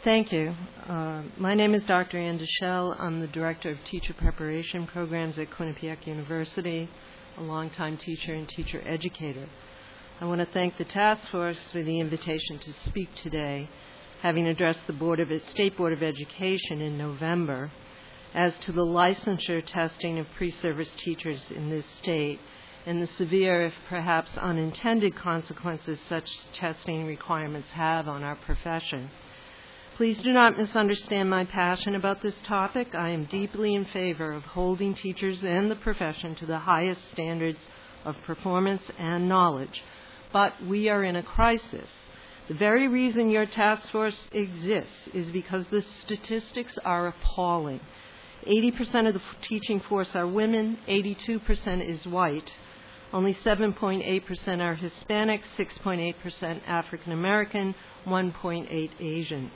Thank you. My name is Dr. Ann Deschelle. I'm the Director of Teacher Preparation Programs at Quinnipiac University, a longtime teacher and teacher educator. I want to thank the task force for the invitation to speak today, having addressed the State Board of Education in November as to the licensure testing of pre-service teachers in this state and the severe, if perhaps unintended, consequences such testing requirements have on our profession. Please do not misunderstand my passion about this topic. I am deeply in favor of holding teachers and the profession to the highest standards of performance and knowledge. But we are in a crisis. The very reason your task force exists is because the statistics are appalling. 80% of the teaching force are women, 82% is white. Only 7.8% are Hispanic, 6.8% African American, 1.8% Asian.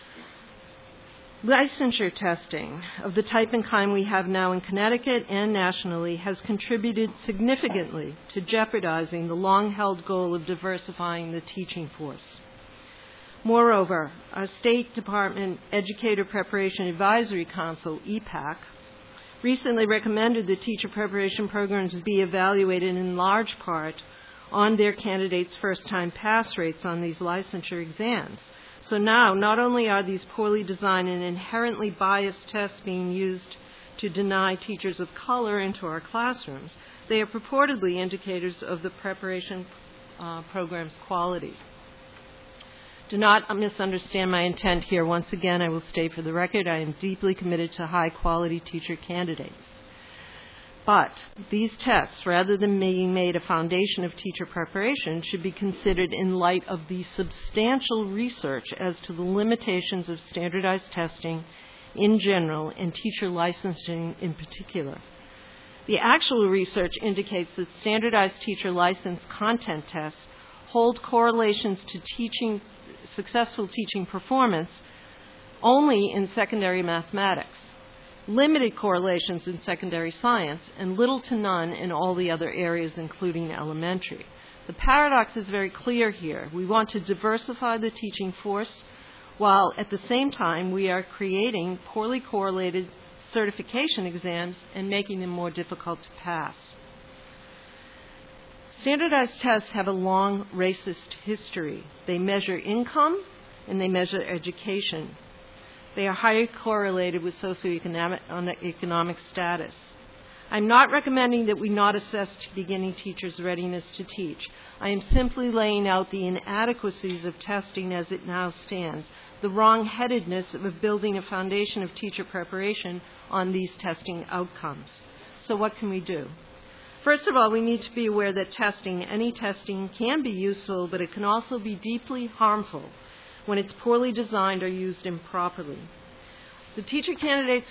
Licensure testing of the type and kind we have now in Connecticut and nationally has contributed significantly to jeopardizing the long-held goal of diversifying the teaching force. Moreover, our State Department Educator Preparation Advisory Council, EPAC, recently recommended that teacher preparation programs be evaluated in large part on their candidates' first-time pass rates on these licensure exams. So now, not only are these poorly designed and inherently biased tests being used to deny teachers of color into our classrooms, they are purportedly indicators of the preparation program's quality. Do not misunderstand my intent here. Once again, I will state for the record, I am deeply committed to high-quality teacher candidates. But these tests, rather than being made a foundation of teacher preparation, should be considered in light of the substantial research as to the limitations of standardized testing in general and teacher licensing in particular. The actual research indicates that standardized teacher license content tests hold correlations to successful teaching performance only in secondary mathematics, limited correlations in secondary science, and little to none in all the other areas, including elementary. The paradox is very clear here. We want to diversify the teaching force, while at the same time we are creating poorly correlated certification exams and making them more difficult to pass. Standardized tests have a long racist history. They measure income and they measure education. They are highly correlated with socioeconomic status. I'm not recommending that we not assess beginning teachers' readiness to teach. I am simply laying out the inadequacies of testing as it now stands, the wrong-headedness of building a foundation of teacher preparation on these testing outcomes. So what can we do? First of all, we need to be aware that any testing can be useful, but it can also be deeply harmful when it's poorly designed or used improperly. The teacher candidates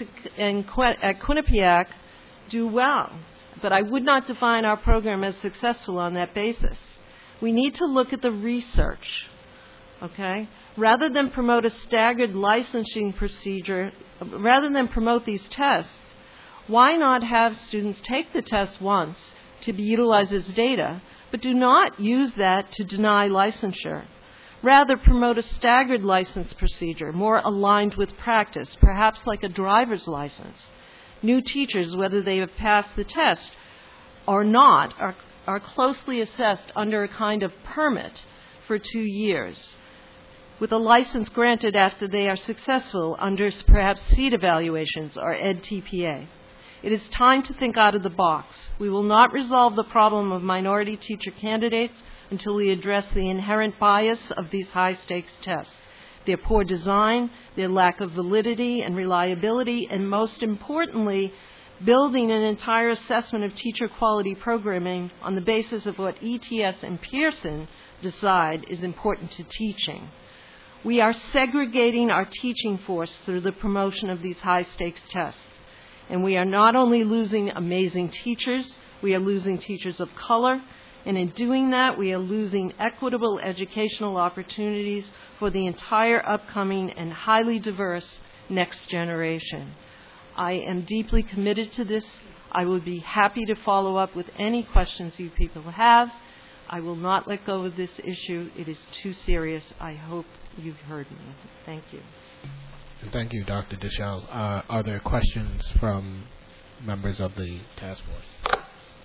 at Quinnipiac do well, but I would not define our program as successful on that basis. We need to look at the research, okay? Rather than promote a staggered licensing procedure, rather than promote these tests, why not have students take the test once to be utilized as data, but do not use that to deny licensure? Rather, promote a staggered license procedure, more aligned with practice, perhaps like a driver's license. New teachers, whether they have passed the test or not, are closely assessed under a kind of permit for 2 years, with a license granted after they are successful under perhaps SEED evaluations or EdTPA. It is time to think out of the box. We will not resolve the problem of minority teacher candidates until we address the inherent bias of these high-stakes tests, their poor design, their lack of validity and reliability, and most importantly, building an entire assessment of teacher quality programming on the basis of what ETS and Pearson decide is important to teaching. We are segregating our teaching force through the promotion of these high-stakes tests. And we are not only losing amazing teachers, we are losing teachers of color, and in doing that, we are losing equitable educational opportunities for the entire upcoming and highly diverse next generation. I am deeply committed to this. I would be happy to follow up with any questions you people have. I will not let go of this issue. It is too serious. I hope you've heard me. Thank you. Thank you, Dr. Deschelles. Are there questions from members of the task force?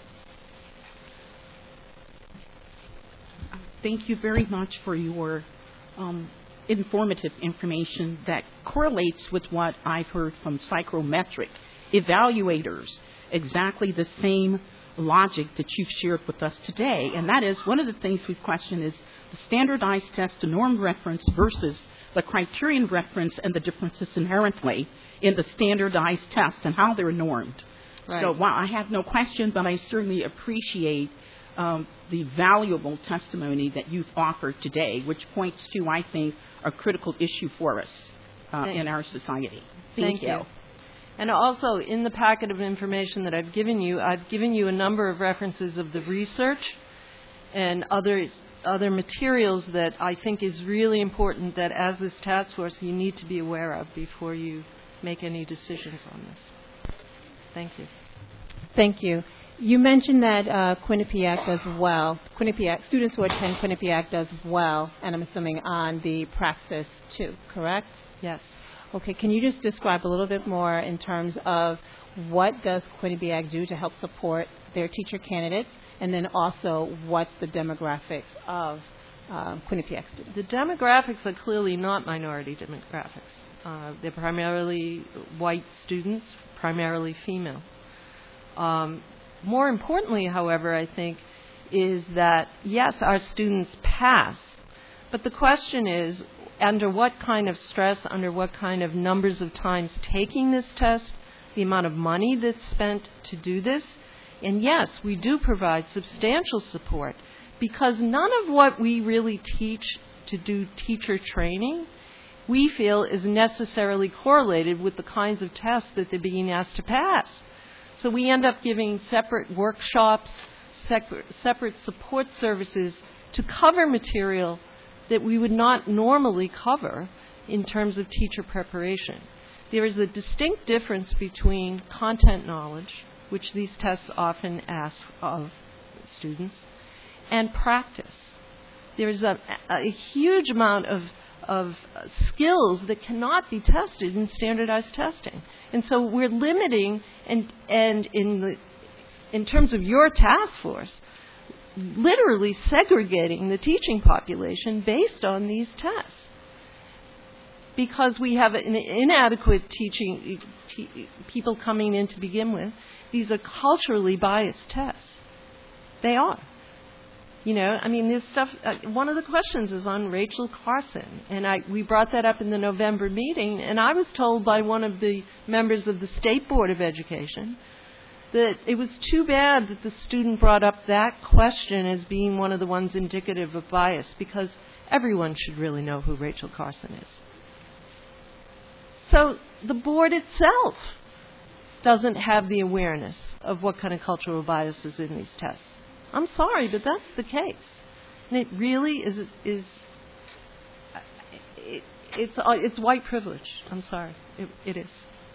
Thank you very much for your informative information that correlates with what I've heard from psychometric evaluators, exactly the same logic that you've shared with us today. And that is, one of the things we've questioned is the standardized test, the norm reference versus the criterion reference, and the differences inherently in the standardized test and how they're normed. Right. So while I have no question, but I certainly appreciate the valuable testimony that you've offered today, which points to, I think, a critical issue for us in our society. Thank you. And also, in the packet of information that I've given you a number of references of the research and other materials that I think is really important that, as this task force, you need to be aware of before you make any decisions on this. Thank you. Thank you. You mentioned that Quinnipiac does well. Students who attend Quinnipiac does well, and I'm assuming on the Praxis too, correct? Yes. Okay, can you just describe a little bit more in terms of what does Quinnipiac do to help support their teacher candidates, and then also what's the demographics of Quinnipiac students? The demographics are clearly not minority demographics. They're primarily white students, primarily female. More importantly, however, I think, is that, yes, our students pass, but the question is, under what kind of stress, under what kind of numbers of times taking this test, the amount of money that's spent to do this. And yes, we do provide substantial support, because none of what we really teach to do teacher training, we feel, is necessarily correlated with the kinds of tests that they're being asked to pass. So we end up giving separate workshops, separate support services to cover material that we would not normally cover in terms of teacher preparation. There is a distinct difference between content knowledge, which these tests often ask of students, and practice. There is a huge amount of skills that cannot be tested in standardized testing. And so we're limiting, and in terms of your task force, literally segregating the teaching population based on these tests. Because we have an inadequate teaching, people coming in to begin with, these are culturally biased tests. They are. You know, I mean, this stuff, one of the questions is on Rachel Carson, and we brought that up in the November meeting, and I was told by one of the members of the State Board of Education that it was too bad that the student brought up that question as being one of the ones indicative of bias, because everyone should really know who Rachel Carson is. So the board itself doesn't have the awareness of what kind of cultural bias is in these tests. I'm sorry, but that's the case. And it really it's white privilege. I'm sorry. It is.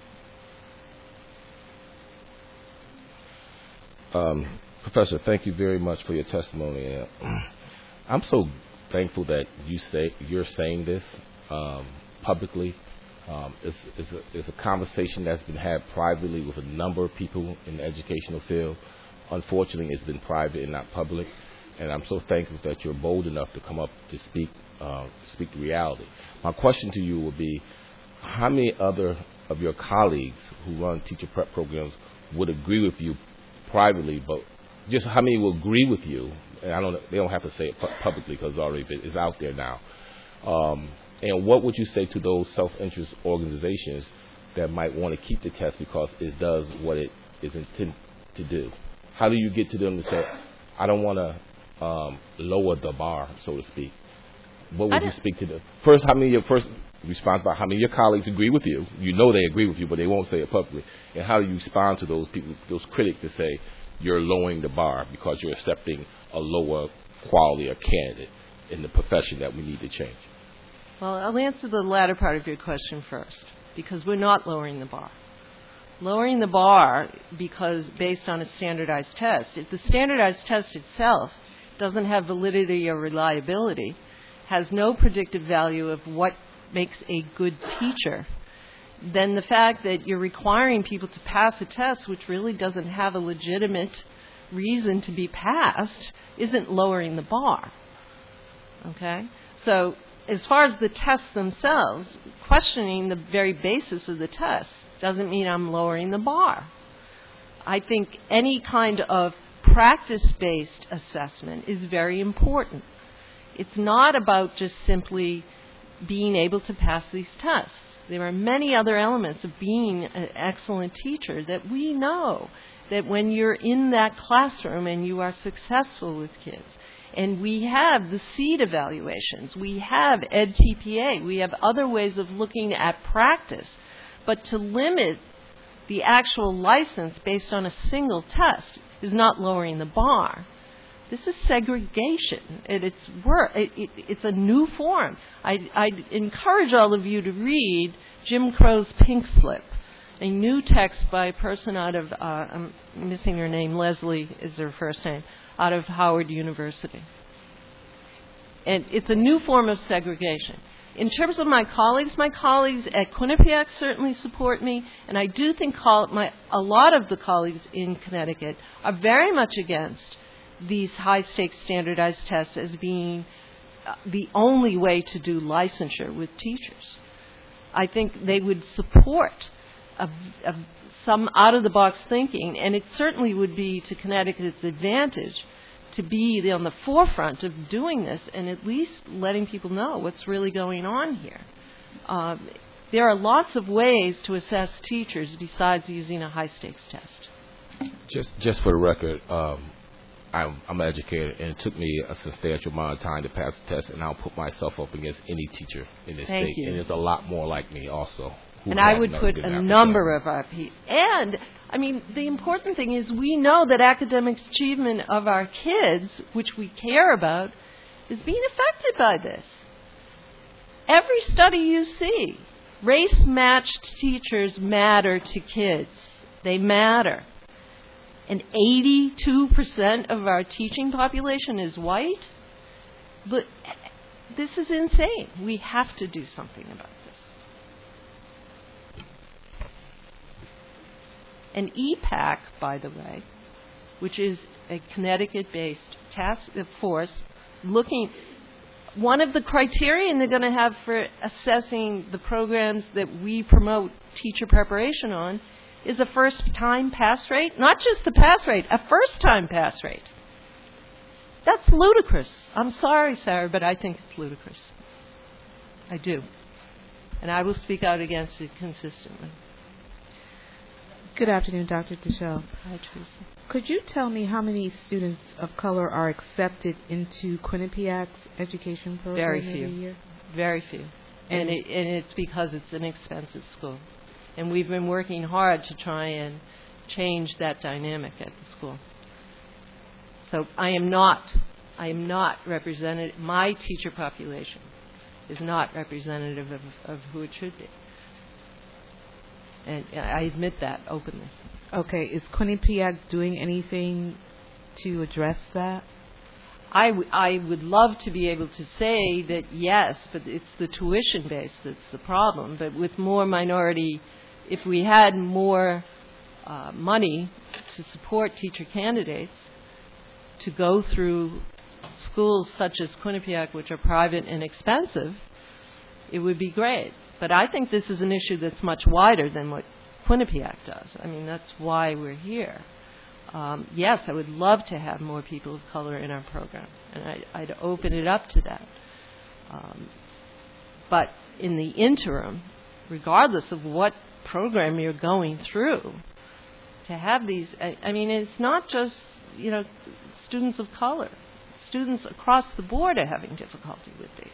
Professor, thank you very much for your testimony. I'm so thankful that you're saying this publicly. It's a conversation that's been had privately with a number of people in the educational field. Unfortunately, it's been private and not public. And I'm so thankful that you're bold enough to come up to speak the reality. My question to you would be, how many other of your colleagues who run teacher prep programs would agree with you privately, but just how many will agree with you? And they don't have to say it publicly because it's out there now. And what would you say to those self-interest organizations that might want to keep the test because it does what it is intended to do? How do you get to them to say, I don't want to lower the bar, so to speak? What would you speak to them? First response about how many of your colleagues agree with you. You know they agree with you, but they won't say it publicly. And how do you respond to those people, those critics that say you're lowering the bar because you're accepting a lower quality of candidate in the profession that we need to change? Well, I'll answer the latter part of your question first, because we're not lowering the bar. Lowering the bar because based on a standardized test. If the standardized test itself doesn't have validity or reliability, has no predictive value of what makes a good teacher, then the fact that you're requiring people to pass a test which really doesn't have a legitimate reason to be passed isn't lowering the bar. Okay? So as far as the tests themselves, questioning the very basis of the test doesn't mean I'm lowering the bar. I think any kind of practice-based assessment is very important. It's not about just simply being able to pass these tests. There are many other elements of being an excellent teacher that we know that when you're in that classroom and you are successful with kids, and we have the SEED evaluations, we have EdTPA, we have other ways of looking at practice, but to limit the actual license based on a single test is not lowering the bar. This is segregation at its work. It's a new form. I'd encourage all of you to read Jim Crow's Pink Slip, a new text by a person out of, I'm missing her name, Leslie is her first name, out of Howard University. And it's a new form of segregation. In terms of my colleagues at Quinnipiac certainly support me, and I do think a lot of the colleagues in Connecticut are very much against these high-stakes standardized tests as being the only way to do licensure with teachers. I think they would support some out-of-the-box thinking, and it certainly would be to Connecticut's advantage to be on the forefront of doing this and at least letting people know what's really going on here. There are lots of ways to assess teachers besides using a high-stakes test. Just for the record, I'm an educator, and it took me a substantial amount of time to pass the test, and I'll put myself up against any teacher in this state. You. And there's a lot more like me also. And I would put a number of our people. And, I mean, the important thing is we know that academic achievement of our kids, which we care about, is being affected by this. Every study you see, race-matched teachers matter to kids. They matter. And 82% of our teaching population is white. But this is insane. We have to do something about this. And EPAC, by the way, which is a Connecticut-based task force, one of the criterion they're going to have for assessing the programs that we promote teacher preparation on is a first-time pass rate. Not just the pass rate, a first-time pass rate. That's ludicrous. I'm sorry, Sarah, but I think it's ludicrous. I do. And I will speak out against it consistently. Good afternoon, Dr. Deschel. Hi, Teresa. Could you tell me how many students of color are accepted into Quinnipiac's education program every year? Very few. And it's because it's an expensive school. And we've been working hard to try and change that dynamic at the school. So I am not represented, my teacher population is not representative of who it should be. And I admit that openly. Okay. Is Quinnipiac doing anything to address that? I would love to be able to say that yes, but it's the tuition base that's the problem. But with more minority, if we had more money to support teacher candidates to go through schools such as Quinnipiac, which are private and expensive, it would be great. But I think this is an issue that's much wider than what Quinnipiac does. I mean, that's why we're here. Yes, I would love to have more people of color in our program, and I'd open it up to that. But in the interim, regardless of what program you're going through, to have these, I mean, it's not just, students of color. Students across the board are having difficulty with these.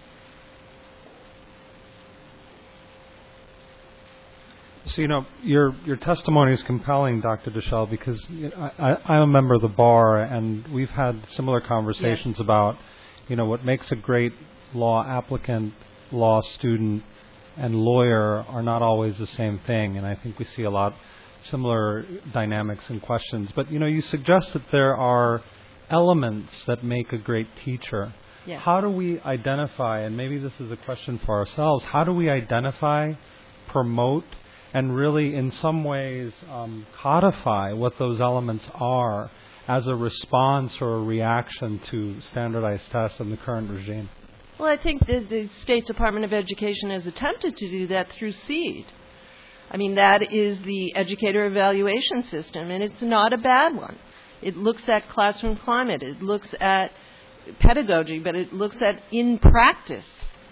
So, your testimony is compelling, Dr. Deschel, because I'm a member of the bar, and we've had similar conversations about, what makes a great law applicant, law student, and lawyer are not always the same thing, and I think we see a lot similar dynamics and questions. But, you suggest that there are elements that make a great teacher. Yeah. How do we identify, and maybe this is a question for ourselves, how do we identify, promote, and really in some ways codify what those elements are as a response or a reaction to standardized tests in the current regime? Well, I think the State Department of Education has attempted to do that through SEED. I mean, that is the educator evaluation system, and it's not a bad one. It looks at classroom climate, it looks at pedagogy, but it looks at, in practice,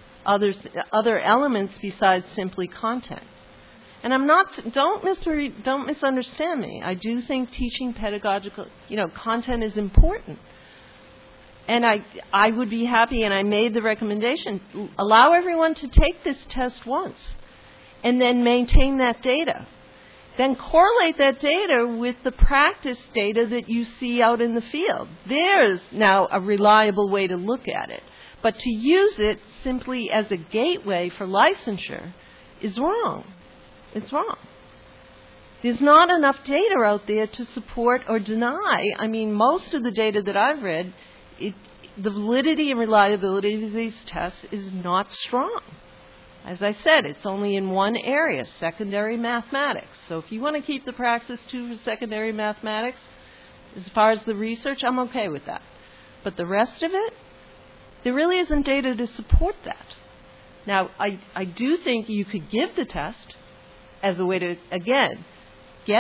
other elements besides simply content. And don't misunderstand me. I do think teaching pedagogical, content is important. And I would be happy, and I made the recommendation, allow everyone to take this test once and then maintain that data. Then correlate that data with the practice data that you see out in the field. There's now a reliable way to look at it. But to use it simply as a gateway for licensure is wrong. It's wrong. There's not enough data out there to support or deny. I mean, most of the data that I've read, the validity and reliability of these tests is not strong. As I said, it's only in one area, secondary mathematics. So if you want to keep the praxis to secondary mathematics, as far as the research, I'm okay with that. But the rest of it, there really isn't data to support that. Now, I do think you could give the test as a way to, again, get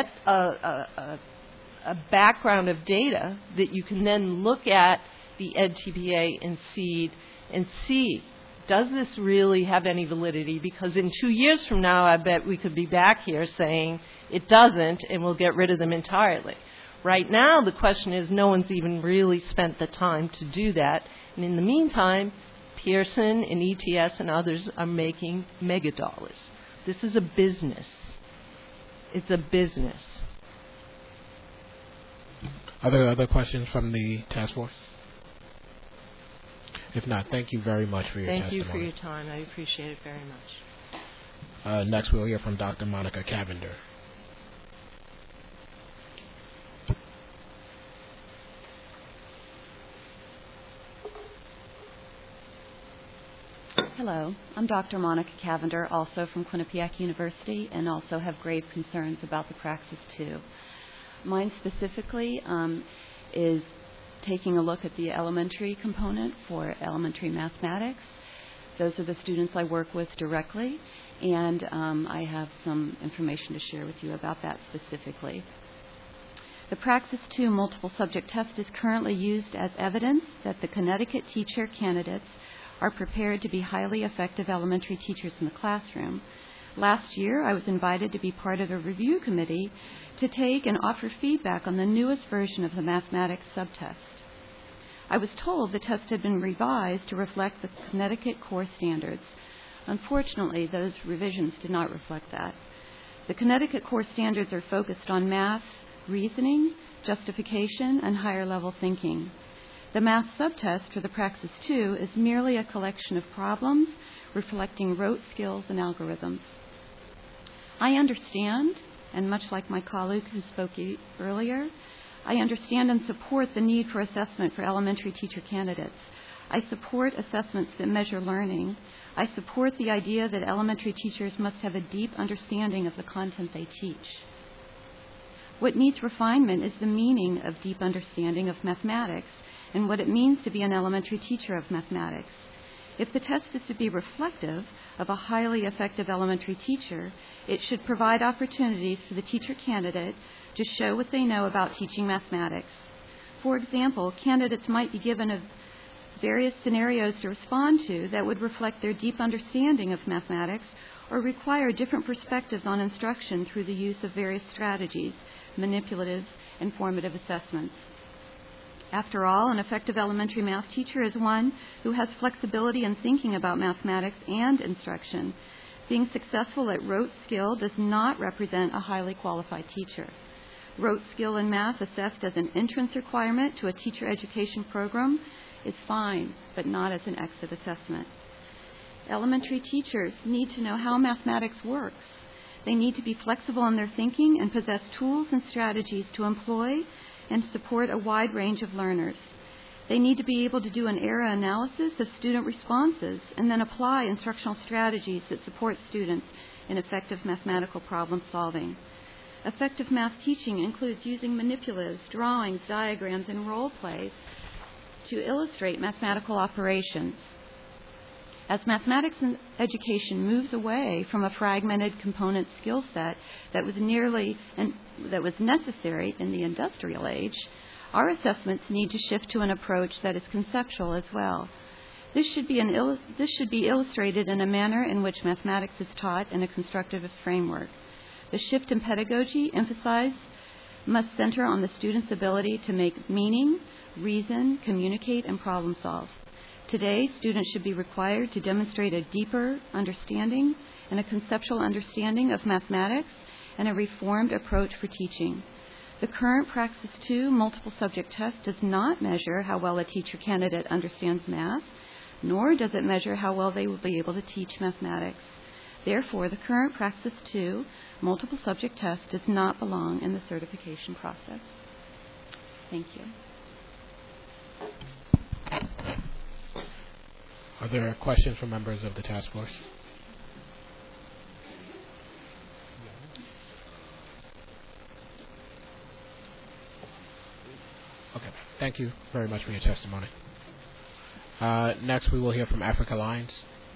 a background of data that you can then look at the EdTPA and SEED and see, does this really have any validity? Because in 2 years from now, I bet we could be back here saying it doesn't, and we'll get rid of them entirely. Right now, the question is, no one's even really spent the time to do that. And in the meantime, Pearson and ETS and others are making megadollars. This is a business. It's a business. Are there other questions from the task force? If not, thank you very much for your testimony. Thank you for your time. I appreciate it very much. Next, we'll hear from Dr. Monica Cavender. Hello, I'm Dr. Monica Cavender, also from Quinnipiac University, and also have grave concerns about the Praxis 2. Mine specifically is taking a look at the elementary component for elementary mathematics. Those are the students I work with directly, and I have some information to share with you about that specifically. The Praxis 2 multiple subject test is currently used as evidence that the Connecticut teacher candidates are prepared to be highly effective elementary teachers in the classroom. Last year, I was invited to be part of a review committee to take and offer feedback on the newest version of the mathematics subtest. I was told the test had been revised to reflect the Connecticut core standards. Unfortunately, those revisions did not reflect that. The Connecticut core standards are focused on math, reasoning, justification, and higher level thinking. The math subtest for the Praxis 2 is merely a collection of problems reflecting rote skills and algorithms. I understand, and much like my colleague who spoke earlier, I understand and support the need for assessment for elementary teacher candidates. I support assessments that measure learning. I support the idea that elementary teachers must have a deep understanding of the content they teach. What needs refinement is the meaning of deep understanding of mathematics and what it means to be an elementary teacher of mathematics. If the test is to be reflective of a highly effective elementary teacher, it should provide opportunities for the teacher candidate to show what they know about teaching mathematics. For example, candidates might be given various scenarios to respond to that would reflect their deep understanding of mathematics or require different perspectives on instruction through the use of various strategies, manipulative and formative assessments. After all, an effective elementary math teacher is one who has flexibility in thinking about mathematics and instruction. Being successful at rote skill does not represent a highly qualified teacher. Rote skill in math assessed as an entrance requirement to a teacher education program is fine, but not as an exit assessment. Elementary teachers need to know how mathematics works. They need to be flexible in their thinking and possess tools and strategies to employ and support a wide range of learners. They need to be able to do an error analysis of student responses and then apply instructional strategies that support students in effective mathematical problem solving. Effective math teaching includes using manipulatives, drawings, diagrams, and role plays to illustrate mathematical operations. As mathematics education moves away from a fragmented component skill set that was necessary in the industrial age, our assessments need to shift to an approach that is conceptual as well. This should be illustrated in a manner in which mathematics is taught in a constructivist framework. The shift in pedagogy must center on the student's ability to make meaning, reason, communicate, and problem solve. Today, students should be required to demonstrate a deeper understanding and a conceptual understanding of mathematics and a reformed approach for teaching. The current Praxis 2 multiple subject test does not measure how well a teacher candidate understands math, nor does it measure how well they will be able to teach mathematics. Therefore, the current Praxis 2 multiple subject test does not belong in the certification process. Thank you. Are there questions from members of the task force? Okay, thank you very much for your testimony. Next, we will hear from Africa Alliance.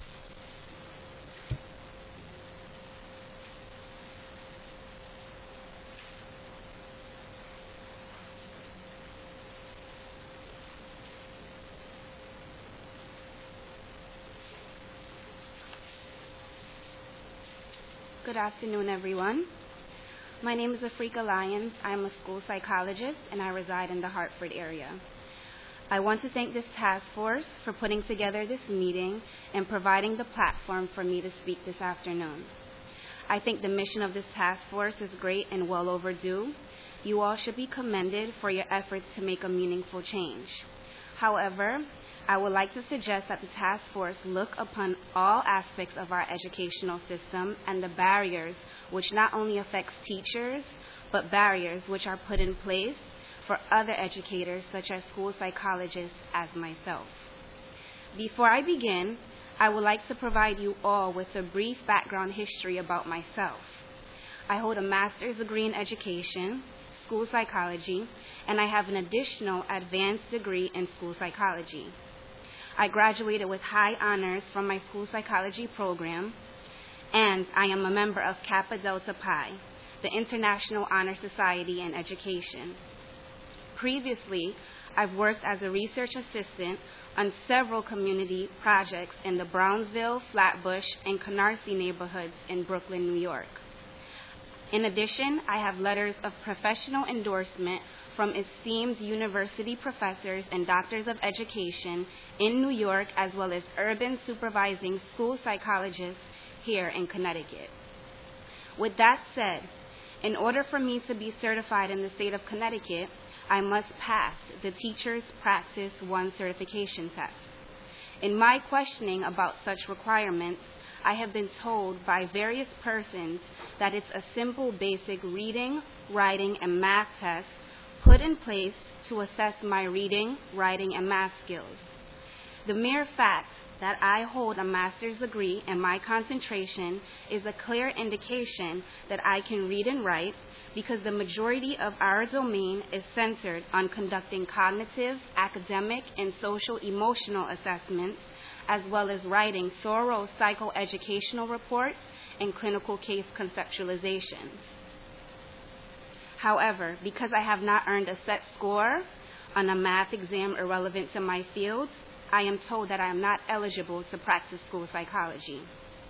Good afternoon, everyone. My name is Africa Lyons. I'm a school psychologist, and I reside in the Hartford area. I want to thank this task force for putting together this meeting and providing the platform for me to speak this afternoon. I think the mission of this task force is great and well overdue. You all should be commended for your efforts to make a meaningful change. However, I would like to suggest that the task force look upon all aspects of our educational system and the barriers which not only affects teachers, but barriers which are put in place for other educators such as school psychologists as myself. Before I begin, I would like to provide you all with a brief background history about myself. I hold a master's degree in education, school psychology, and I have an additional advanced degree in school psychology. I graduated with high honors from my school psychology program, and I am a member of Kappa Delta Pi, the International Honor Society in Education. Previously, I've worked as a research assistant on several community projects in the Brownsville, Flatbush, and Canarsie neighborhoods in Brooklyn, New York. In addition, I have letters of professional endorsement from esteemed university professors and doctors of education in New York, as well as urban supervising school psychologists here in Connecticut. With that said, in order for me to be certified in the state of Connecticut, I must pass the Teachers Praxis 1 certification test. In my questioning about such requirements, I have been told by various persons that it's a simple basic reading, writing, and math test put in place to assess my reading, writing, and math skills. The mere fact that I hold a master's degree and my concentration is a clear indication that I can read and write, because the majority of our domain is centered on conducting cognitive, academic, and social-emotional assessments, as well as writing thorough psychoeducational reports and clinical case conceptualizations. However, because I have not earned a set score on a math exam irrelevant to my field, I am told that I am not eligible to practice school psychology.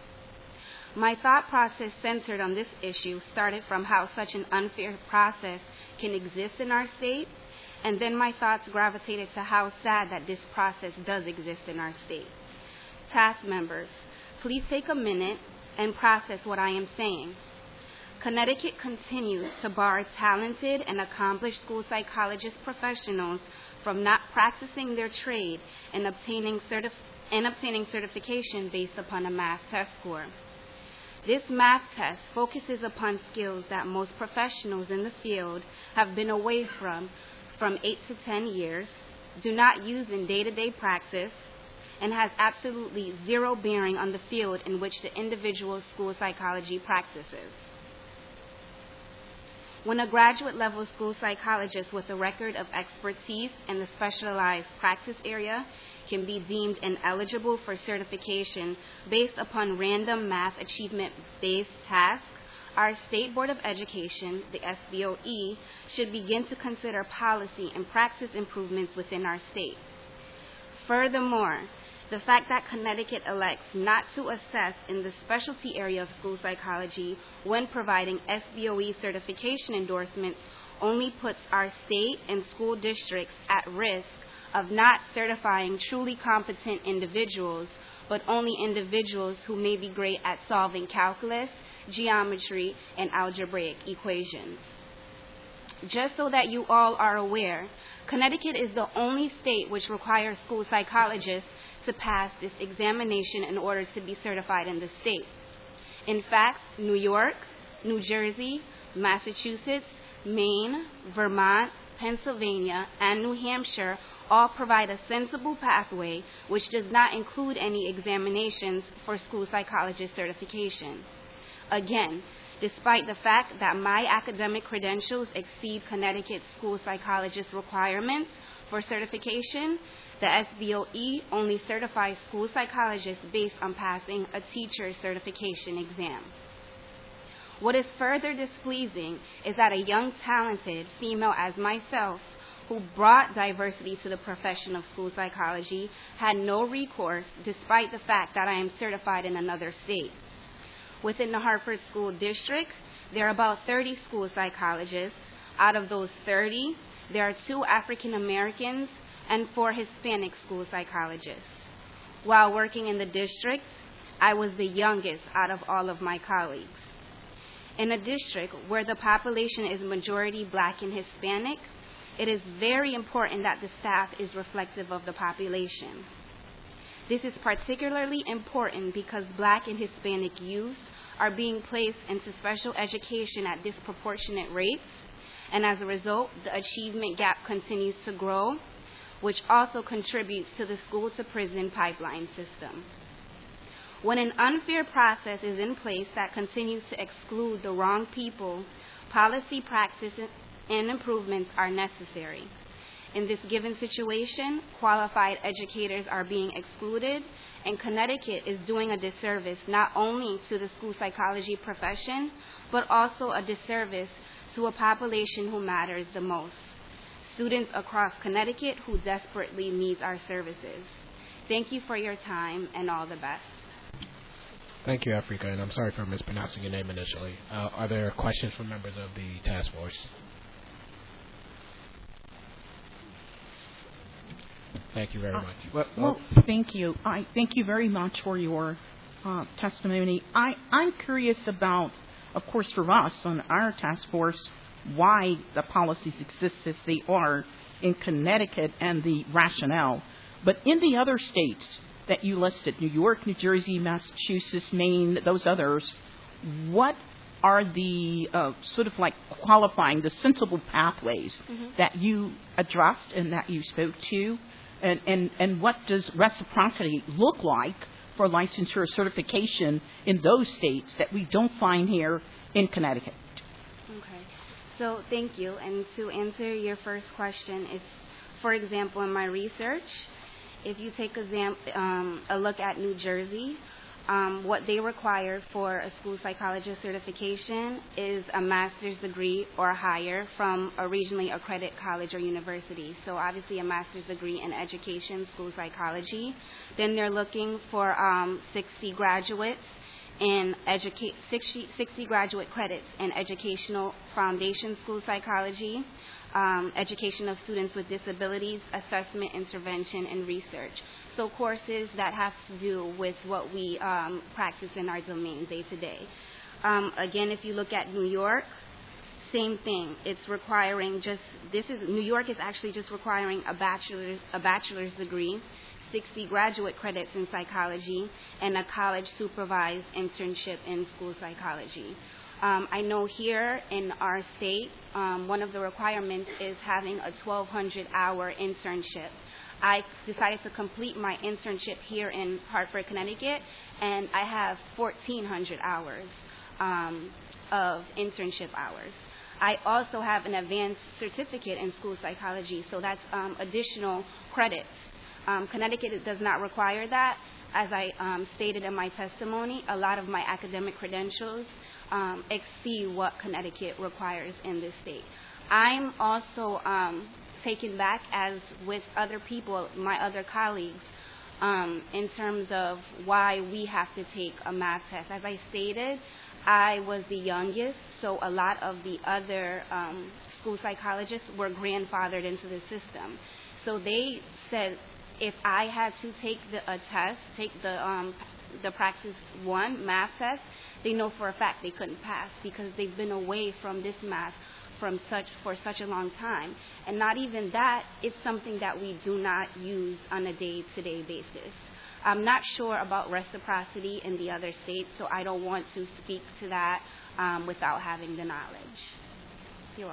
My thought process centered on this issue started from how such an unfair process can exist in our state, and then my thoughts gravitated to how sad that this process does exist in our state. Task members, please take a minute and process what I am saying. Connecticut continues to bar talented and accomplished school psychologist professionals from not practicing their trade and obtaining certification based upon a math test score. This math test focuses upon skills that most professionals in the field have been away from 8 to 10 years, do not use in day-to-day practice, and has absolutely zero bearing on the field in which the individual school psychology practices. When a graduate-level school psychologist with a record of expertise in the specialized practice area can be deemed ineligible for certification based upon random math achievement-based tasks, our State Board of Education, the SBOE, should begin to consider policy and practice improvements within our state. Furthermore, the fact that Connecticut elects not to assess in the specialty area of school psychology when providing SBOE certification endorsements only puts our state and school districts at risk of not certifying truly competent individuals, but only individuals who may be great at solving calculus, geometry, and algebraic equations. Just so that you all are aware, Connecticut is the only state which requires school psychologists to pass this examination in order to be certified in the state. In fact, New York, New Jersey, Massachusetts, Maine, Vermont, Pennsylvania, and New Hampshire all provide a sensible pathway which does not include any examinations for school psychologist certification. Again, despite the fact that my academic credentials exceed Connecticut's school psychologist requirements for certification, the SBOE only certifies school psychologists based on passing a teacher certification exam. What is further displeasing is that a young, talented female as myself, who brought diversity to the profession of school psychology, had no recourse despite the fact that I am certified in another state. Within the Hartford School District, there are about 30 school psychologists. Out of those 30, there are 2 African Americans and 4 Hispanic school psychologists. While working in the district, I was the youngest out of all of my colleagues. In a district where the population is majority Black and Hispanic, it is very important that the staff is reflective of the population. This is particularly important because Black and Hispanic youth are being placed into special education at disproportionate rates, and as a result, the achievement gap continues to grow, which also contributes to the school-to-prison pipeline system. When an unfair process is in place that continues to exclude the wrong people, policy, practice, and improvements are necessary. In this given situation, qualified educators are being excluded, and Connecticut is doing a disservice not only to the school psychology profession, but also a disservice to a population who matters the most, students across Connecticut who desperately need our services. Thank you for your time, and all the best. Thank you, Africa, and I'm sorry for mispronouncing your name initially. Are there questions from members of the task force? Thank you very much. Well, thank you. I thank you very much for your testimony. I'm curious about, of course, for us on our task force, why the policies exist as they are in Connecticut and the rationale. But in the other states that you listed, New York, New Jersey, Massachusetts, Maine, those others, what are the sort of like qualifying, the sensible pathways that you addressed and that you spoke to? And what does reciprocity look like for licensure certification in those states that we don't find here in Connecticut? Okay. So thank you. And to answer your first question, if, for example, in my research, if you take a look at New Jersey, what they require for a school psychologist certification is a master's degree or higher from a regionally accredited college or university. So obviously a master's degree in education, school psychology. Then they're looking for 60 graduates in 60 graduate credits in educational foundation school psychology, education of students with disabilities, assessment, intervention, and research. So courses that have to do with what we practice in our domain day to day. Again, if you look at New York, same thing. It's requiring New York is actually just requiring a bachelor's degree. 60 graduate credits in psychology and a college-supervised internship in school psychology. I know here in our state, one of the requirements is having a 1,200-hour internship. I decided to complete my internship here in Hartford, Connecticut, and I have 1,400 hours of internship hours. I also have an advanced certificate in school psychology, so that's additional credits. Connecticut does not require that. As I stated in my testimony, a lot of my academic credentials exceed what Connecticut requires in this state. I'm also taken back, as with other people, my other colleagues, in terms of why we have to take a math test. As I stated, I was the youngest, so a lot of the other school psychologists were grandfathered into the system. So they said if I had to take a test, take the Praxis 1 math test, they know for a fact they couldn't pass because they've been away from this math for such a long time. And not even that, it's something that we do not use on a day-to-day basis. I'm not sure about reciprocity in the other states, so I don't want to speak to that without having the knowledge. You're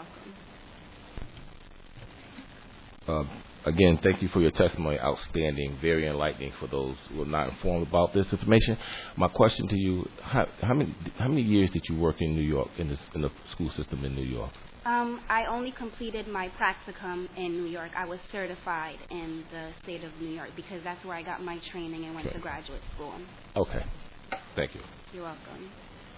welcome. Again, thank you for your testimony. Outstanding, very enlightening for those who are not informed about this information. My question to you: how many years did you work in New York in the school system in New York? I only completed my practicum in New York. I was certified in the state of New York because that's where I got my training and went to graduate school. Okay. Thank you. You're welcome.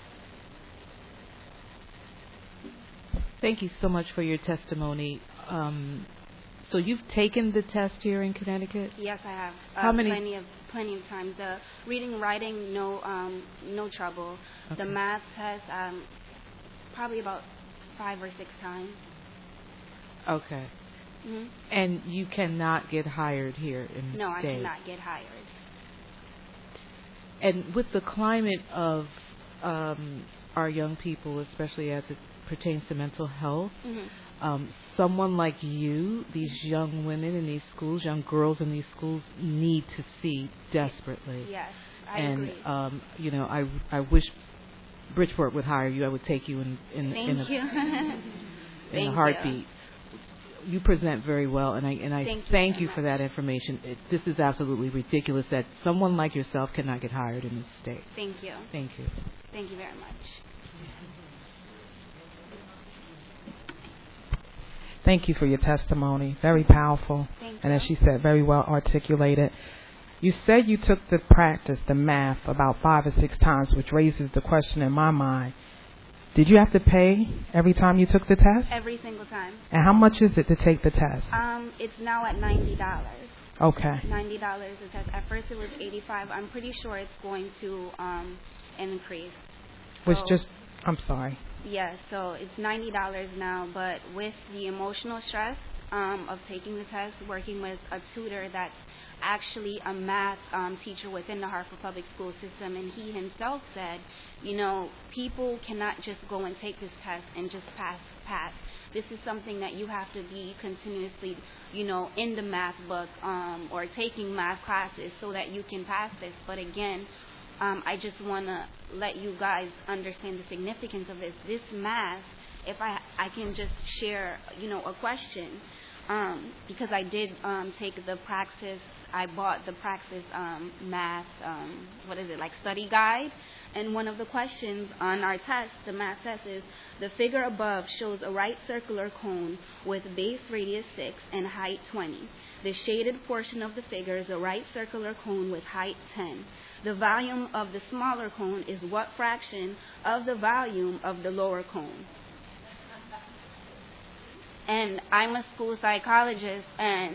Thank you so much for your testimony. So you've taken the test here in Connecticut? Yes, I have. How many? Plenty of times. The reading, writing, no trouble. Okay. The math test, probably about 5 or 6 times. Okay. Mm-hmm. And you cannot get hired here in the No, state? I cannot get hired. And with the climate of our young people, especially as it pertains to mental health, someone like you, these young women in these schools, young girls in these schools, need to see desperately. Yes, I agree. And I wish Bridgeport would hire you. I would take you in a heartbeat. You present very well, and I thank you for that information. This is absolutely ridiculous that someone like yourself cannot get hired in this state. Thank you. Thank you. Thank you very much. Thank you for your testimony. Very powerful. Thank you. And as she said, very well articulated. You said you took the math about 5 or 6 times, which raises the question in my mind. Did you have to pay every time you took the test? Every single time. And how much is it to take the test? It's now at $90. Okay. $90 a test. At first it was $85. I'm pretty sure it's going to increase. I'm sorry. Yeah, so it's $90 now, but with the emotional stress of taking the test, working with a tutor that's actually a math teacher within the Hartford Public School System, and he himself said, people cannot just go and take this test and just pass. This is something that you have to be continuously, in the math book or taking math classes so that you can pass this. But again, I just want to let you guys understand the significance of this. This math, if I can just share, a question, because I did take the Praxis. I bought the Praxis math, study guide. And one of the questions on our test, the math test, is the figure above shows a right circular cone with base radius 6 and height 20. The shaded portion of the figure is a right circular cone with height 10. The volume of the smaller cone is what fraction of the volume of the lower cone? And I'm a school psychologist, and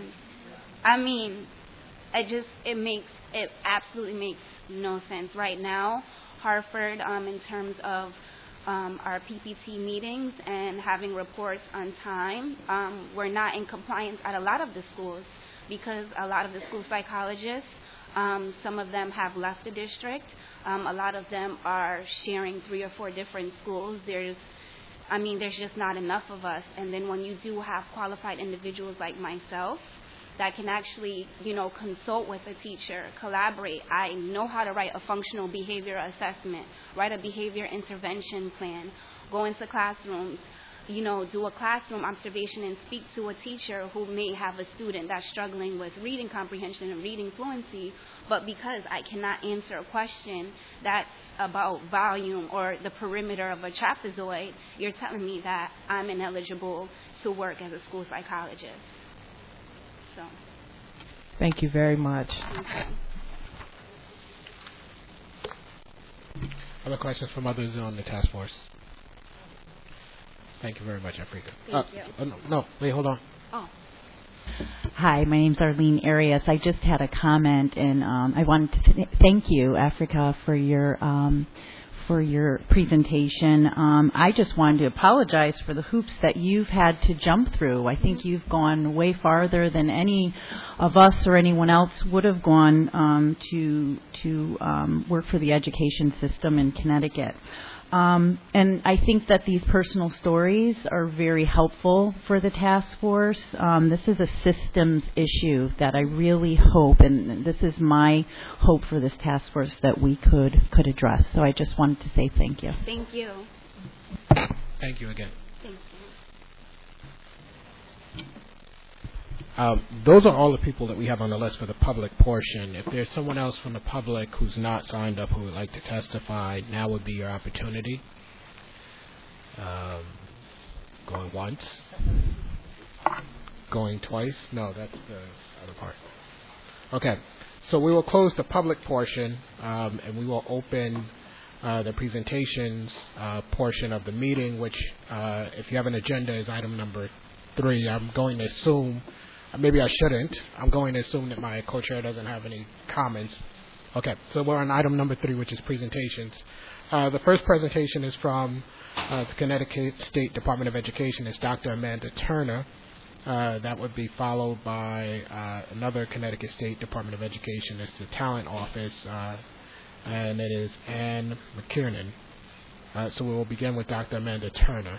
it absolutely makes no sense right now. Hartford, in terms of our PPT meetings and having reports on time, we're not in compliance at a lot of the schools because a lot of the school psychologists, some of them have left the district. A lot of them are sharing 3 or 4 different schools. There's just not enough of us. And then when you do have qualified individuals like myself, that can actually, consult with a teacher, collaborate. I know how to write a functional behavior assessment, write a behavior intervention plan, go into classrooms, do a classroom observation and speak to a teacher who may have a student that's struggling with reading comprehension and reading fluency, but because I cannot answer a question that's about volume or the perimeter of a trapezoid, you're telling me that I'm ineligible to work as a school psychologist. So. Thank you very much. Other questions from others on the task force? Thank you very much, Africa. Thank you. No, wait, hold on. Oh. Hi, my name's Arlene Arias. I just had a comment, and I wanted to thank you, Africa, for your presentation. I just wanted to apologize for the hoops that you've had to jump through. I think you've gone way farther than any of us or anyone else would have gone to work for the education system in Connecticut. And I think that these personal stories are very helpful for the task force. This is a systems issue that I really hope, and this is my hope for this task force, that we could address. So I just wanted to say thank you. Thank you. Thank you again. Thank you. Those are all the people that we have on the list for the public portion. If there's someone else from the public who's not signed up who would like to testify, now would be your opportunity. Going once. Going twice. No, that's the other part. Okay. So we will close the public portion, and we will open the presentations portion of the meeting, which, if you have an agenda, is item number 3. I'm going to assume... Maybe I shouldn't. I'm going to assume that my co-chair doesn't have any comments. Okay, so we're on item number 3, which is presentations. The first presentation is from the Connecticut State Department of Education. It's Dr. Amanda Turner. That would be followed by another Connecticut State Department of Education. It's the Talent Office, and it is Ann McKiernan. So we will begin with Dr. Amanda Turner.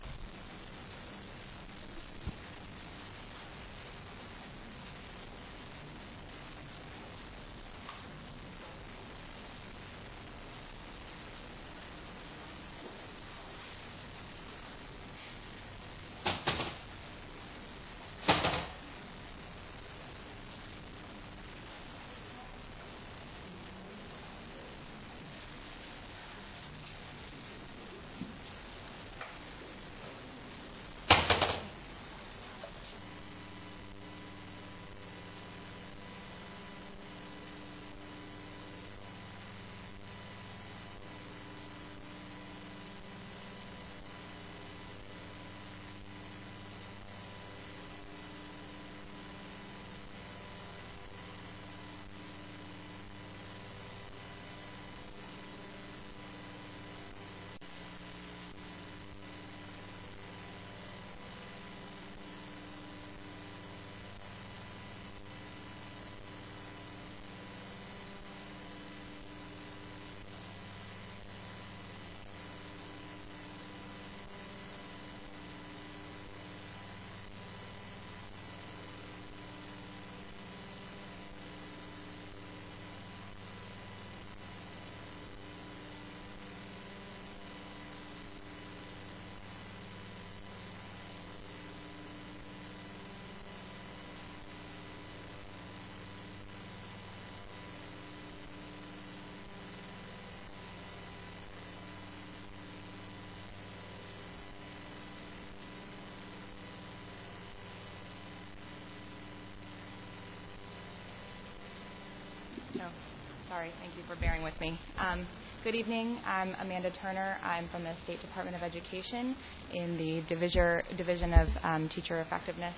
Sorry, thank you for bearing with me. Good evening. I'm Amanda Turner. I'm from the State Department of Education in the Division of Teacher Effectiveness.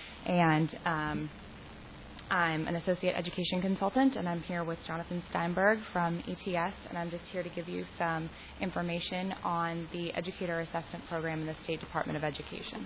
And I'm an Associate Education Consultant, and I'm here with Jonathan Steinberg from ETS, and I'm just here to give you some information on the Educator Assessment Program in the State Department of Education.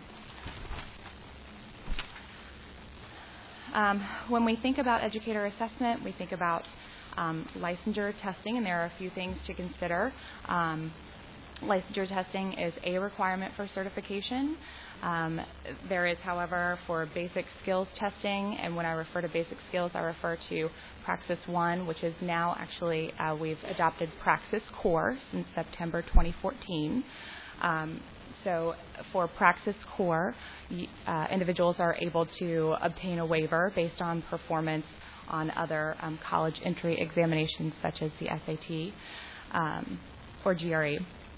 When we think about educator assessment, we think about licensure testing, and there are a few things to consider. Licensure testing is a requirement for certification. There is, however, for basic skills testing, and when I refer to basic skills, I refer to Praxis 1, which is now actually, we've adopted Praxis Core since September 2014. So for Praxis Core, individuals are able to obtain a waiver based on performance on other college entry examinations such as the SAT or GRE.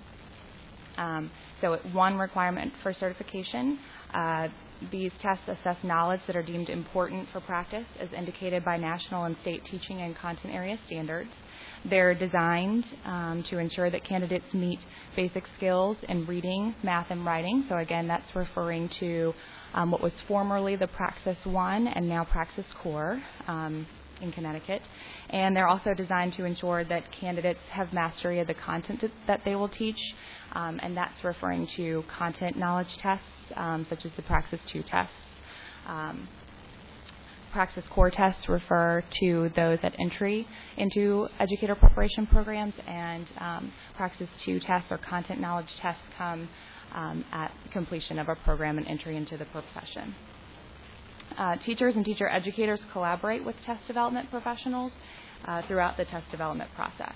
So one requirement for certification, these tests assess knowledge that are deemed important for practice as indicated by national and state teaching and content area standards. They're designed to ensure that candidates meet basic skills in reading, math, and writing. So again, that's referring to what was formerly the Praxis 1 and now Praxis Core in Connecticut. And they're also designed to ensure that candidates have mastery of the content that they will teach, and that's referring to content knowledge tests such as the Praxis 2 tests. Praxis Core tests refer to those at entry into educator preparation programs, and Praxis 2 tests or content knowledge tests come at completion of a program and entry into the profession. Teachers and teacher educators collaborate with test development professionals throughout the test development process.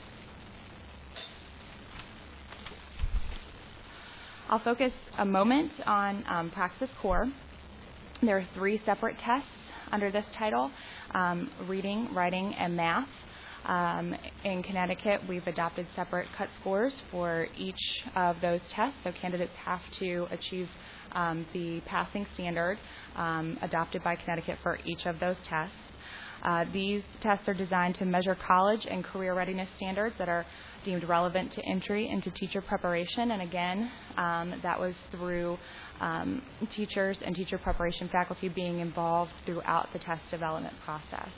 I'll focus a moment on Praxis Core. There are 3 separate tests under this title, reading, writing, and math. In Connecticut, we've adopted separate cut scores for each of those tests, so candidates have to achieve the passing standard adopted by Connecticut for each of those tests. These tests are designed to measure college and career readiness standards that are deemed relevant to entry into teacher preparation, and again, that was through teachers and teacher preparation faculty being involved throughout the test development process.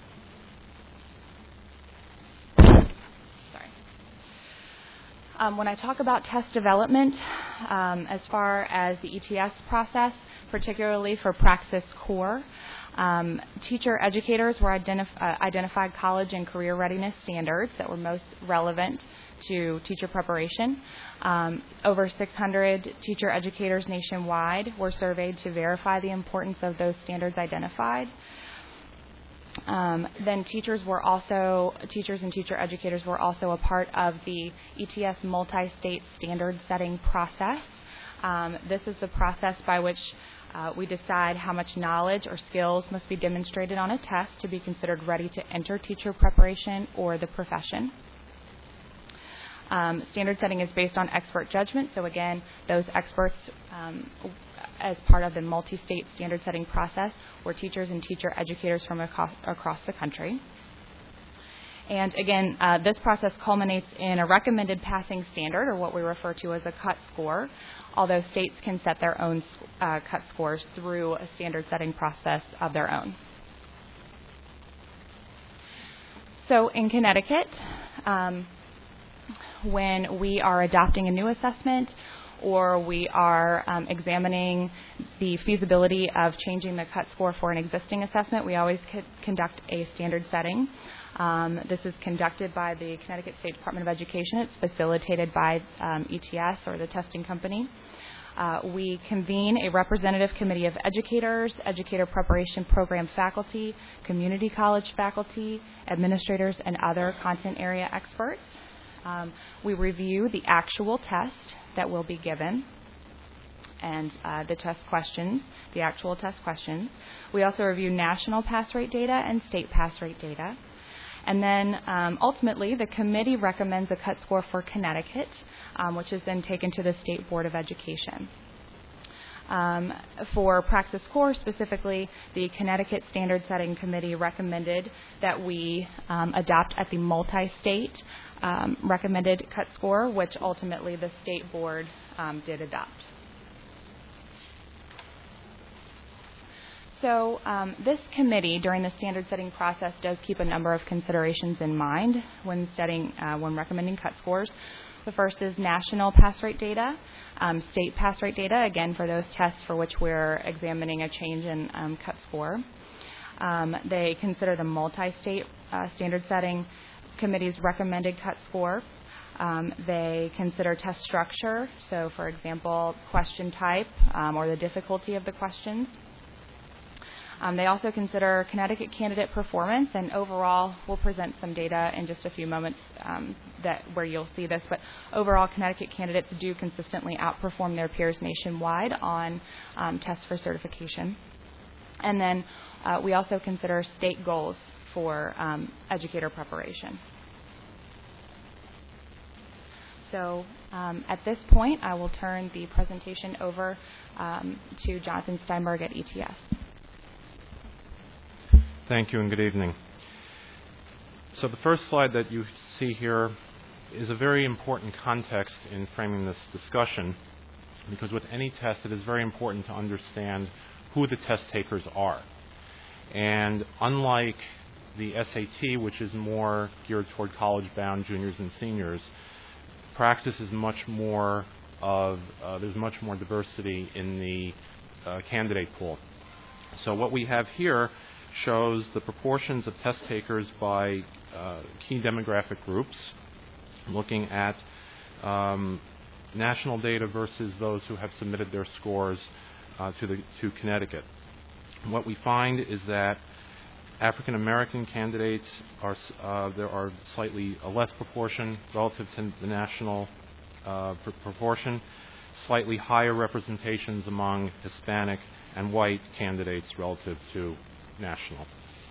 When I talk about test development, as far as the ETS process, particularly for Praxis Core, teacher educators were identified college and career readiness standards that were most relevant to teacher preparation. Over 600 teacher educators nationwide were surveyed to verify the importance of those standards identified. Then teachers and teacher educators were also a part of the ETS multi-state standard setting process. This is the process by which we decide how much knowledge or skills must be demonstrated on a test to be considered ready to enter teacher preparation or the profession. Standard setting is based on expert judgment. So again, those experts, as part of the multi-state standard setting process, were teachers and teacher educators from across the country. And again, this process culminates in a recommended passing standard, or what we refer to as a cut score, although states can set their own cut scores through a standard setting process of their own. So in Connecticut, when we are adopting a new assessment or we are examining the feasibility of changing the cut score for an existing assessment, we always conduct a standard setting. This is conducted by the Connecticut State Department of Education. It's facilitated by ETS, or the testing company. We convene a representative committee of educators, educator preparation program faculty, community college faculty, administrators, and other content area experts. We review the actual test that will be given and the test questions, the actual test questions. We also review national pass rate data and state pass rate data. And then ultimately, the committee recommends a cut score for Connecticut, which is then taken to the State Board of Education. For Praxis Core specifically, the Connecticut Standard Setting Committee recommended that we adopt at the multi-state recommended cut score, which ultimately the State Board did adopt. So this committee, during the standard setting process, does keep a number of considerations in mind when when recommending cut scores. The first is national pass rate data, state pass rate data, again for those tests for which we're examining a change in cut score. They consider the multi-state standard setting committee's recommended cut score. They consider test structure, so for example, question type or the difficulty of the questions. They also consider Connecticut candidate performance, and overall, we'll present some data in just a few moments where you'll see this, but overall, Connecticut candidates do consistently outperform their peers nationwide on tests for certification. And then we also consider state goals for educator preparation. So at this point, I will turn the presentation over to Jonathan Steinberg at ETS. Thank you and good evening. So the first slide that you see here is a very important context in framing this discussion, because with any test it is very important to understand who the test takers are. And unlike the SAT, which is more geared toward college-bound juniors and seniors, Praxis is much more of, there's much more diversity in the candidate pool. So what we have here shows the proportions of test takers by key demographic groups, looking at national data versus those who have submitted their scores to Connecticut. What we find is that African American candidates there are slightly a less proportion relative to the national proportion, slightly higher representations among Hispanic and white candidates relative to national.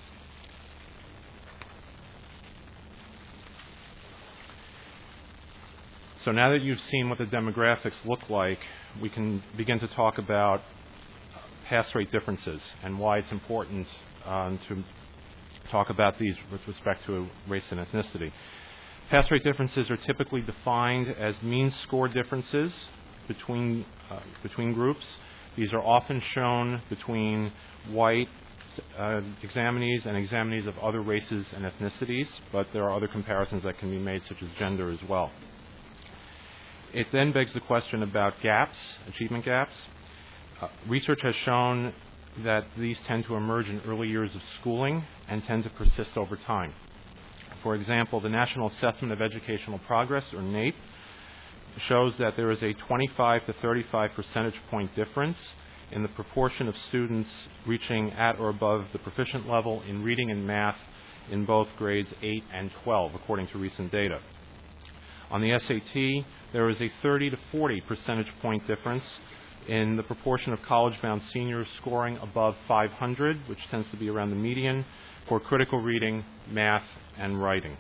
So now that you've seen what the demographics look like, we can begin to talk about pass rate differences and why it's important to talk about these with respect to race and ethnicity. Pass rate differences are typically defined as mean score differences between groups. These are often shown between white examinees and examinees of other races and ethnicities, but there are other comparisons that can be made, such as gender as well. It then begs the question about gaps, achievement gaps. Research has shown that these tend to emerge in early years of schooling and tend to persist over time. For example, the National Assessment of Educational Progress, or NAEP, shows that there is a 25 to 35 percentage point difference in the proportion of students reaching at or above the proficient level in reading and math in both grades 8 and 12, according to recent data. On the SAT, there is a 30 to 40 percentage point difference in the proportion of college-bound seniors scoring above 500, which tends to be around the median, for critical reading, math, and writing.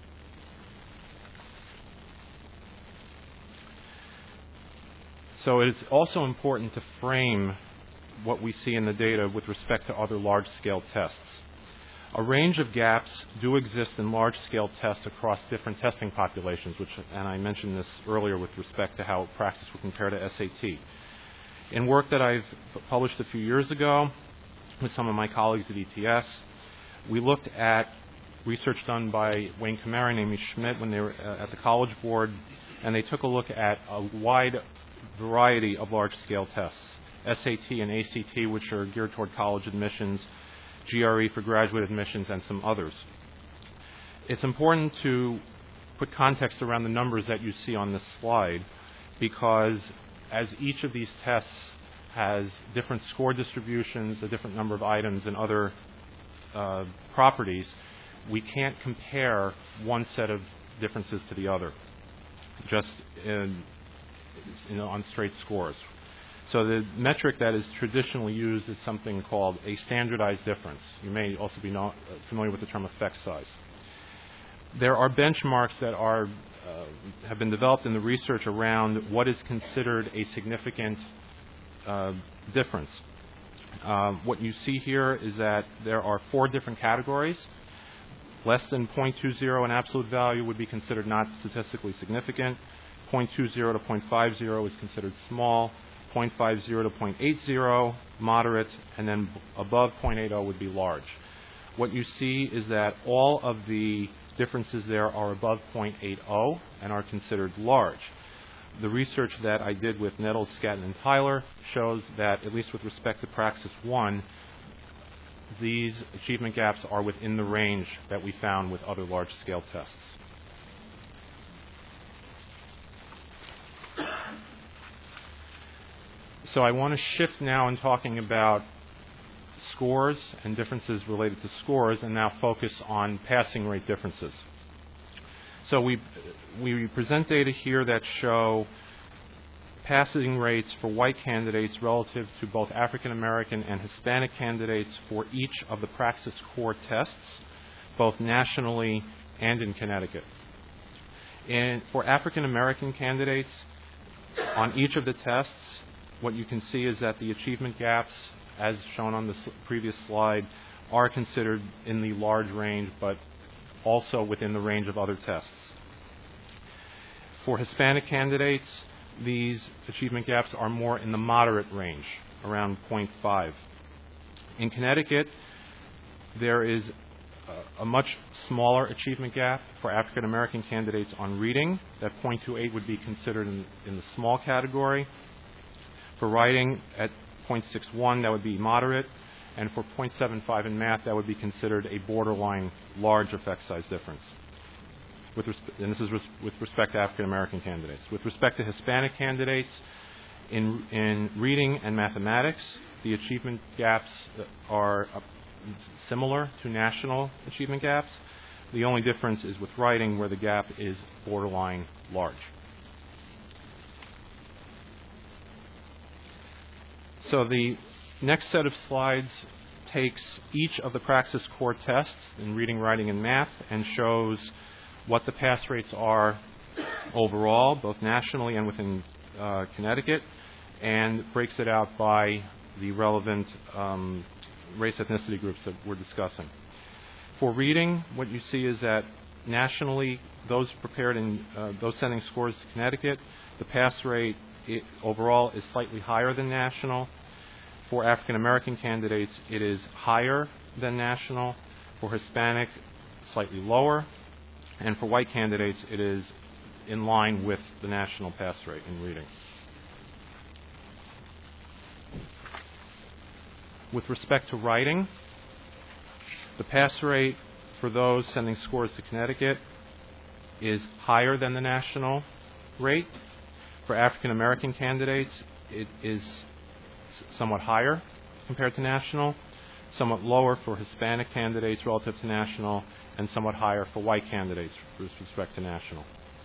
So it is also important to frame what we see in the data with respect to other large-scale tests. A range of gaps do exist in large-scale tests across different testing populations, and I mentioned this earlier with respect to how Praxis would compare to SAT. In work that I've published a few years ago with some of my colleagues at ETS, we looked at research done by Wayne Kamara and Amy Schmidt when they were at the College Board, and they took a look at a wide variety of large-scale tests, SAT and ACT, which are geared toward college admissions, GRE for graduate admissions, and some others. It's important to put context around the numbers that you see on this slide, because as each of these tests has different score distributions, a different number of items, and other properties, we can't compare one set of differences to the other, just on straight scores. So the metric that is traditionally used is something called a standardized difference. You may also be familiar with the term effect size. There are benchmarks that have been developed in the research around what is considered a significant difference. What you see here is that there are 4 different categories. Less than 0.20 in absolute value would be considered not statistically significant. 0.20 to 0.50 is considered small. 0.50 to 0.80, moderate, and then above 0.80 would be large. What you see is that all of the differences there are above 0.80 and are considered large. The research that I did with Nettles, Scatton, and Tyler shows that, at least with respect to Praxis 1, these achievement gaps are within the range that we found with other large-scale tests. So I want to shift now in talking about scores and differences related to scores, and now focus on passing rate differences. So we present data here that show passing rates for white candidates relative to both African American and Hispanic candidates for each of the Praxis Core tests, both nationally and in Connecticut. And for African American candidates, on each of the tests, what you can see is that the achievement gaps, as shown on the previous slide, are considered in the large range, but also within the range of other tests. For Hispanic candidates, these achievement gaps are more in the moderate range, around 0.5. In Connecticut, there is a much smaller achievement gap for African American candidates on reading. That 0.28 would be considered in the small category. For writing, at 0.61, that would be moderate. And for 0.75 in math, that would be considered a borderline large effect size difference. And this is with respect to African American candidates. With respect to Hispanic candidates, in reading and mathematics, the achievement gaps are similar to national achievement gaps. The only difference is with writing, where the gap is borderline large. So the next set of slides takes each of the Praxis Core tests in reading, writing, and math and shows what the pass rates are overall, both nationally and within Connecticut, and breaks it out by the relevant race ethnicity groups that we're discussing. For reading, what you see is that nationally, those prepared in those sending scores to Connecticut, the pass rate overall is slightly higher than national. For African American candidates, it is higher than national. For Hispanic, slightly lower. And for white candidates, it is in line with the national pass rate in reading. With respect to writing, the pass rate for those sending scores to Connecticut is higher than the national rate. For African American candidates, it is somewhat higher compared to national, somewhat lower for Hispanic candidates relative to national, and somewhat higher for white candidates with respect to national.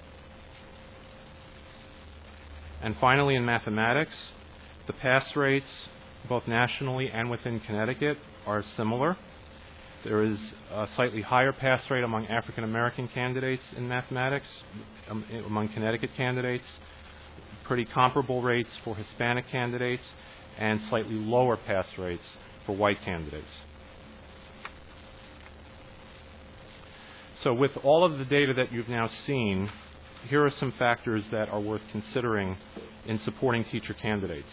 And finally, in mathematics, the pass rates, both nationally and within Connecticut, are similar. There is a slightly higher pass rate among African American candidates in mathematics, among Connecticut candidates, pretty comparable rates for Hispanic candidates, and slightly lower pass rates for white candidates. So with all of the data that you've now seen, here are some factors that are worth considering in supporting teacher candidates.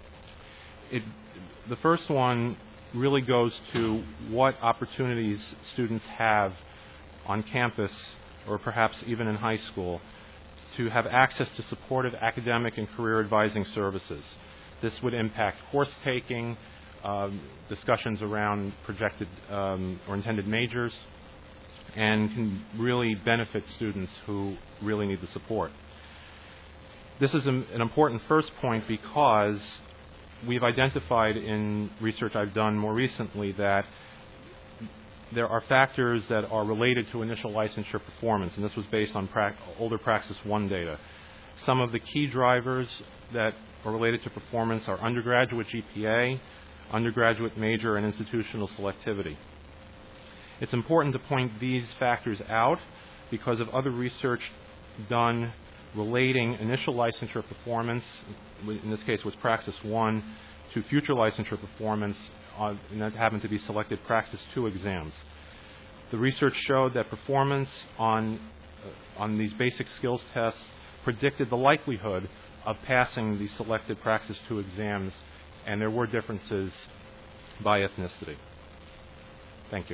The first one really goes to what opportunities students have on campus, or perhaps even in high school, to have access to supportive academic and career advising services. This would impact course taking, discussions around projected or intended majors, and can really benefit students who really need the support. This is an important first point because we've identified in research I've done more recently that there are factors that are related to initial licensure performance, and this was based on older Praxis 1 data. Some of the key drivers that are related to performance are undergraduate GPA, undergraduate major, and institutional selectivity. It's important to point these factors out because of other research done relating initial licensure performance, in this case was Praxis 1, to future licensure performance, and that happened to be selected Praxis 2 exams. The research showed that performance on these basic skills tests predicted the likelihood of passing the selected Praxis 2 exams, and there were differences by ethnicity. Thank you.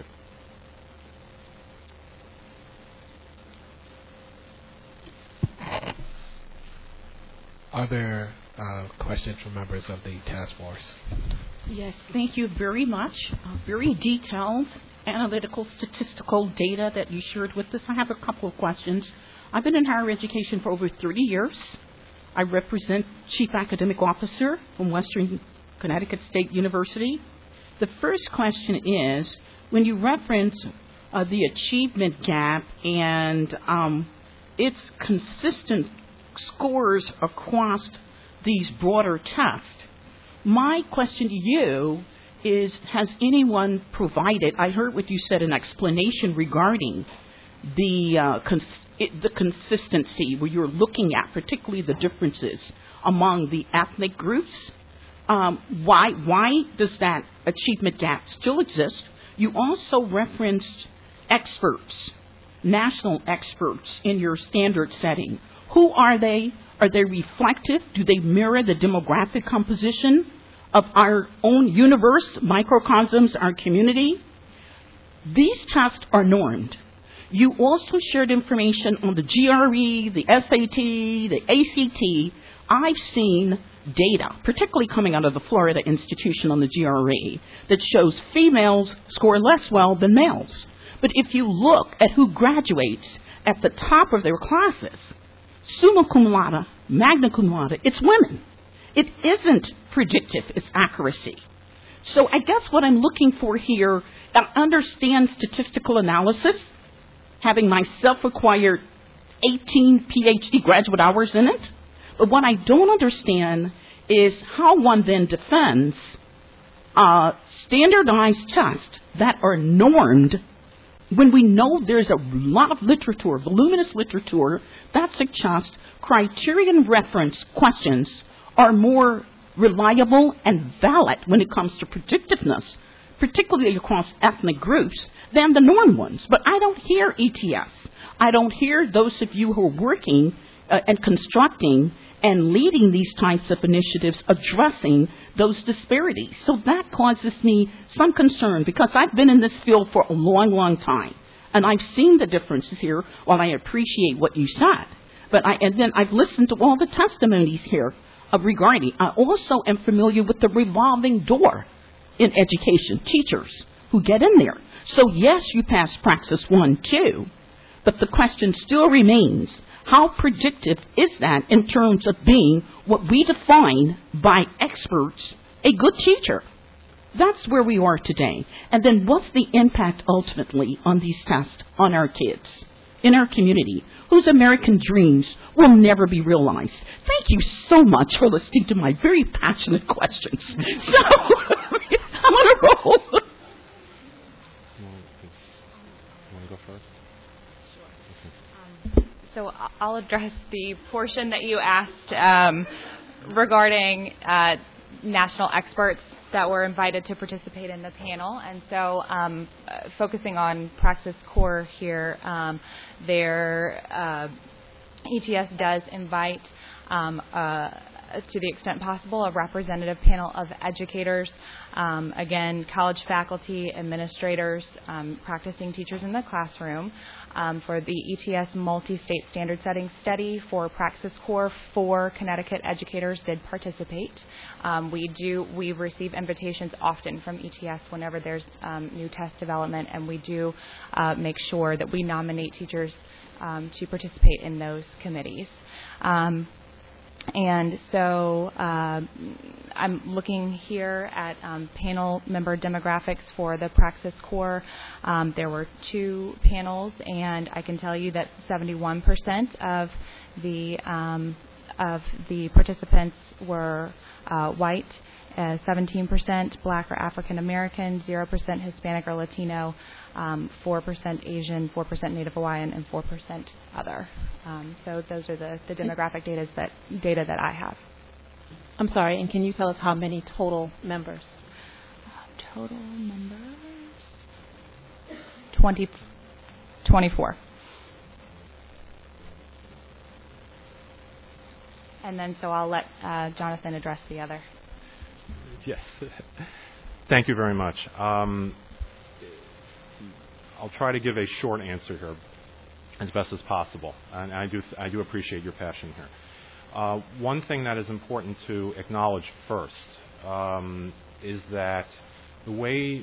Are there questions from members of the task force? Yes, thank you very much. Very detailed, analytical, statistical data that you shared with us. I have a couple of questions. I've been in higher education for over 30 years. I represent Chief Academic Officer from Western Connecticut State University. The first question is, when you reference the achievement gap and its consistent scores across these broader tests, my question to you is, has anyone provided, I heard what you said, an explanation regarding the consistency where you're looking at particularly the differences among the ethnic groups? Why does that achievement gap still exist? You also referenced experts, national experts in your standard setting. Who are they? Are they reflective? Do they mirror the demographic composition of our own universe, microcosms, our community? These tests are normed. You also shared information on the GRE, the SAT, the ACT. I've seen data, particularly coming out of the Florida Institution on the GRE, that shows females score less well than males. But if you look at who graduates at the top of their classes, summa cum laude, magna cum laude, it's women. It isn't predictive, it's accuracy. So I guess what I'm looking for here, I understand statistical analysis, having myself acquired 18 PhD graduate hours in it. But what I don't understand is how one then defends standardized tests that are normed when we know there's a lot of literature, voluminous literature, that suggests criterion reference questions are more reliable and valid when it comes to predictiveness, particularly across ethnic groups, than the norm ones. But I don't hear ETS. I don't hear those of you who are working and constructing and leading these types of initiatives addressing those disparities. So that causes me some concern, because I've been in this field for a long, long time, and I've seen the differences here. While I appreciate what you said, and then I've listened to all the testimonies here regarding. I also am familiar with the revolving door in education, teachers who get in there. So yes, you pass Praxis 1, 2, but the question still remains, how predictive is that in terms of being what we define by experts a good teacher? That's where we are today. And then what's the impact ultimately on these tests on our kids, in our community, whose American dreams will never be realized? Thank you so much for listening to my very passionate questions. So, I'm on a roll. You want to go first? So I'll address the portion that you asked regarding national experts that were invited to participate in the panel. And so focusing on Praxis Core here, their ETS does invite, to the extent possible, a representative panel of educators, again, college faculty, administrators, practicing teachers in the classroom. For the ETS multi-state standard setting study for Praxis Core, 4 Connecticut educators did participate. We receive invitations often from ETS whenever there's new test development, and we do make sure that we nominate teachers to participate in those committees. And so I'm looking here at panel member demographics for the Praxis Core. There were 2 panels, and I can tell you that 71% of the participants were white, 17% Black or African American, 0% Hispanic or Latino, 4% Asian, 4% Native Hawaiian, and 4% other. So those are the demographic data that I have. I'm sorry, and can you tell us how many total members? Total members? 24. And then so I'll let Jonathan address the other. Yes. Thank you very much. I'll try to give a short answer here as best as possible, and I do appreciate your passion here. One thing that is important to acknowledge first is that the way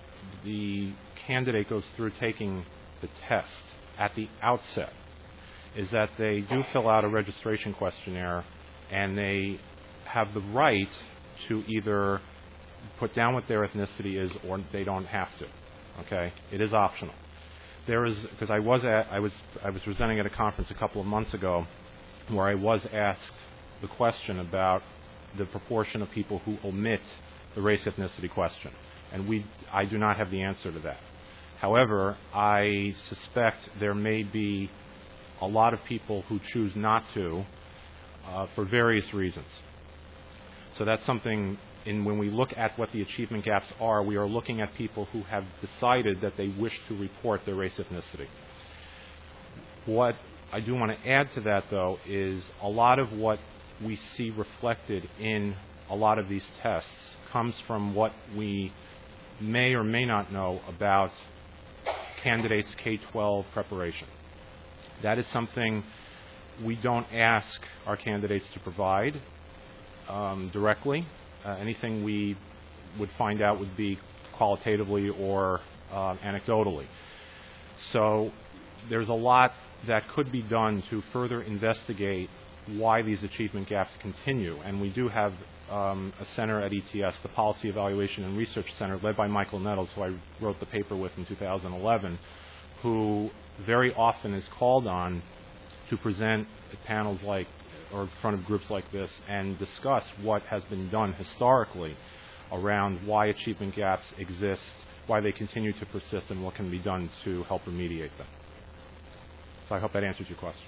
the candidate goes through taking the test at the outset is that they do fill out a registration questionnaire, and they have the right to either put down what their ethnicity is, or they don't have to. Okay, it is optional. There is, because I was presenting at a conference a couple of months ago, where I was asked the question about the proportion of people who omit the race ethnicity question, and I do not have the answer to that. However, I suspect there may be a lot of people who choose not to for various reasons. So that's something, when we look at what the achievement gaps are, we are looking at people who have decided that they wish to report their race ethnicity. What I do want to add to that, though, is a lot of what we see reflected in a lot of these tests comes from what we may or may not know about candidates' K-12 preparation. That is something we don't ask our candidates to provide directly. Anything we would find out would be qualitatively or anecdotally. So there's a lot that could be done to further investigate why these achievement gaps continue. And we do have a center at ETS, the Policy Evaluation and Research Center, led by Michael Nettles, who I wrote the paper with in 2011, who very often is called on to present at panels like, or in front of groups like this, and discuss what has been done historically around why achievement gaps exist, why they continue to persist, and what can be done to help remediate them. So I hope that answers your question.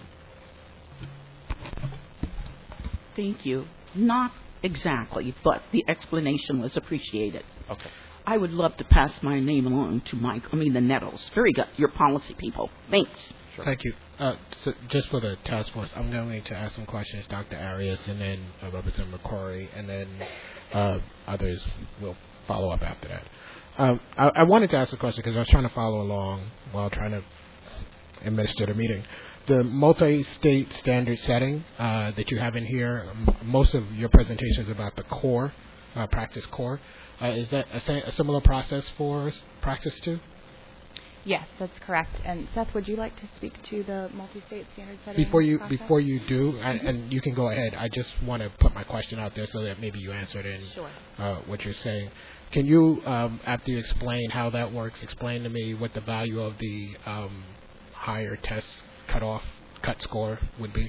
Thank you. Not exactly, but the explanation was appreciated. Okay. I would love to pass my name along to the Nettles. Very good. Your policy people. Thanks. Sure. Thank you. So just for the task force, I'm going to ask some questions, Dr. Arias, and then Representative McCrory, and then others will follow up after that. I wanted to ask a question because I was trying to follow along while trying to administer the meeting. The multi-state standard setting that you have in here, most of your presentation is about the core, practice core. Is that a similar process for practice 2? Yes, that's correct. And Seth, would you like to speak to the multi-state standard setting process? Before you do, and you can go ahead, I just want to put my question out there so that maybe you answer it in what you're saying. Can you, after you explain how that works, explain to me what the value of the higher test cut score would be?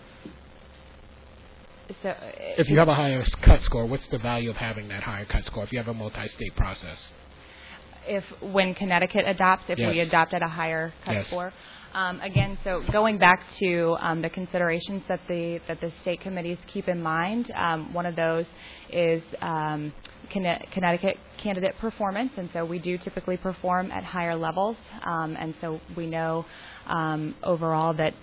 So, if you have a higher cut score, what's the value of having that higher cut score if you have a multi-state process? When Connecticut adopts, we adopt at a higher cut score. Again, so going back to the considerations that the state committees keep in mind, one of those is Connecticut candidate performance, and so we do typically perform at higher levels, and so we know overall that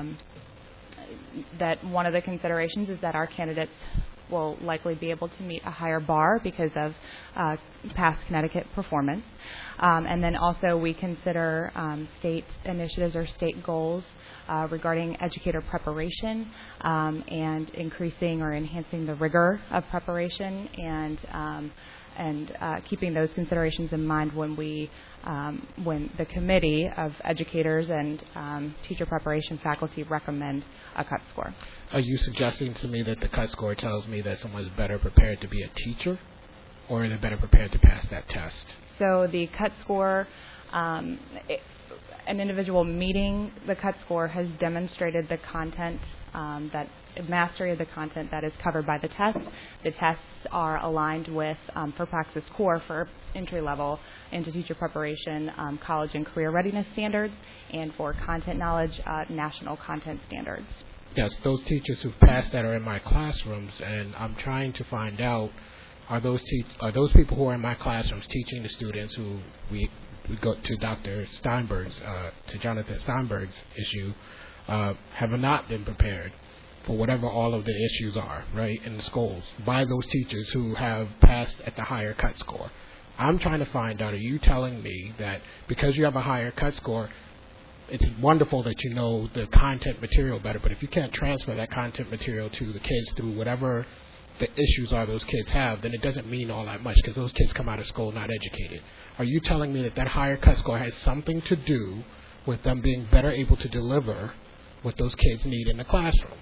that one of the considerations is that our candidates will likely be able to meet a higher bar because of past Connecticut performance. And then also we consider state initiatives or state goals regarding educator preparation and increasing or enhancing the rigor of preparation and keeping those considerations in mind when the committee of educators and teacher preparation faculty recommend a cut score. Are you suggesting to me that the cut score tells me that someone's better prepared to be a teacher, or they're better prepared to pass that test? So the cut score, an individual meeting the cut score has demonstrated the content, that mastery of the content that is covered by the test. The tests are aligned with, for Praxis Core, for entry level into teacher preparation, college and career readiness standards, and for content knowledge, national content standards. Yes, those teachers who've passed that are in my classrooms, and I'm trying to find out, are those people who are in my classrooms teaching the students who we go to Dr. Steinberg's, to Jonathan Steinberg's issue, have not been prepared for whatever all of the issues are, right, in the schools, by those teachers who have passed at the higher cut score. I'm trying to find out, are you telling me that because you have a higher cut score, it's wonderful that you know the content material better, but if you can't transfer that content material to the kids through whatever the issues are those kids have, then it doesn't mean all that much because those kids come out of school not educated. Are you telling me that higher cut score has something to do with them being better able to deliver what those kids need in the classroom.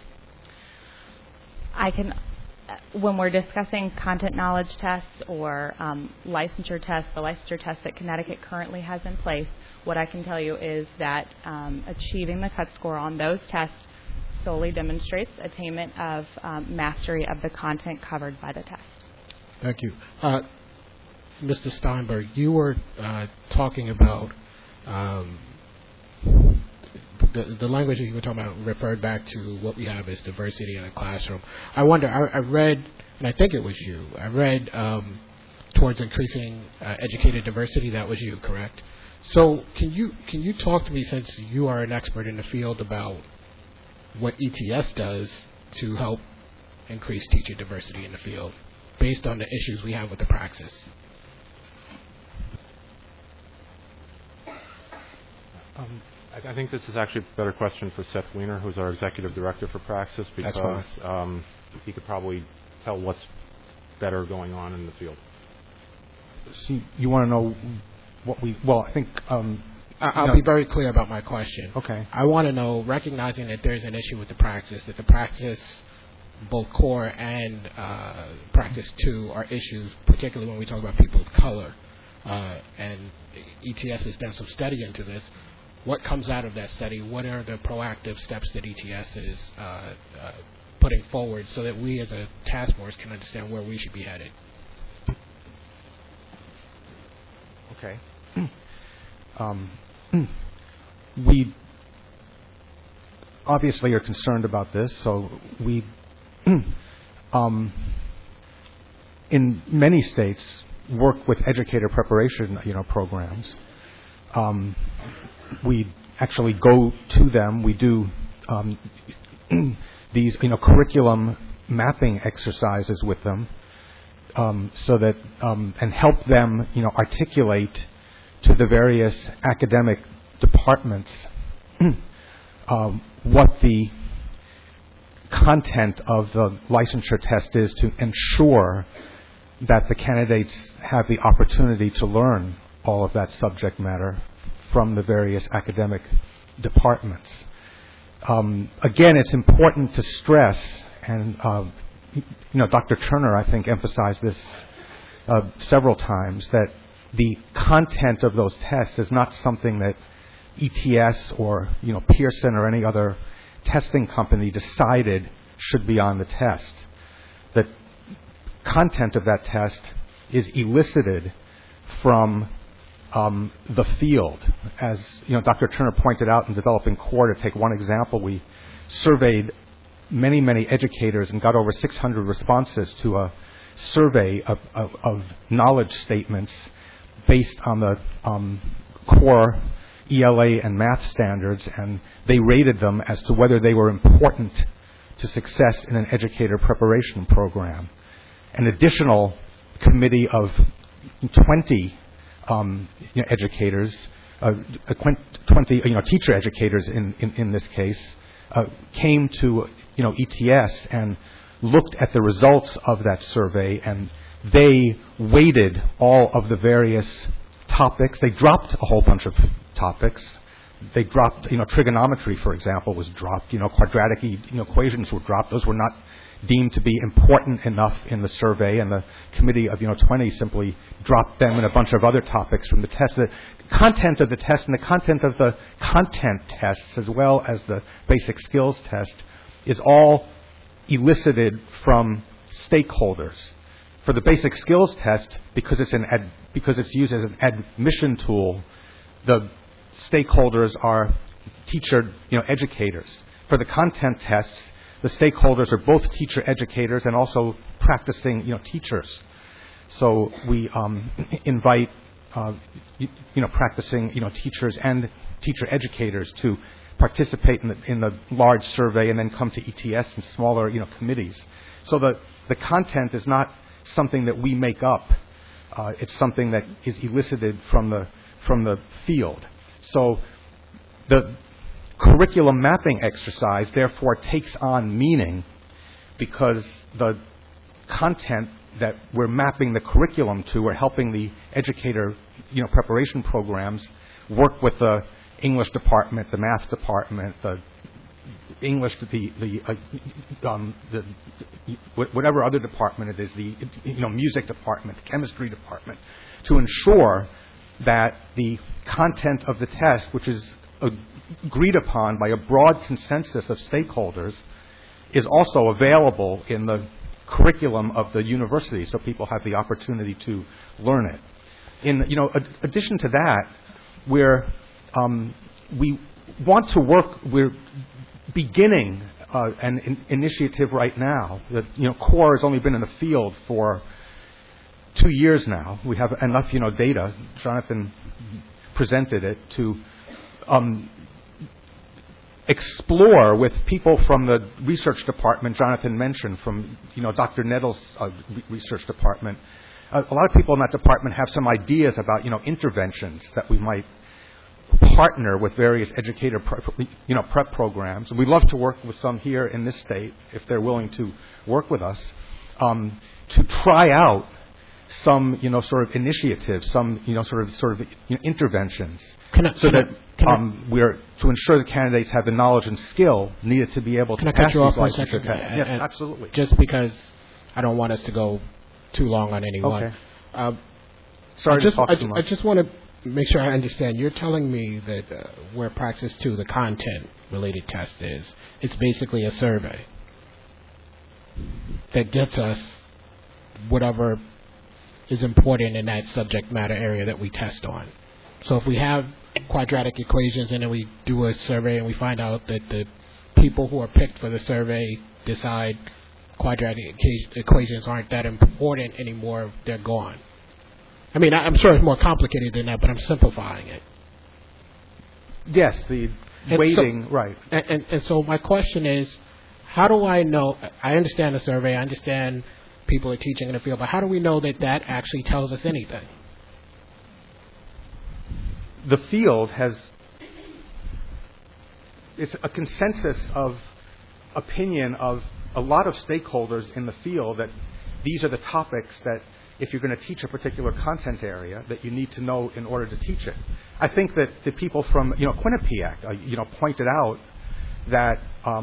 When we're discussing content knowledge tests or licensure tests, the licensure tests that Connecticut currently has in place, what I can tell you is that achieving the cut score on those tests solely demonstrates attainment of mastery of the content covered by the test. Thank you. Mr. Steinberg, you were talking about the language that you were talking about referred back to what we have as diversity in the classroom. I wonder, I read, and I think it was you, I read towards increasing educated diversity. That was you, correct? So can you talk to me, since you are an expert in the field, about what ETS does to help increase teacher diversity in the field based on the issues we have with the praxis? I think this is actually a better question for Seth Weiner, who's our executive director for Praxis, because he could probably tell what's better going on in the field. So you want to know what we? Well, I think I'll be very clear about my question. Okay. I want to know, recognizing that there's an issue with the praxis, that the praxis, both core and Praxis 2, are issues, particularly when we talk about people of color, and ETS has done some study into this. What comes out of that study? What are the proactive steps that ETS is putting forward so that we as a task force can understand where we should be headed? Okay. We obviously are concerned about this, so we, in many states, work with educator preparation, programs. We actually go to them. We do these, curriculum mapping exercises with them, so that and help them, articulate to the various academic departments what the content of the licensure test is, to ensure that the candidates have the opportunity to learn all of that subject matter from the various academic departments. Again, it's important to stress, and Dr. Turner, I think, emphasized this several times, that the content of those tests is not something that ETS or Pearson or any other testing company decided should be on the test. The content of that test is elicited from the field. As Dr. Turner pointed out in developing core, to take one example, we surveyed many educators and got over 600 responses to a survey of knowledge statements based on the core ELA and math standards, and they rated them as to whether they were important to success in an educator preparation program. An additional committee of 20 educators, 20 teacher educators in this case, came to ETS and looked at the results of that survey, and they weighted all of the various topics. They dropped a whole bunch of topics. They dropped, trigonometry, for example, was dropped. Quadratic equations were dropped. Those were not deemed to be important enough in the survey, and the committee of 20 simply dropped them and a bunch of other topics from the test. The content of the test and the content of the content tests, as well as the basic skills test, is all elicited from stakeholders. For the basic skills test, because it's used as an admission tool, the stakeholders are teacher educators. For the content tests, the stakeholders are both teacher educators and also practicing teachers. So we invite practicing teachers and teacher educators to participate in the large survey and then come to ETS in smaller committees. So the content is not something that we make up. It's something that is elicited from the field. So the curriculum mapping exercise, therefore, takes on meaning because the content that we're mapping the curriculum to, we're helping the educator, preparation programs work with the English department, the math department, the English, whatever other department it is, the music department, the chemistry department, to ensure that the content of the test, which is agreed upon by a broad consensus of stakeholders, is also available in the curriculum of the university, so people have the opportunity to learn it. In addition to that, we want to work. We're beginning an initiative right now. That CORE has only been in the field for 2 years now. We have enough data. Jonathan presented it to explore with people from the research department Jonathan mentioned, from Dr. Nettles' research department. A lot of people in that department have some ideas about interventions that we might partner with various educator prep programs. And we'd love to work with some here in this state if they're willing to work with us to try out some sort of initiatives, some sort of interventions, we're to ensure the candidates have the knowledge and skill needed to be able to pass these licensure tests. Yes, absolutely. Just because I don't want us to go too long on any one. Okay. Sorry to talk too much. I just want to make sure I understand. You're telling me that where Praxis 2, the content-related test is, it's basically a survey that gets us whatever is important in that subject matter area that we test on. So if we have quadratic equations and then we do a survey and we find out that the people who are picked for the survey decide quadratic equations aren't that important anymore, they're gone. I mean, I'm sure it's more complicated than that, but I'm simplifying it. Yes, the weighting, right. And so my question is, how do I know? I understand the survey, I understand people are teaching in the field, but how do we know that that actually tells us anything? The field it's a consensus of opinion of a lot of stakeholders in the field that these are the topics that, if you're going to teach a particular content area, that you need to know in order to teach it. I think that the people from Quinnipiac pointed out that,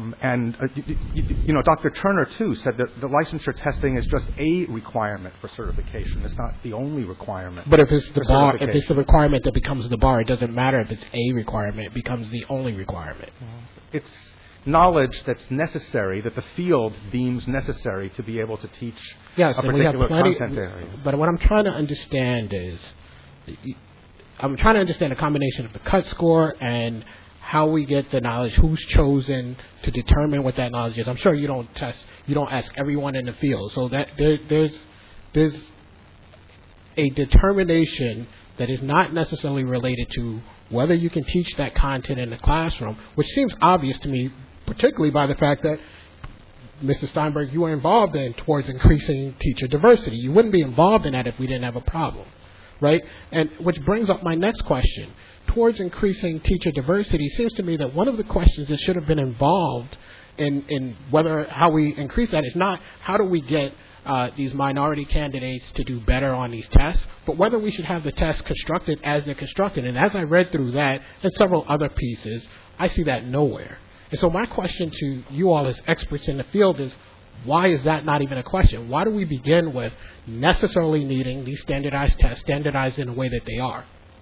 Dr. Turner too said that the licensure testing is just a requirement for certification. It's not the only requirement. But if it's the bar, if it's the requirement that becomes the bar, it doesn't matter if it's a requirement; it becomes the only requirement. It's knowledge that's necessary, that the field deems necessary to be able to teach a particular content area. But what I'm trying to understand is, I'm trying to understand the combination of the cut score and how we get the knowledge, who's chosen to determine what that knowledge is. I'm sure you don't ask everyone in the field. So that there's a determination that is not necessarily related to whether you can teach that content in the classroom, which seems obvious to me, particularly by the fact that, Mr. Steinberg, you were involved in towards increasing teacher diversity. You wouldn't be involved in that if we didn't have a problem, right? And which brings up my next question. Towards increasing teacher diversity, it seems to me that one of the questions that should have been involved in how we increase that is not how do we get these minority candidates to do better on these tests, but whether we should have the tests constructed as they're constructed. And as I read through that and several other pieces, I see that nowhere. And so my question to you all as experts in the field is, why is that not even a question? Why do we begin with necessarily needing these standardized tests, standardized in the way that they are?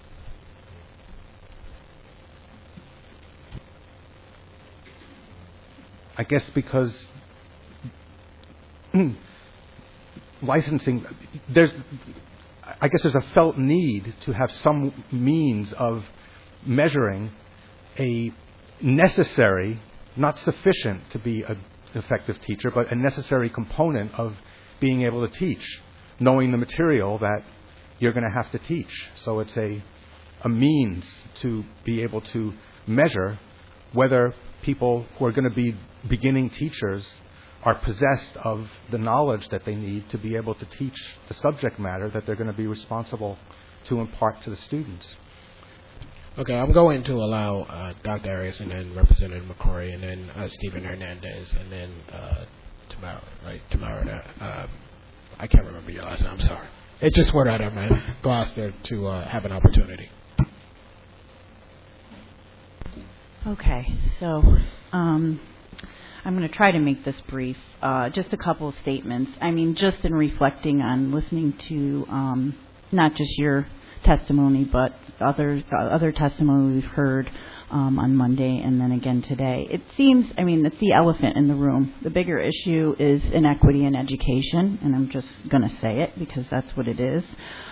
I guess because licensing, there's a felt need to have some means of measuring a necessary, not sufficient to be an effective teacher, but a necessary component of being able to teach, knowing the material that you're going to have to teach. So it's a means to be able to measure whether people who are going to be beginning teachers are possessed of the knowledge that they need to be able to teach the subject matter that they're going to be responsible to impart to the students. Okay, I'm going to allow Dr. Arias and then Representative McCrory and then Stephen Hernandez and then Tamara. I can't remember your last name, I'm sorry. It just went out of my Gloucester to have an opportunity. Okay, so I'm going to try to make this brief. Just a couple of statements. I mean, just in reflecting on listening to not just your testimony, but other testimony we've heard on Monday and then again today. It seems, I mean, it's the elephant in the room. The bigger issue is inequity in education, and I'm just going to say it because that's what it is.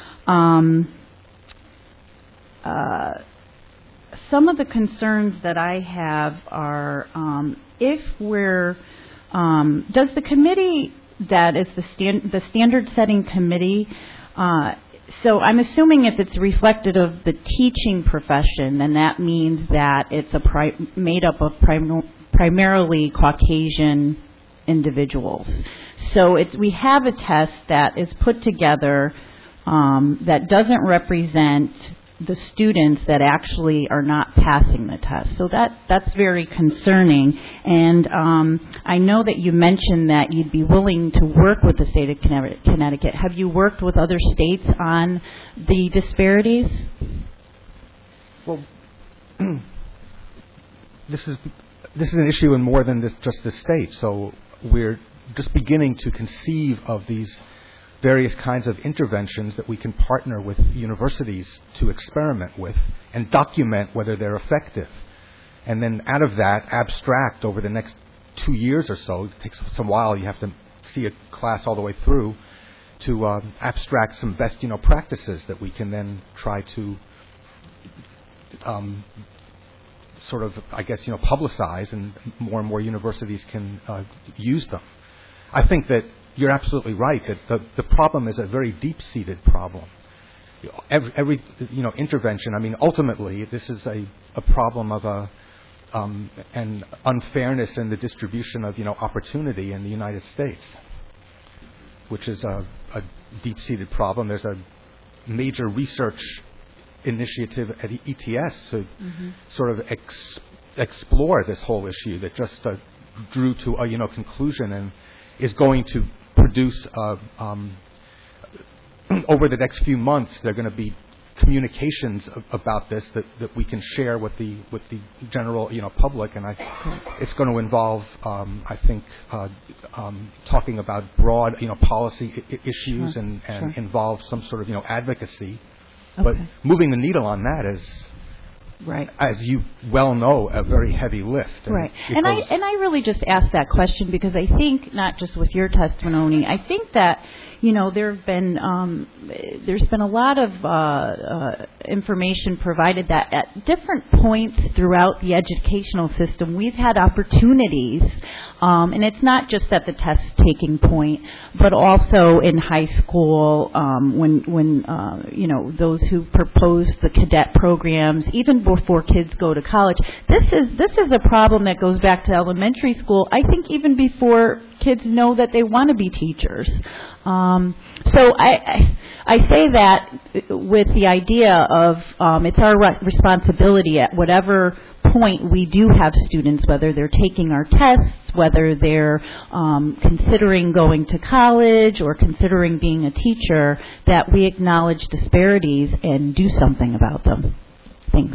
Some of the concerns that I have are if we're, does the committee that is the standard setting committee, so I'm assuming if it's reflective of the teaching profession, then that means that it's made up of primarily Caucasian individuals. So we have a test that is put together that doesn't represent the students that actually are not passing the test. So that's very concerning. And I know that you mentioned that you'd be willing to work with the state of Connecticut. Have you worked with other states on the disparities? Well, this is an issue in more than just the state. So we're just beginning to conceive of these various kinds of interventions that we can partner with universities to experiment with and document whether they're effective. And then out of that, abstract over the next 2 years or so, it takes some while, you have to see a class all the way through, to abstract some best practices that we can then try to sort of, I guess, publicize, and more universities can use them. I think that you're absolutely right that the problem is a very deep-seated problem. Every intervention. I mean, ultimately, this is a problem of an unfairness in the distribution of opportunity in the United States, which is a deep-seated problem. There's a major research initiative at ETS to sort of explore this whole issue that just drew to a conclusion and is going to produce over the next few months. There are going to be communications about this that we can share with the general public, and it's going to involve I think talking about broad policy issues and sure. involve some sort of advocacy. Okay. But moving the needle on that is, right, as you well know, a very heavy lift. Right. And I really just asked that question because I think, not just with your testimony, I think that, there's been a lot of information provided that at different points throughout the educational system, we've had opportunities, and it's not just at the test-taking point, but also in high school, when those who propose the cadet programs, even before kids go to college. This is a problem that goes back to elementary school, I think even before kids know that they want to be teachers. So I say that with the idea of it's our responsibility at whatever point we do have students, whether they're taking our tests, whether they're considering going to college or considering being a teacher, that we acknowledge disparities and do something about them. Thanks.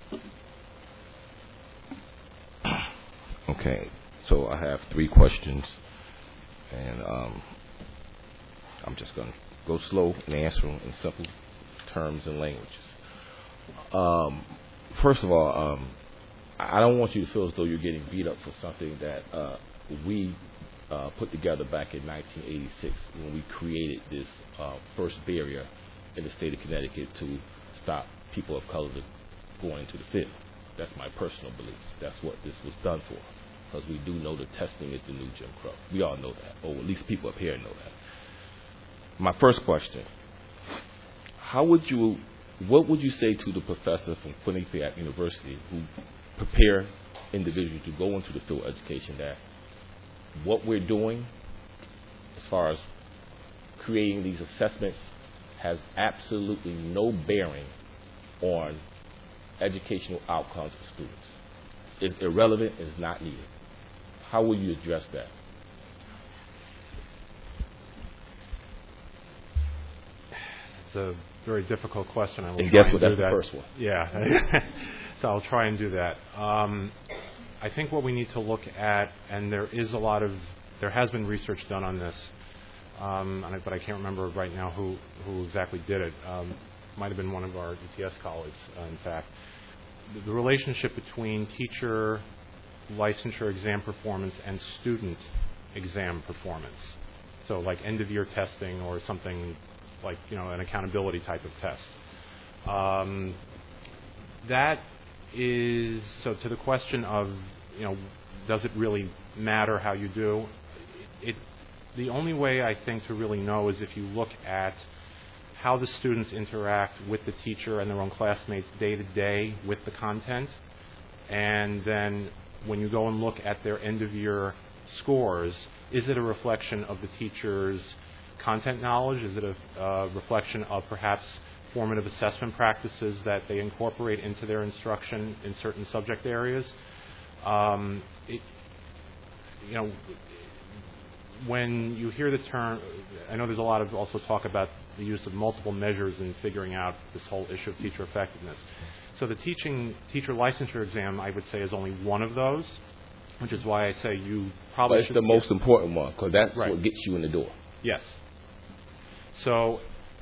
Okay, so I have 3 questions, and I'm just going to go slow and answer them in simple terms and languages. First of all, I don't want you to feel as though you're getting beat up for something that we put together back in 1986 when we created this first barrier in the state of Connecticut to stop people of color going into the field. That's my personal belief. That's what this was done for, because we do know that testing is the new Jim Crow. We all know that, or at least people up here know that. My first question, what would you say to the professor from Quinnipiac University who prepare individuals to go into the field of education that what we're doing as far as creating these assessments has absolutely no bearing on educational outcomes for students? It's irrelevant and is not needed. How will you address that? It's a very difficult question. And guess what? That's the first one. Yeah. So I'll try and do that. I think what we need to look at, and there has been research done on this, but I can't remember right now who exactly did it. Might have been one of our ETS colleagues, in fact. The relationship between teacher licensure exam performance and student exam performance. So like end-of-year testing or something like, an accountability type of test. That is, so to the question of, does it really matter how you do? The only way I think to really know is if you look at how the students interact with the teacher and their own classmates day to day with the content, and then when you go and look at their end-of-year scores, is it a reflection of the teacher's content knowledge? Is it a reflection of perhaps formative assessment practices that they incorporate into their instruction in certain subject areas? When you hear the term, I know there's a lot of also talk about the use of multiple measures in figuring out this whole issue of teacher effectiveness. So the teacher licensure exam, I would say, is only one of those, which is why I say you probably should. But it's the most important one, because that's right. What gets you in the door. Yes. So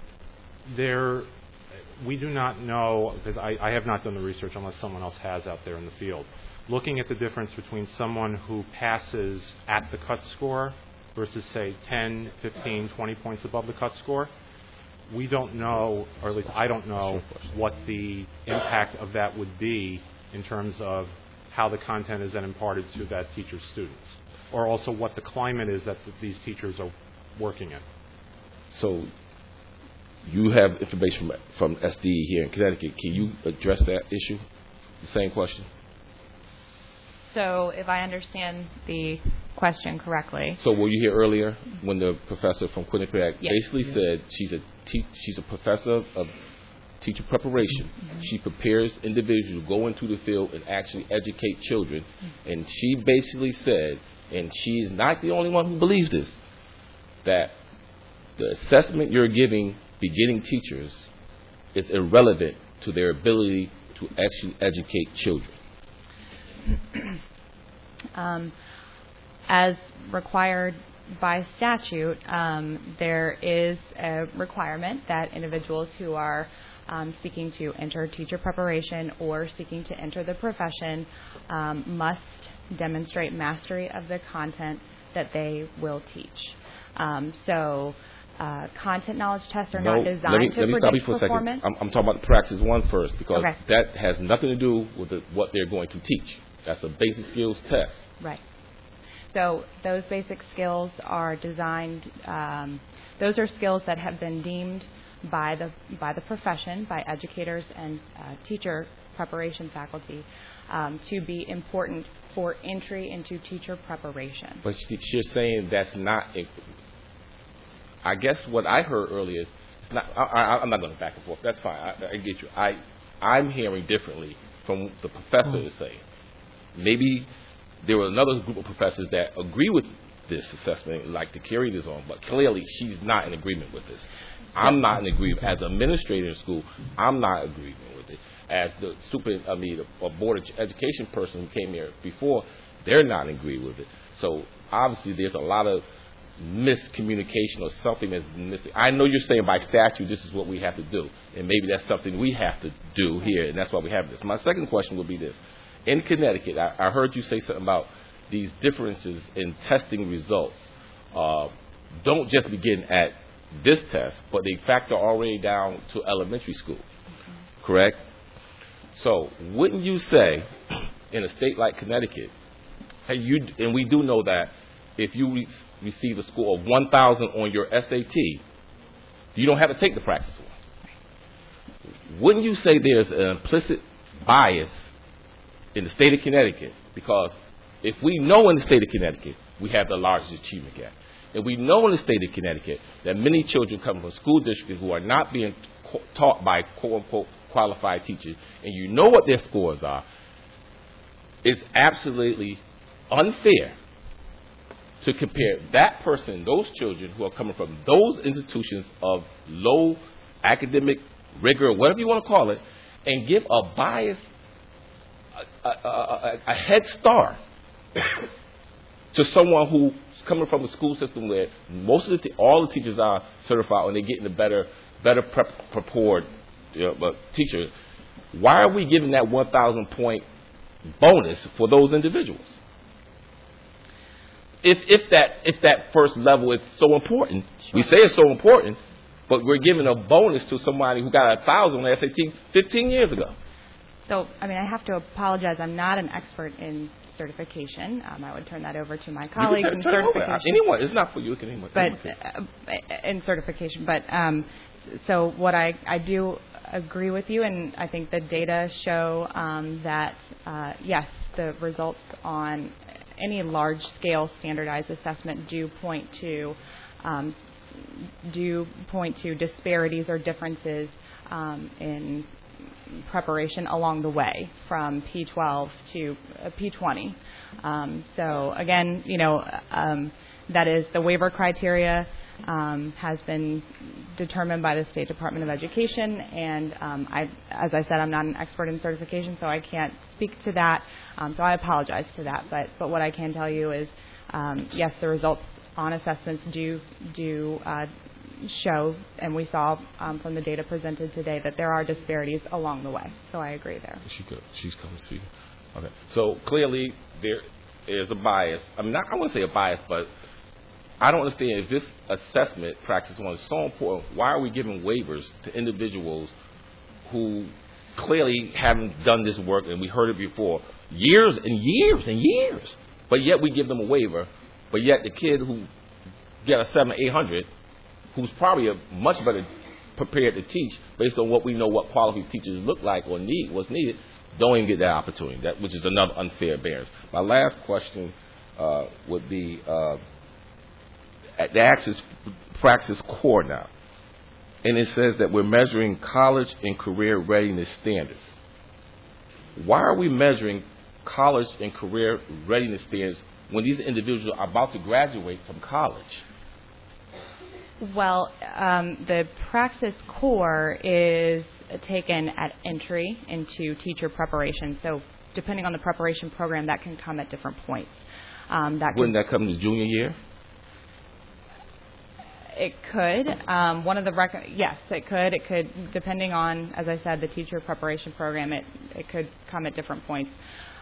we do not know, because I have not done the research unless someone else has out there in the field, looking at the difference between someone who passes at the cut score versus, say, 10, 15, 20 points above the cut score. We don't know, or at least I don't know, what the impact of that would be in terms of how the content is then imparted to that teacher's students, or also what the climate is that these teachers are working in. So you have information from SDE here in Connecticut. Can you address that issue? The same question. So if I understand the question correctly. So were you here earlier when the professor from Quinnipiac basically said she's a professor of teacher preparation. Mm-hmm. She prepares individuals to go into the field and actually educate children. Mm-hmm. And she basically said, and she is not the only one who believes this, that the assessment you're giving beginning teachers is irrelevant to their ability to actually educate children. As required by statute, there is a requirement that individuals who are seeking to enter teacher preparation or seeking to enter the profession must demonstrate mastery of the content that they will teach. Content knowledge tests are not designed to predict performance. I'm talking about the Praxis 1 first, because that has nothing to do with what they're going to teach. That's a basic skills test. Right. So those basic skills are designed. Those are skills that have been deemed by the profession, by educators and teacher preparation faculty, to be important for entry into teacher preparation. But you're saying that's not. I guess what I heard earlier is it's not. I'm not going back and forth. That's fine. I get you. I'm hearing differently from the professor is saying. Maybe there were another group of professors that agree with this assessment and like to carry this on, but clearly she's not in agreement with this. I'm not in agreement. As an administrator in school, I'm not in agreement with it. As a board of education person who came here before, they're not in agreement with it. So obviously there's a lot of miscommunication or something that's missing. I know you're saying by statute this is what we have to do, and maybe that's something we have to do here, and that's why we have this. My second question would be this. In Connecticut, I heard you say something about these differences in testing results don't just begin at this test, but they factor already down to elementary school, correct? So wouldn't you say in a state like Connecticut, and we do know that if you receive a score of 1,000 on your SAT, you don't have to take the practice one. Wouldn't you say there's an implicit bias in the state of Connecticut? Because if we know in the state of Connecticut we have the largest achievement gap, and we know in the state of Connecticut that many children come from school districts who are not being taught by quote-unquote qualified teachers, and you know what their scores are, it's absolutely unfair to compare that person, those children who are coming from those institutions of low academic rigor, whatever you want to call it, and give a bias a head start to someone who's coming from a school system where most of all the teachers are certified and they're getting a better prepared teacher. Why are we giving that 1,000 point bonus for those individuals? If that first level is so important, we say it's so important, but we're giving a bonus to somebody who got 1,000 on SAT 15 years ago. So, I mean, I have to apologize. I'm not an expert in certification. I would turn that over to my colleagues in certification. Anyone, it's not for you. Anyone. But in certification, but so what I do agree with you, and I think the data show that yes, the results on any large-scale standardized assessment do point to disparities or differences in preparation along the way from P12 to P20. So again, that is the waiver criteria has been determined by the State Department of Education, and as I said, I'm not an expert in certification, so I can't speak to that. So I apologize to that. But what I can tell you is, yes, the results on assessments do show, and we saw from the data presented today, that there are disparities along the way. So I agree there. She's coming to see. Okay. So clearly there is a bias. I mean, I wouldn't say a bias, but I don't understand if this assessment practice one is so important. Why are we giving waivers to individuals who clearly haven't done this work, and we heard it before, years and years and years, but yet we give them a waiver, but yet the kid who got a 700 or 800, who's probably a much better prepared to teach based on what we know what quality teachers look like or what's needed, don't even get that opportunity, which is another unfair barrier. My last question would be, the Access Praxis Core now, and it says that we're measuring college and career readiness standards. Why are we measuring college and career readiness standards when these individuals are about to graduate from college? Well, the Praxis Core is taken at entry into teacher preparation. So depending on the preparation program, that can come at different points. Wouldn't that come to junior year? It could. One of the yes, it could. It could, depending on, as I said, the teacher preparation program. It could come at different points.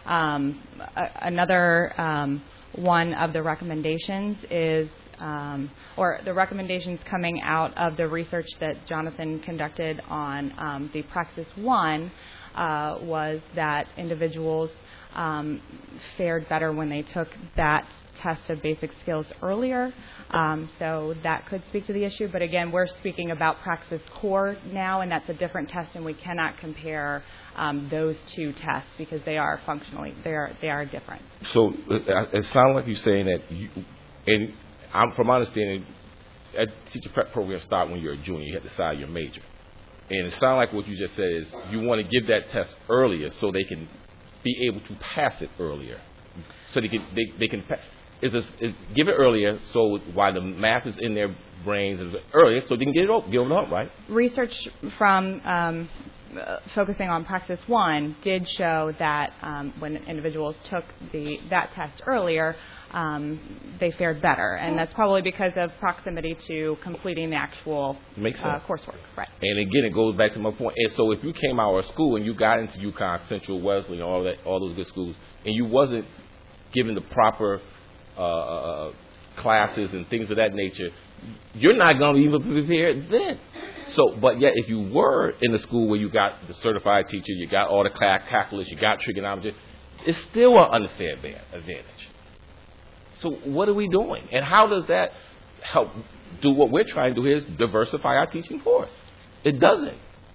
Another one of the recommendations is, or the recommendations coming out of the research that Jonathan conducted on the Praxis 1 was that individuals fared better when they took that test of basic skills earlier. So that could speak to the issue. But again, we're speaking about Praxis Core now, and that's a different test, and we cannot compare those two tests because they are functionally, they are different. So it sounds like you're saying that, from my understanding, a teacher prep program start when you're a junior. You have to decide your major. And it sounds like what you just said is you want to give that test earlier so they can be able to pass it earlier. So they can pass. Give it earlier so while the math is in their brains earlier so they can get it up, right? Research from focusing on Praxis 1 did show that when individuals took that test earlier, they fared better. And that's probably because of proximity to completing the actual coursework. Right. And again, it goes back to my point. And so if you came out of school and you got into UConn, Central, Wesley, and all those good schools, and you wasn't given the proper classes and things of that nature, you're not going to even be prepared then. So, but yet if you were in the school where you got the certified teacher, you got all the calculus, you got trigonometry, it's still an unfair advantage. So what are we doing? And how does that help do what we're trying to do here is diversify our teaching force? It doesn't.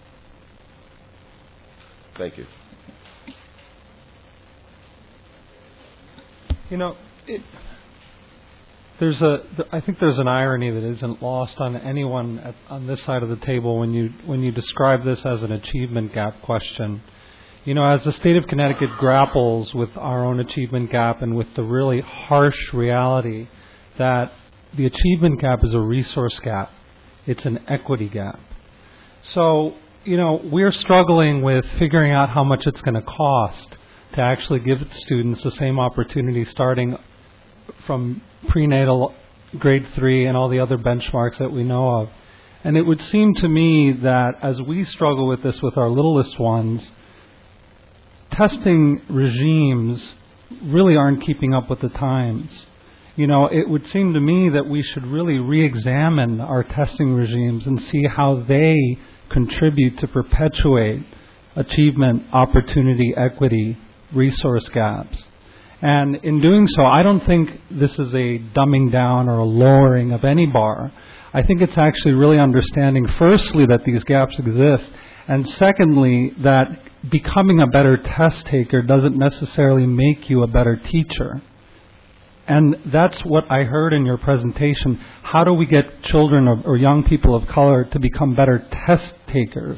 Thank you. I think there's an irony that isn't lost on anyone on this side of the table when you describe this as an achievement gap question. As the state of Connecticut grapples with our own achievement gap and with the really harsh reality that the achievement gap is a resource gap, it's an equity gap. So, we're struggling with figuring out how much it's going to cost to actually give students the same opportunity starting from prenatal, grade 3, and all the other benchmarks that we know of. And it would seem to me that as we struggle with this with our littlest ones, testing regimes really aren't keeping up with the times. You know, it would seem to me that we should really re-examine our testing regimes and see how they contribute to perpetuate achievement, opportunity, equity, resource gaps. And in doing so, I don't think this is a dumbing down or a lowering of any bar. I think it's actually really understanding, firstly, that these gaps exist, and secondly, that becoming a better test taker doesn't necessarily make you a better teacher. And that's what I heard in your presentation. How do we get children or young people of color to become better test takers?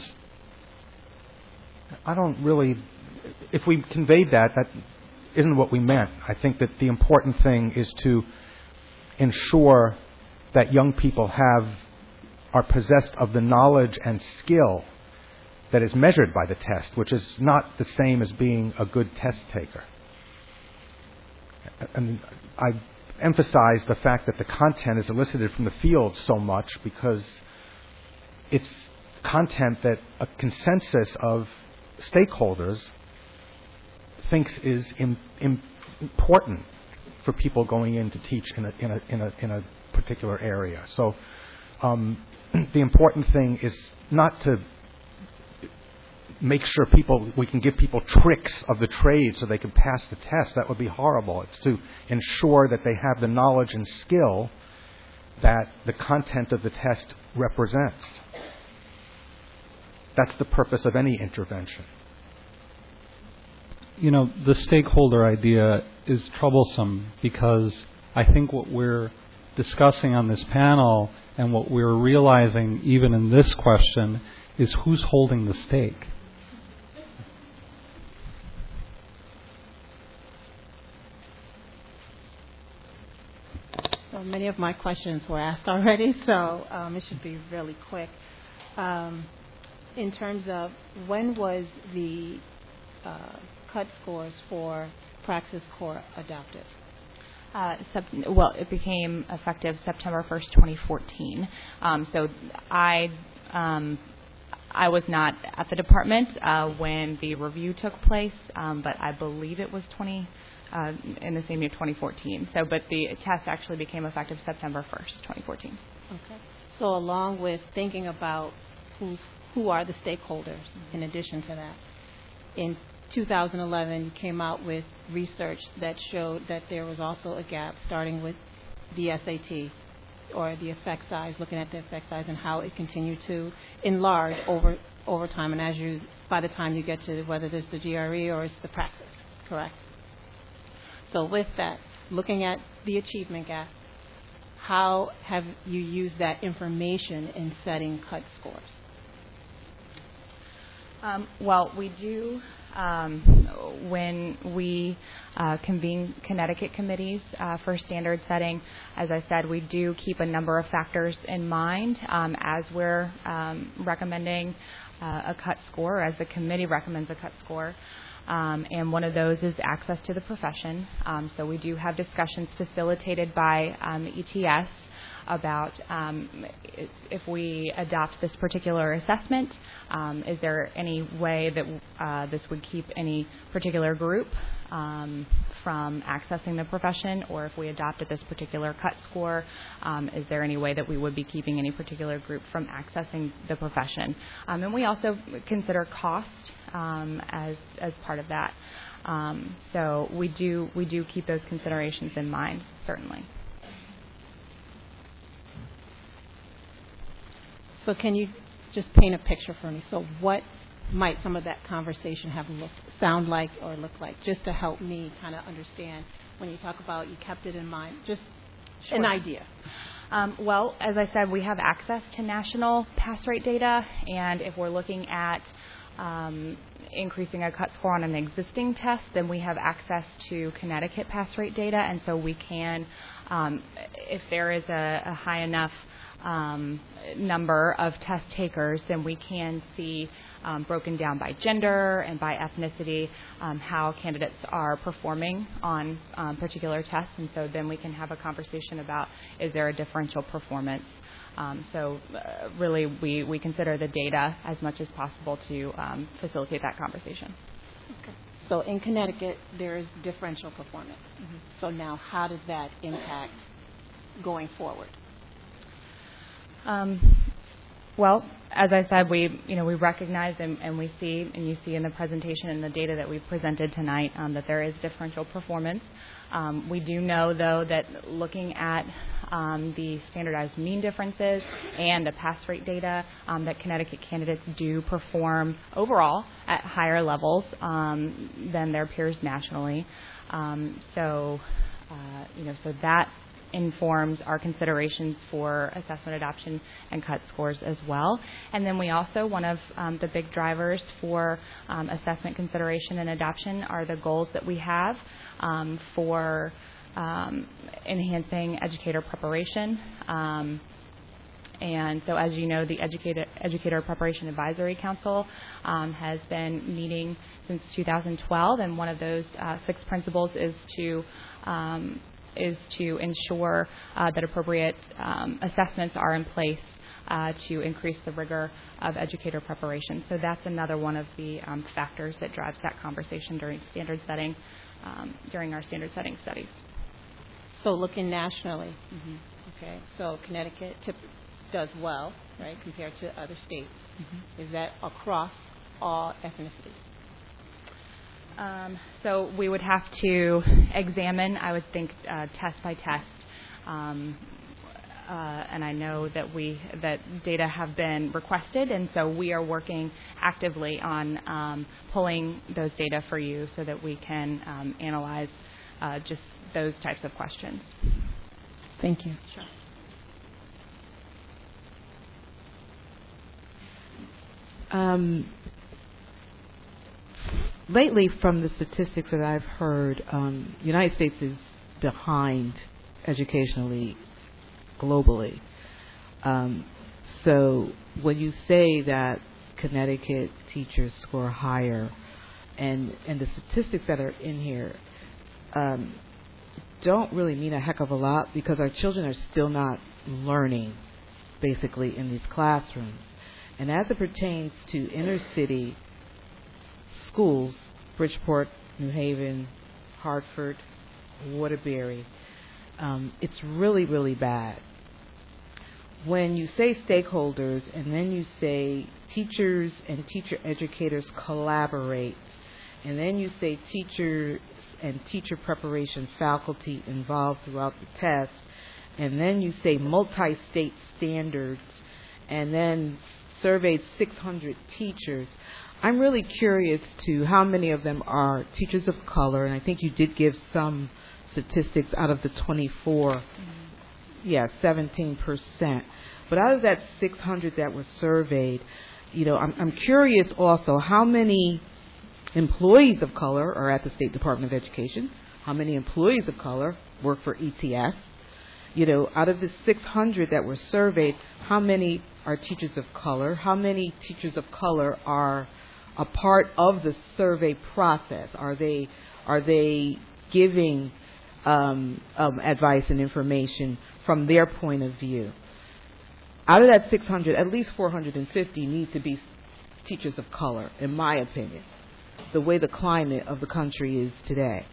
I don't really, if we conveyed that isn't what we meant. I think that the important thing is to ensure that young people are possessed of the knowledge and skill that is measured by the test, which is not the same as being a good test taker. And I emphasize the fact that the content is elicited from the field so much because it's content that a consensus of stakeholders thinks is important for people going in to teach in a particular area. So the important thing is not to make sure we can give people tricks of the trade so they can pass the test. That would be horrible. It's to ensure that they have the knowledge and skill that the content of the test represents. That's the purpose of any intervention. You know, the stakeholder idea is troublesome because I think what we're discussing on this panel and what we're realizing even in this question is who's holding the stake. So many of my questions were asked already, so it should be really quick. In terms of when was the cut scores for Praxis Core adopted? It became effective September 1st, 2014. So I was not at the department when the review took place, but I believe it was in the same year, 2014. So, but the test actually became effective September 1st, 2014. Okay. So along with thinking about who are the stakeholders, in addition to that, in 2011, you came out with research that showed that there was also a gap starting with the SAT or the effect size, looking at the effect size and how it continued to enlarge over time, and by the time you get to whether it's the GRE or it's the Praxis, correct? So with that, looking at the achievement gap, how have you used that information in setting cut scores? We do. When we convene Connecticut committees for standard setting, as I said, we do keep a number of factors in mind as we're recommending a cut score, as the committee recommends a cut score. And one of those is access to the profession. So we do have discussions facilitated by ETS about if we adopt this particular assessment, is there any way that this would keep any particular group from accessing the profession, or if we adopted this particular cut score, is there any way that we would be keeping any particular group from accessing the profession? And we also consider cost as part of that. So we do keep those considerations in mind, certainly. So can you just paint a picture for me? So what might some of that conversation sound like or look like, just to help me kind of understand when you talk about you kept it in mind, just an idea? As I said, we have access to national pass rate data, and if we're looking at increasing a cut score on an existing test, then we have access to Connecticut pass rate data, and so we can, if there is a high enough number of test takers, then we can see broken down by gender and by ethnicity how candidates are performing on particular tests, and so then we can have a conversation about, is there a differential performance. Really, we consider the data as much as possible to facilitate that conversation. Okay. So in Connecticut, there is differential performance. Mm-hmm. So now how does that impact going forward? Well, as I said, we recognize and we see, and you see in the presentation and the data that we presented tonight, that there is differential performance. We do know, though, that looking at the standardized mean differences and the pass rate data, that Connecticut candidates do perform overall at higher levels than their peers nationally. So that informs our considerations for assessment adoption and cut scores as well. And then we also, one of the big drivers for assessment consideration and adoption are the goals that we have for enhancing educator preparation. And so, as you know, the Educator Preparation Advisory Council has been meeting since 2012, and one of those 6 principles is to ensure that appropriate assessments are in place to increase the rigor of educator preparation. So that's another one of the factors that drives that conversation during standard setting, during our standard setting studies. So looking nationally, okay, so Connecticut does well, right, compared to other states. Is that across all ethnicities? So we would have to examine, I would think, test by test. And I know that data have been requested, and so we are working actively on pulling those data for you so that we can analyze just those types of questions. Thank you. Sure. Lately, from the statistics that I've heard, the United States is behind educationally, globally. So when you say that Connecticut teachers score higher, and the statistics that are in here don't really mean a heck of a lot, because our children are still not learning, basically, in these classrooms. And as it pertains to inner city schools, Bridgeport, New Haven, Hartford, Waterbury, it's really, really bad. When you say stakeholders and then you say teachers and teacher educators collaborate, and then you say teachers and teacher preparation faculty involved throughout the test, and then you say multi-state standards, and then surveyed 600 teachers, I'm really curious to how many of them are teachers of color, and I think you did give some statistics out of the 24, 17%. But out of that 600 that were surveyed, I'm curious also how many employees of color are at the State Department of Education, how many employees of color work for ETS. Out of the 600 that were surveyed, how many are teachers of color? How many teachers of color are a part of the survey process? Are they giving advice and information from their point of view? Out of that 600, at least 450 need to be teachers of color, in my opinion, the way the climate of the country is today.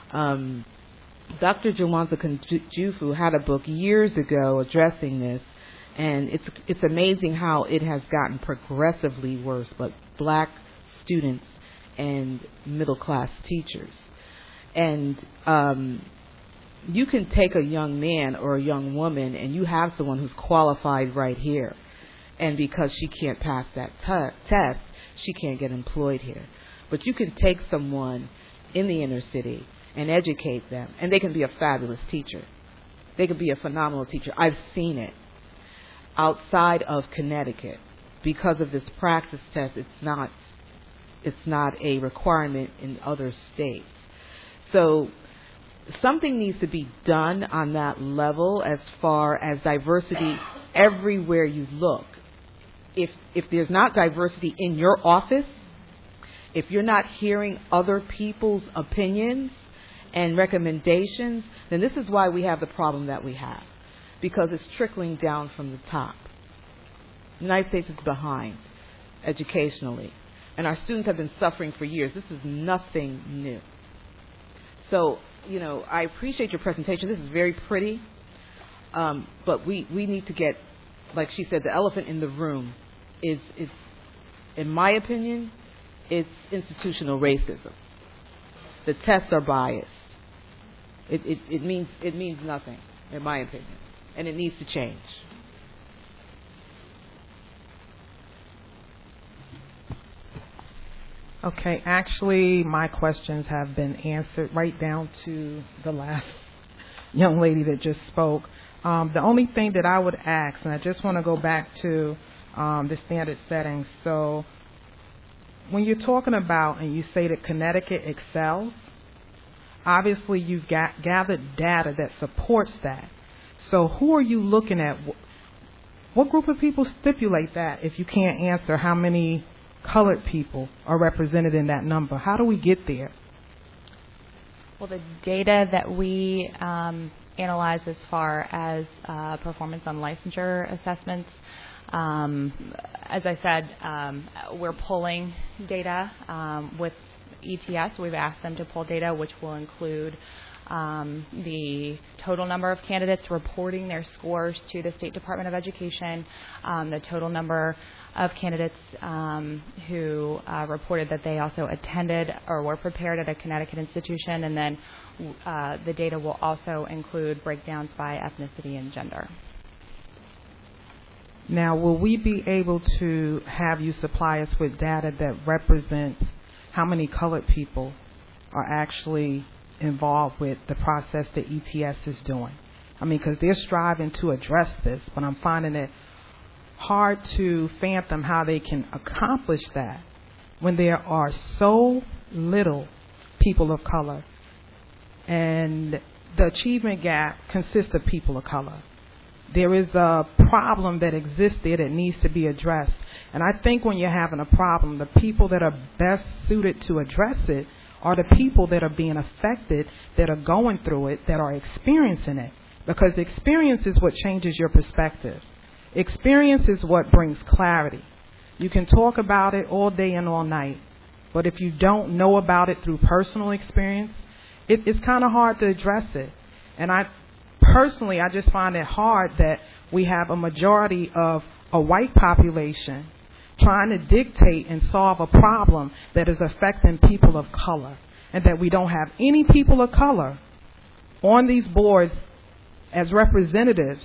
Dr. Jawanza Kunjufu had a book years ago addressing this, and it's amazing how it has gotten progressively worse, but black students and middle-class teachers. And you can take a young man or a young woman and you have someone who's qualified right here, and because she can't pass that test, she can't get employed here. But you can take someone in the inner city and educate them, and they can be a fabulous teacher. They can be a phenomenal teacher. I've seen it. Outside of Connecticut, because of this praxis test, it's not a requirement in other states. So something needs to be done on that level as far as diversity everywhere you look. If there's not diversity in your office, if you're not hearing other people's opinions and recommendations, then this is why we have the problem that we have, because it's trickling down from the top. The United States is behind educationally, and our students have been suffering for years. This is nothing new. So, I appreciate your presentation. This is very pretty, but we need to get, like she said, the elephant in the room is in my opinion, it's institutional racism. The tests are biased. It means nothing, in my opinion, and it needs to change. Okay, actually, my questions have been answered right down to the last young lady that just spoke. The only thing that I would ask, and I just want to go back to the standard settings. So when you're talking about, and you say that Connecticut excels, obviously you've gathered data that supports that. So who are you looking at? What group of people stipulate that if you can't answer how many colored people are represented in that number? How do we get there? Well, the data that we analyze as far as performance on licensure assessments, as I said, we're pulling data with ETS. We've asked them to pull data which will include the total number of candidates reporting their scores to the State Department of Education, the total number of candidates who reported that they also attended or were prepared at a Connecticut institution, and then the data will also include breakdowns by ethnicity and gender. Now, will we be able to have you supply us with data that represents how many colored people are actually involved with the process that ETS is doing? I mean, because they're striving to address this, but I'm finding it hard to fathom how they can accomplish that when there are so little people of color, and the achievement gap consists of people of color. There is a problem that exists there that needs to be addressed. And I think when you're having a problem, the people that are best suited to address it are the people that are being affected, that are going through it, that are experiencing it. Because experience is what changes your perspective. Experience is what brings clarity. You can talk about it all day and all night, but if you don't know about it through personal experience, it's kind of hard to address it. And I just find it hard that we have a majority of a white population trying to dictate and solve a problem that is affecting people of color, and that we don't have any people of color on these boards as representatives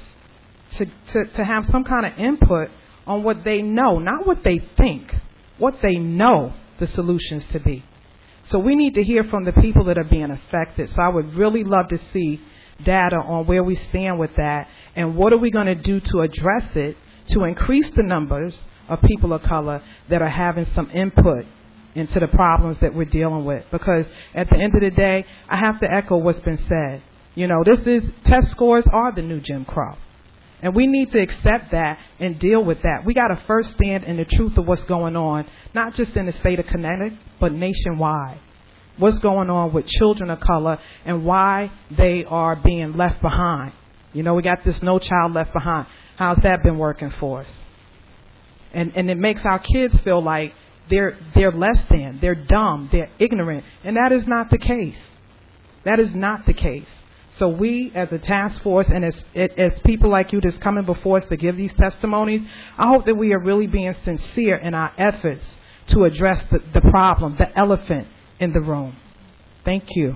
to have some kind of input on what they know, not what they think, what they know the solutions to be. So we need to hear from the people that are being affected. So I would really love to see data on where we stand with that, and what are we going to do to address it to increase the numbers of people of color that are having some input into the problems that we're dealing with. Because at the end of the day, I have to echo what's been said. Test scores are the new Jim Crow. And we need to accept that and deal with that. We got to first stand in the truth of what's going on, not just in the state of Connecticut, but nationwide. What's going on with children of color and why they are being left behind. We got this No Child Left Behind. How's that been working for us? And it makes our kids feel like they're less than, they're dumb, they're ignorant. And that is not the case. That is not the case. So we, as a task force, and as people like you that's coming before us to give these testimonies, I hope that we are really being sincere in our efforts to address the problem, the elephant in the room. Thank you.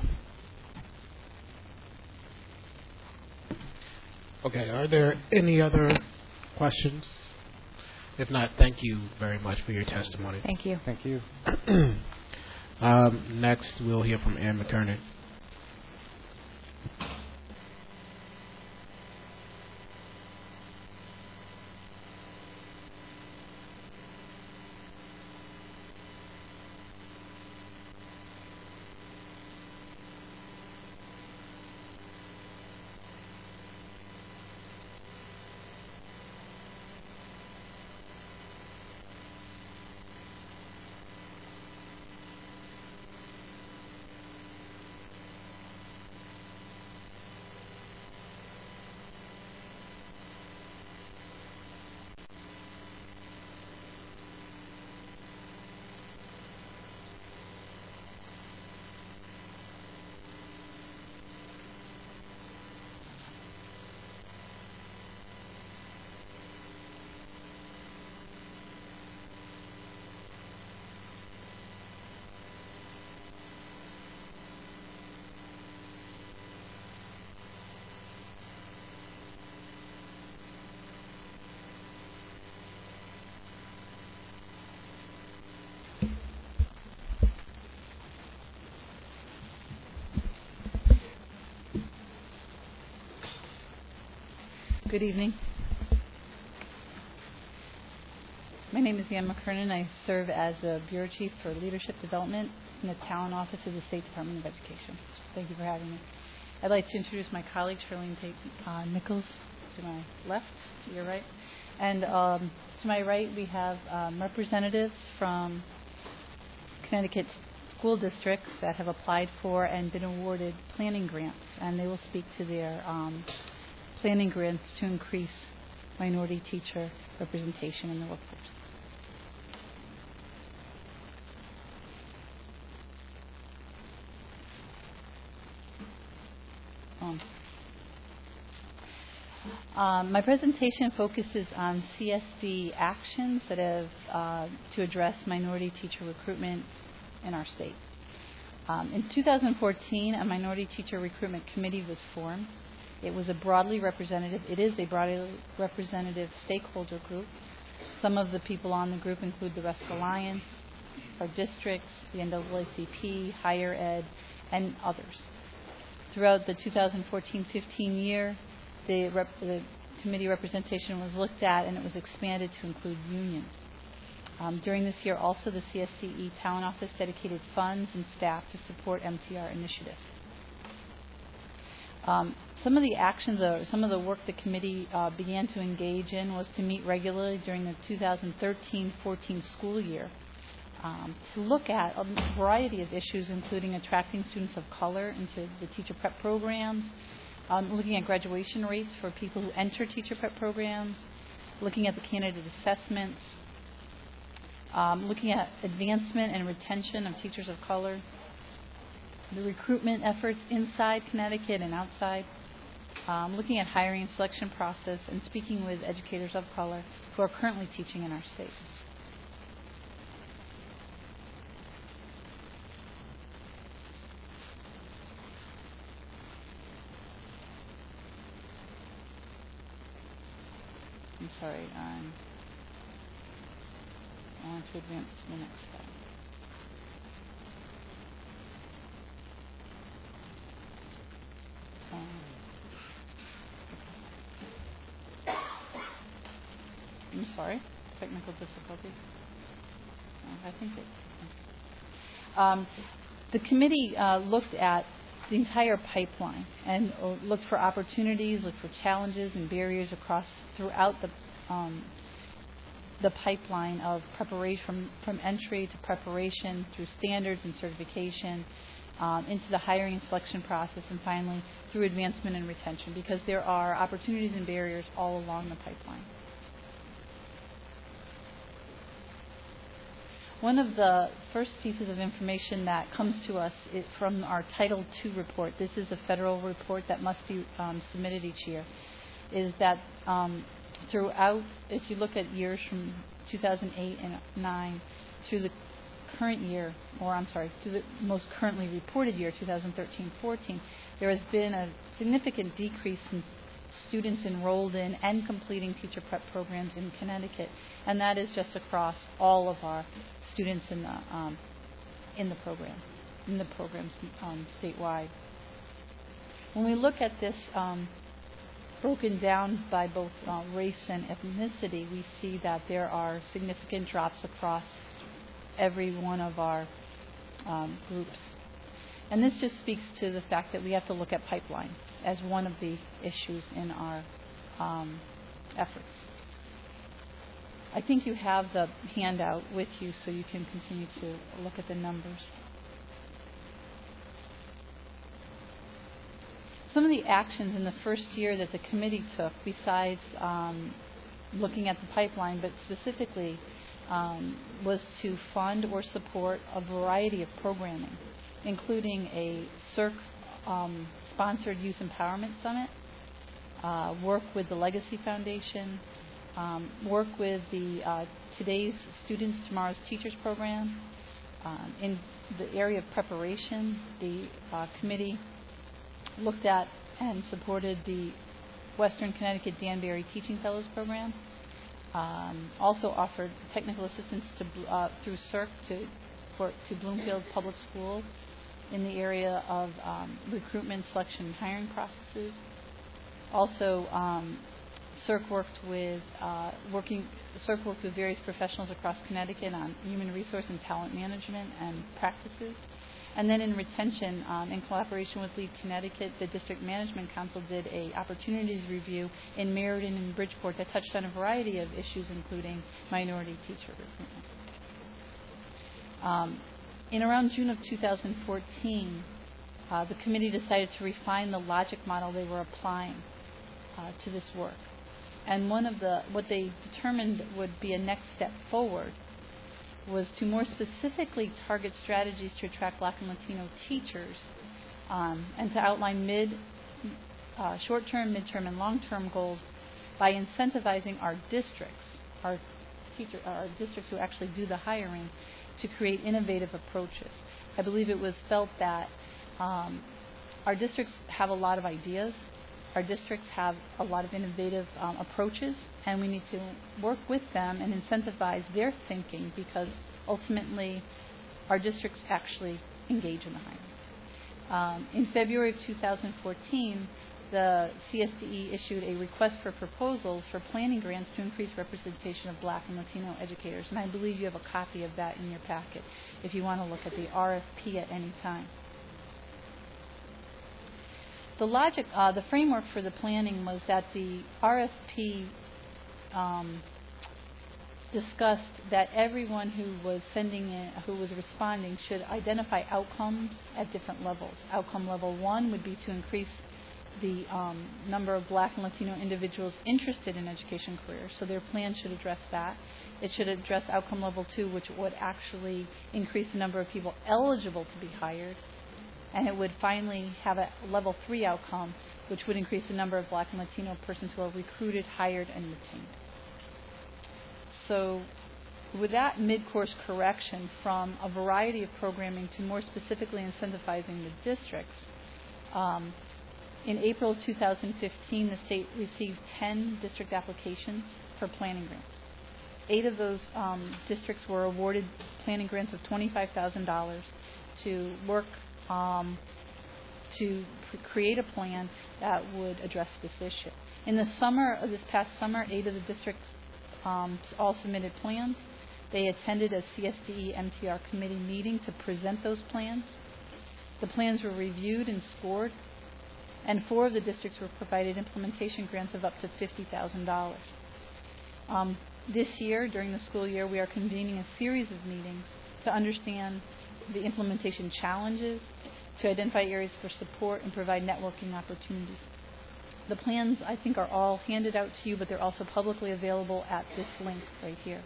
Okay, are there any other questions? If not, thank you very much for your testimony. Thank you. Thank you. Next, we'll hear from Ann McKernan. Good evening. My name is Ann McKernan. I serve as a Bureau Chief for Leadership Development in the Talent Office of the State Department of Education. Thank you for having me. I'd like to introduce my colleague, Charlene Nichols, to my left, to your right. And to my right, we have representatives from Connecticut school districts that have applied for and been awarded planning grants, and they will speak to their planning grants to increase minority teacher representation in the workforce. My presentation focuses on CSD actions that have to address minority teacher recruitment in our state. In 2014, a minority teacher recruitment committee was formed. It is a broadly representative stakeholder group. Some of the people on the group include the Rescue Alliance, our districts, the NAACP, Higher Ed, and others. Throughout the 2014-15 year, the committee representation was looked at, and it was expanded to include unions. During this year, also, the CSCE Talent Office dedicated funds and staff to support MTR initiatives. Some of the actions, some of the work the committee began to engage in was to meet regularly during the 2013-14 school year to look at a variety of issues, including attracting students of color into the teacher prep programs, looking at graduation rates for people who enter teacher prep programs, looking at the candidate assessments, looking at advancement and retention of teachers of color, the recruitment efforts inside Connecticut and outside, looking at hiring and selection process, and speaking with educators of color who are currently teaching in our state. I'm sorry, I want to advance to the next slide. I'm sorry, technical difficulties. I think the committee looked at the entire pipeline and looked for opportunities, looked for challenges and barriers throughout the pipeline of preparation from entry to preparation through standards and certification into the hiring and selection process, and finally through advancement and retention, because there are opportunities and barriers all along the pipeline. One of the first pieces of information that comes to us is from our Title II report. This is a federal report that must be submitted each year. Is that throughout, if you look at years from 2008 and 9 to the current year, to the most currently reported year, 2013-14, there has been a significant decrease in students enrolled in and completing teacher prep programs in Connecticut, and that is just across all of our students in the programs statewide. When we look at this broken down by both race and ethnicity, we see that there are significant drops across every one of our groups. And this just speaks to the fact that we have to look at pipeline as one of the issues in our efforts. I think you have the handout with you so you can continue to look at the numbers. Some of the actions in the first year that the committee took, besides looking at the pipeline, but specifically was to fund or support a variety of programming, including a CERC-sponsored Youth Empowerment Summit, work with the Legacy Foundation, work with the Today's Students, Tomorrow's Teachers program. In the area of preparation, the committee looked at and supported the Western Connecticut Danbury Teaching Fellows program. Also offered technical assistance through CERC to Bloomfield Public Schools in the area of recruitment, selection, and hiring processes. Also CERC worked with various professionals across Connecticut on human resource and talent management and practices. And then in retention, in collaboration with Lead Connecticut, the District Management Council did a opportunities review in Meriden and Bridgeport that touched on a variety of issues, including minority teacher recruitment. In around June of 2014, the committee decided to refine the logic model they were applying to this work. And what they determined would be a next step forward was to more specifically target strategies to attract Black and Latino teachers, and to outline short-term, mid-term, and long-term goals by incentivizing our districts who actually do the hiring, to create innovative approaches. I believe it was felt that our districts have a lot of ideas. Our districts have a lot of innovative approaches, and we need to work with them and incentivize their thinking, because ultimately our districts actually engage in the hiring. In February of 2014, the CSDE issued a request for proposals for planning grants to increase representation of Black and Latino educators, and I believe you have a copy of that in your packet if you want to look at the RFP at any time. The framework for the planning was that the RFP discussed that everyone who was responding should identify outcomes at different levels. Outcome level 1 would be to increase the number of Black and Latino individuals interested in education careers, so their plan should address that. It should address outcome level 2, which would actually increase the number of people eligible to be hired. And it would finally have a level 3 outcome, which would increase the number of Black and Latino persons who are recruited, hired, and retained. So with that mid-course correction from a variety of programming to more specifically incentivizing the districts, in April of 2015, the state received 10 district applications for planning grants. 8 of those districts were awarded planning grants of $25,000 to work to create a plan that would address this issue. In the summer of this past summer, 8 of the districts all submitted plans. They attended a CSDE MTR committee meeting to present those plans. The plans were reviewed and scored, and 4 of the districts were provided implementation grants of up to $50,000. This year, during the school year, we are convening a series of meetings to understand the implementation challenges, to identify areas for support, and provide networking opportunities. The plans, I think, are all handed out to you, but they're also publicly available at this link right here.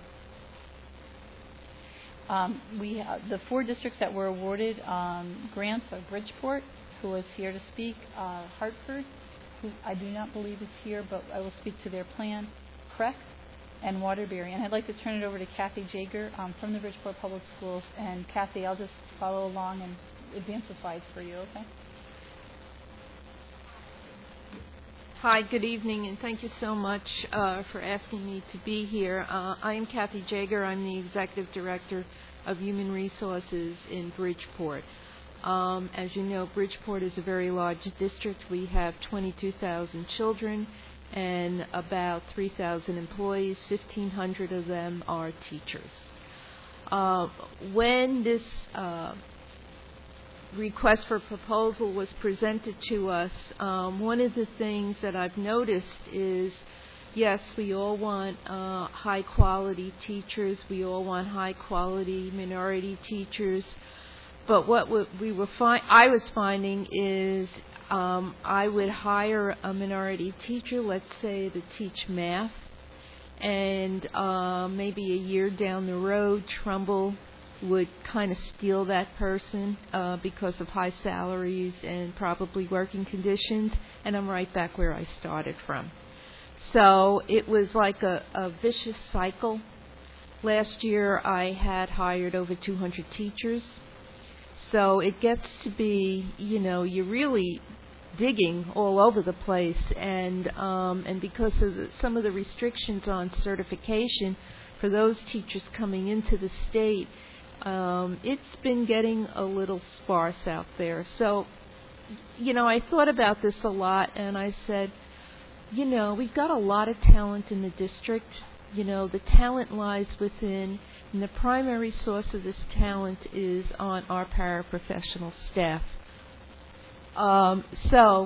The 4 districts that were awarded grants are Bridgeport, who was here to speak, Hartford, who I do not believe is here, but I will speak to their plan, Creek, and Waterbury. And I'd like to turn it over to Kathy Jager from the Bridgeport Public Schools. And Kathy, I'll just follow along and advance the slides for you, okay? Hi, good evening, and thank you so much for asking me to be here. I am Kathy Jager. I'm the Executive Director of Human Resources in Bridgeport. As you know, Bridgeport is a very large district. We have 22,000 children and about 3,000 employees. 1,500 of them are teachers. When this request for proposal was presented to us, one of the things that I've noticed is, yes, we all want high-quality teachers. We all want high-quality minority teachers. But what I was finding is I would hire a minority teacher, let's say, to teach math, and maybe a year down the road, Trumbull would kind of steal that person because of high salaries and probably working conditions, and I'm right back where I started from. So it was like a vicious cycle. Last year I had hired over 200 teachers. So it gets to be, you're really digging all over the place, and because of some of the restrictions on certification for those teachers coming into the state, it's been getting a little sparse out there. So, I thought about this a lot, and I said, we've got a lot of talent in the district. The talent lies within, and the primary source of this talent is on our paraprofessional staff. So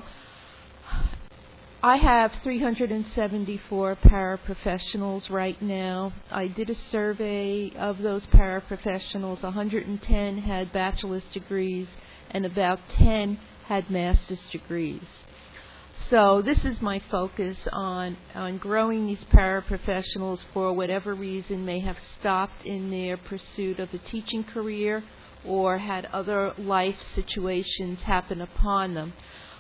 I have 374 paraprofessionals right now. I did a survey of those paraprofessionals. 110 had bachelor's degrees, and about 10 had master's degrees. So this is my focus on growing these paraprofessionals for whatever reason may have stopped in their pursuit of a teaching career or had other life situations happen upon them.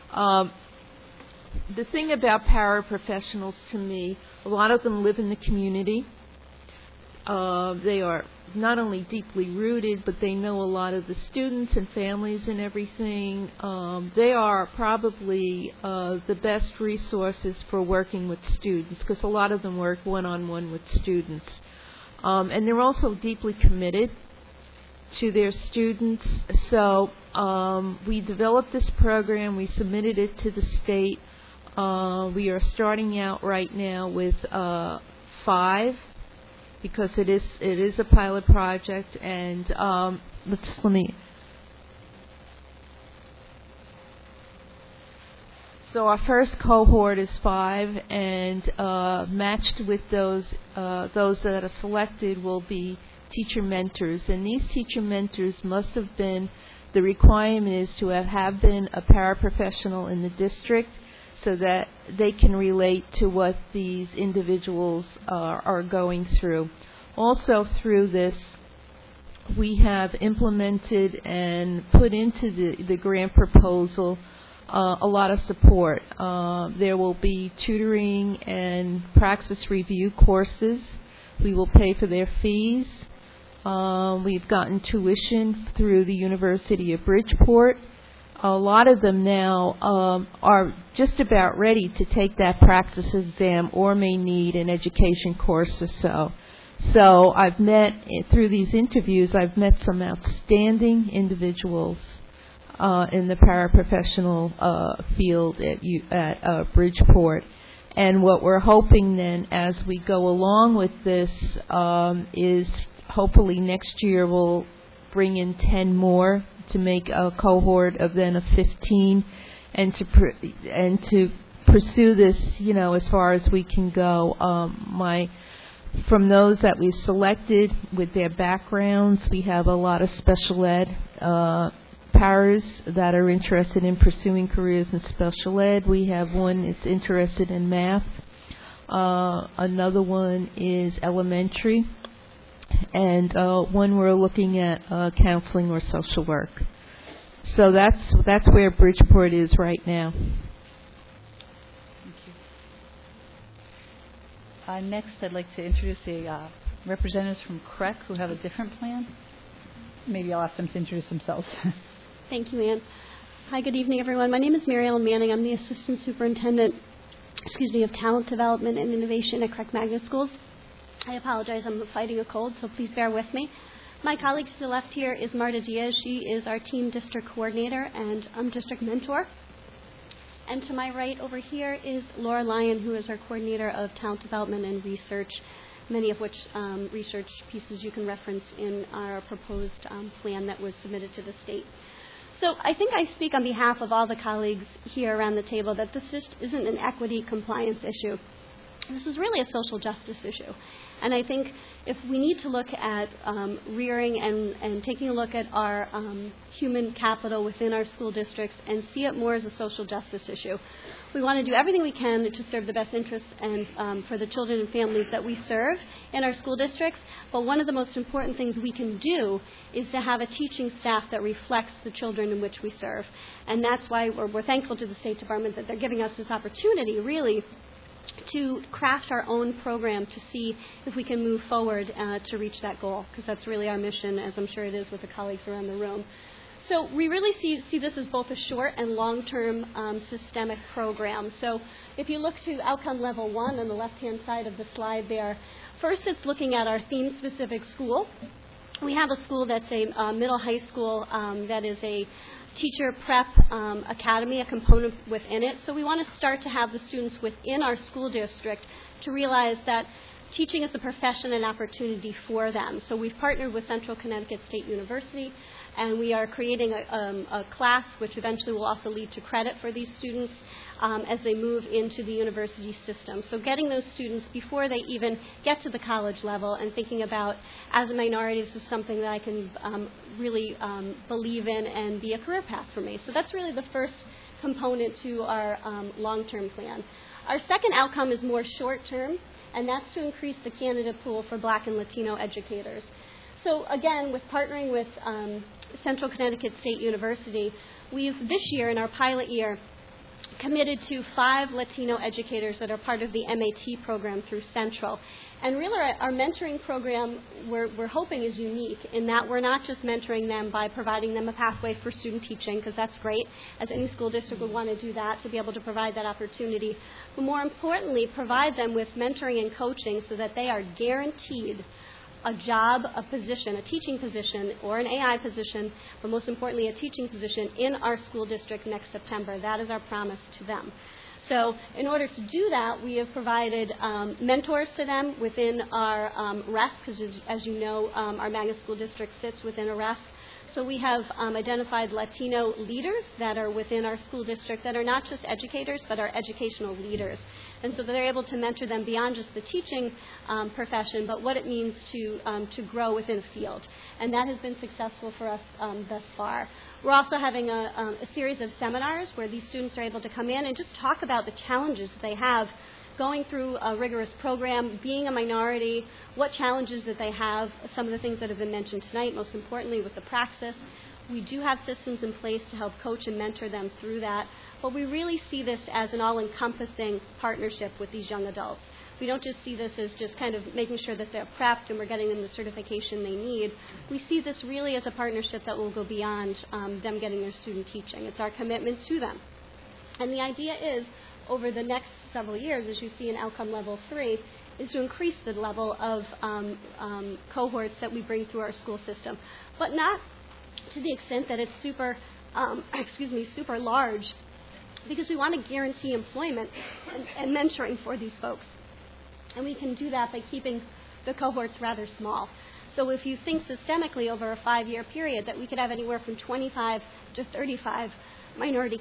The thing about paraprofessionals to me, a lot of them live in the community. They are not only deeply rooted, but they know a lot of the students and families and everything. They are probably the best resources for working with students, because a lot of them work one-on-one with students. And they're also deeply committed to their students. So we developed this program. We submitted it to the state. We are starting out right now with 5. Because it is a pilot project, and let me. So our first cohort is 5, and matched with those that are selected will be teacher mentors, and these teacher mentors must have been. The requirement is to have been a paraprofessional in the district, so that they can relate to what these individuals are going through. Also through this, we have implemented and put into the grant proposal a lot of support. There will be tutoring and praxis review courses. We will pay for their fees. We've gotten tuition through the University of Bridgeport. A lot of them now are just about ready to take that praxis exam or may need an education course or so. So I've met, through these interviews, I've met some outstanding individuals in the paraprofessional field at Bridgeport. And what we're hoping then as we go along with this is hopefully next year we'll bring in 10 more to make a cohort of then of 15, and to pursue this, as far as we can go. From those that we've selected with their backgrounds, we have a lot of special ed paras that are interested in pursuing careers in special ed. We have one that's interested in math. Another one is elementary. And one we're looking at counseling or social work. So that's where Bridgeport is right now. Thank you. Next, I'd like to introduce the representatives from CREC who have a different plan. Maybe I'll ask them to introduce themselves. Thank you, Ann. Hi, good evening, everyone. My name is Mary Ellen Manning. I'm the Assistant Superintendent, of Talent Development and Innovation at CREC Magnet Schools. I apologize, I'm fighting a cold, so please bear with me. My colleague to the left here is Marta Diaz. She is our team district coordinator and district mentor. And to my right over here is Laura Lyon, who is our coordinator of talent development and research, many of which research pieces you can reference in our proposed plan that was submitted to the state. So I think I speak on behalf of all the colleagues here around the table that this just isn't an equity compliance issue. This is really a social justice issue. And I think if we need to look at rearing and taking a look at our human capital within our school districts and see it more as a social justice issue, we want to do everything we can to serve the best interests and for the children and families that we serve in our school districts. But one of the most important things we can do is to have a teaching staff that reflects the children in which we serve. And that's why we're thankful to the State Department that they're giving us this opportunity, really, to craft our own program to see if we can move forward to reach that goal, because that's really our mission, as I'm sure it is with the colleagues around the room. So we really see this as both a short and long-term systemic program. So if you look to outcome level 1 on the left-hand side of the slide there, first it's looking at our theme-specific school. we have a school that's a middle high school that is a teacher prep academy, a component within it. So we want to start to have the students within our school district to realize that teaching is a profession and opportunity for them. So we've partnered with Central Connecticut State University, and we are creating a class which eventually will also lead to credit for these students as they move into the university system. So getting those students before they even get to the college level and thinking about, as a minority, this is something that I can really believe in and be a career path for me. So that's really the first component to our long-term plan. Our second outcome is more short-term, and that's to increase the candidate pool for Black and Latino educators. So again, with partnering with Central Connecticut State University, we've this year, in our pilot year, committed to 5 Latino educators that are part of the MAT program through Central. And really our mentoring program, we're hoping, is unique in that we're not just mentoring them by providing them a pathway for student teaching, because that's great, as any school district would want to do that, to be able to provide that opportunity. But more importantly, provide them with mentoring and coaching so that they are guaranteed a job, a position, a teaching position, or an AI position, but most importantly, a teaching position in our school district next September. That is our promise to them. So in order to do that, we have provided mentors to them within our RESC, because as you know, our Magnet School District sits within a RESC. So we have identified Latino leaders that are within our school district that are not just educators, but are educational leaders. And so they're able to mentor them beyond just the teaching profession, but what it means to grow within a field. And that has been successful for us thus far. We're also having a series of seminars where these students are able to come in and just talk about the challenges that they have going through a rigorous program, being a minority, what challenges that they have, some of the things that have been mentioned tonight, most importantly with the praxis. We do have systems in place to help coach and mentor them through that, but we really see this as an all-encompassing partnership with these young adults. We don't just see this as just kind of making sure that they're prepped and we're getting them the certification they need. We see this really as a partnership that will go beyond them getting their student teaching. It's our commitment to them. And the idea is, over the next several years, as you see in outcome level 3, is to increase the level of cohorts that we bring through our school system, but not to the extent that it's super large, because we want to guarantee employment and mentoring for these folks. And we can do that by keeping the cohorts rather small. So if you think systemically over a 5-year period that we could have anywhere from 25 to 35 minority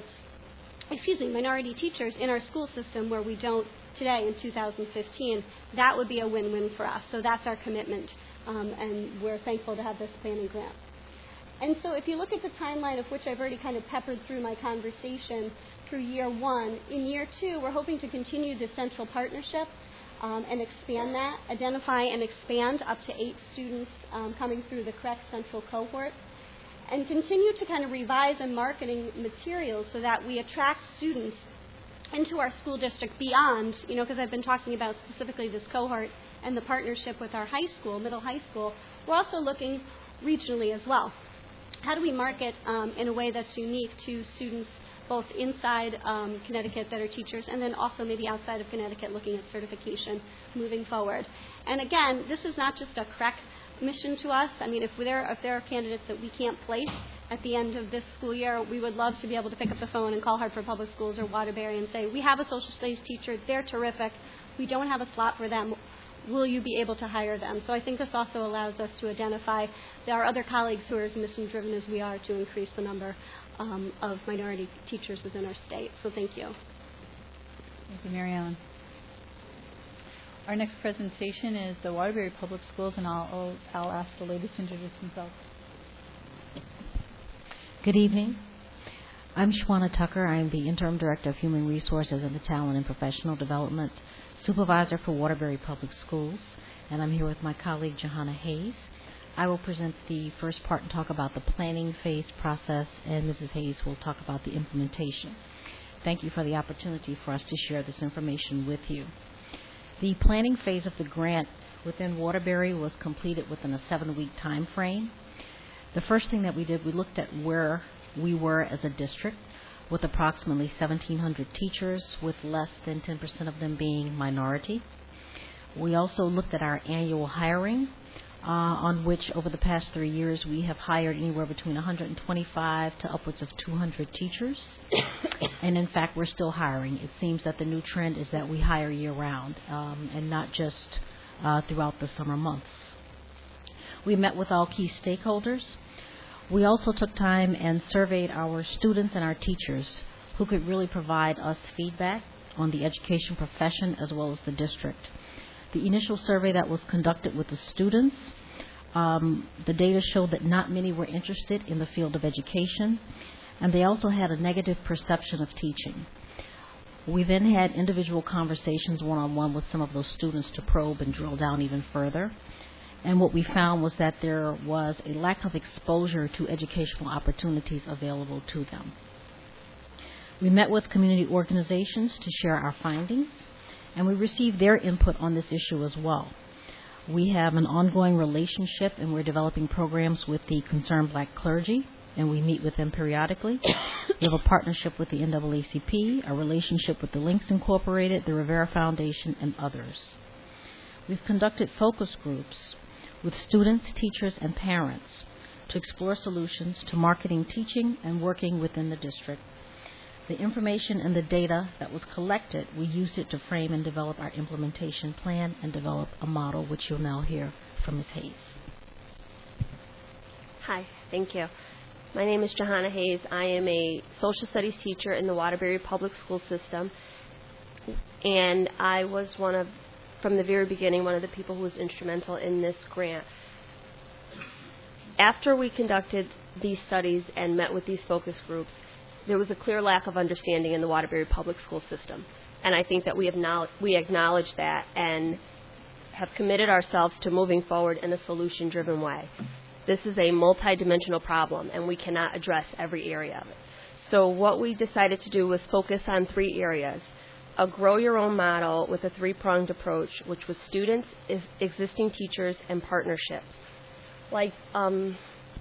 teachers in our school system where we don't today in 2015, that would be a win-win for us. So that's our commitment, and we're thankful to have this planning grant. And so if you look at the timeline, of which I've already kind of peppered through my conversation through year 1, in year 2, we're hoping to continue the central partnership and expand that, identify and expand up to 8 students coming through the correct central cohort, and continue to kind of revise and marketing materials so that we attract students into our school district beyond, because I've been talking about specifically this cohort and the partnership with our high school, middle high school. We're also looking regionally as well. How do we market in a way that's unique to students both inside Connecticut that are teachers and then also maybe outside of Connecticut looking at certification moving forward? And again, this is not just a CREC mission to us. I mean, if there are candidates that we can't place at the end of this school year, we would love to be able to pick up the phone and call Hartford Public Schools or Waterbury and say, we have a social studies teacher, they're terrific, we don't have a slot for them, will you be able to hire them? So I think this also allows us to identify there are other colleagues who are as mission-driven as we are to increase the number of minority teachers within our state. So thank you. Thank you, Mary Ellen. Our next presentation is the Waterbury Public Schools, and I'll ask the ladies to introduce themselves. Good evening. I'm Shawana Tucker. I'm the Interim Director of Human Resources and the Talent and Professional Development Supervisor for Waterbury Public Schools, and I'm here with my colleague Johanna Hayes. I will present the first part and talk about the planning phase process, and Mrs. Hayes will talk about the implementation. Thank you for the opportunity for us to share this information with you. The planning phase of the grant within Waterbury was completed within a 7-week time frame. The first thing that we did, we looked at where we were as a district with approximately 1,700 teachers, with less than 10% of them being minority. We also looked at our annual hiring on which over the past 3 years we have hired anywhere between 125 to upwards of 200 teachers. And in fact, we're still hiring. It seems that the new trend is that we hire year-round and not just throughout the summer months. We met with all key stakeholders. We also took time and surveyed our students and our teachers who could really provide us feedback on the education profession as well as the district. The initial survey that was conducted with the students, the data showed that not many were interested in the field of education, and they also had a negative perception of teaching. We then had individual conversations one-on-one with some of those students to probe and drill down even further. And what we found was that there was a lack of exposure to educational opportunities available to them. We met with community organizations to share our findings, and we received their input on this issue as well. We have an ongoing relationship, and we're developing programs with the Concerned Black Clergy, and we meet with them periodically. We have a partnership with the NAACP, a relationship with the Links Incorporated, the Rivera Foundation, and others. We've conducted focus groups with students, teachers, and parents to explore solutions to marketing, teaching, and working within the district. The information and the data that was collected, we used it to frame and develop our implementation plan and develop a model, which you'll now hear from Ms. Hayes. Hi, thank you. My name is Johanna Hayes. I am a social studies teacher in the Waterbury Public School System, and I was from the very beginning, one of the people who was instrumental in this grant. After we conducted these studies and met with these focus groups, there was a clear lack of understanding in the Waterbury Public School System. And I think that we acknowledge that and have committed ourselves to moving forward in a solution-driven way. This is a multidimensional problem, and we cannot address every area of it. So what we decided to do was focus on 3 areas. A grow-your-own model with a 3-pronged approach, which was students, existing teachers, and partnerships. Like in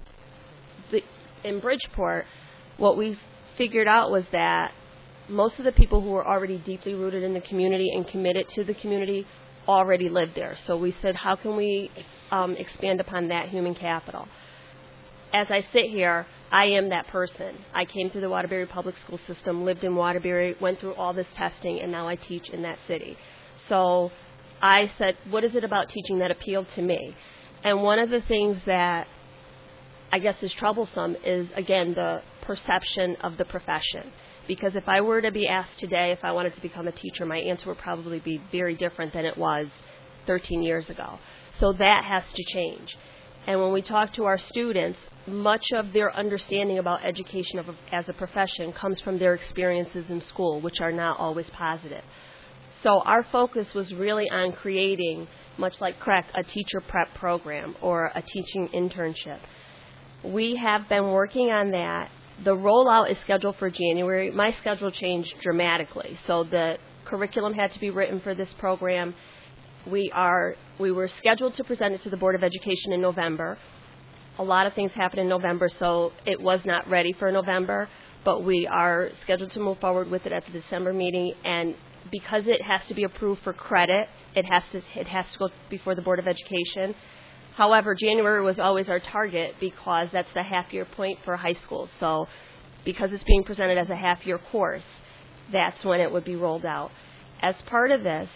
Bridgeport, what we figured out was that most of the people who were already deeply rooted in the community and committed to the community already lived there. So we said, how can we expand upon that human capital? As I sit here, I am that person. I came through the Waterbury Public School System, lived in Waterbury, went through all this testing, and now I teach in that city. So I said, what is it about teaching that appealed to me? And one of the things that I guess is troublesome is, again, the perception of the profession. Because if I were to be asked today if I wanted to become a teacher, my answer would probably be very different than it was 13 years ago. So that has to change. And when we talk to our students, much of their understanding about education as a profession comes from their experiences in school, which are not always positive. So our focus was really on creating, much like CREC, a teacher prep program or a teaching internship. We have been working on that. The rollout is scheduled for January. My schedule changed dramatically. So the curriculum had to be written for this program. We were scheduled to present it to the Board of Education in November. A lot of things happened in November, so it was not ready for November, but we are scheduled to move forward with it at the December meeting, and because it has to be approved for credit, it has to go before the Board of Education. However, January was always our target because that's the half-year point for high school. So because it's being presented as a half-year course, that's when it would be rolled out. As part of this,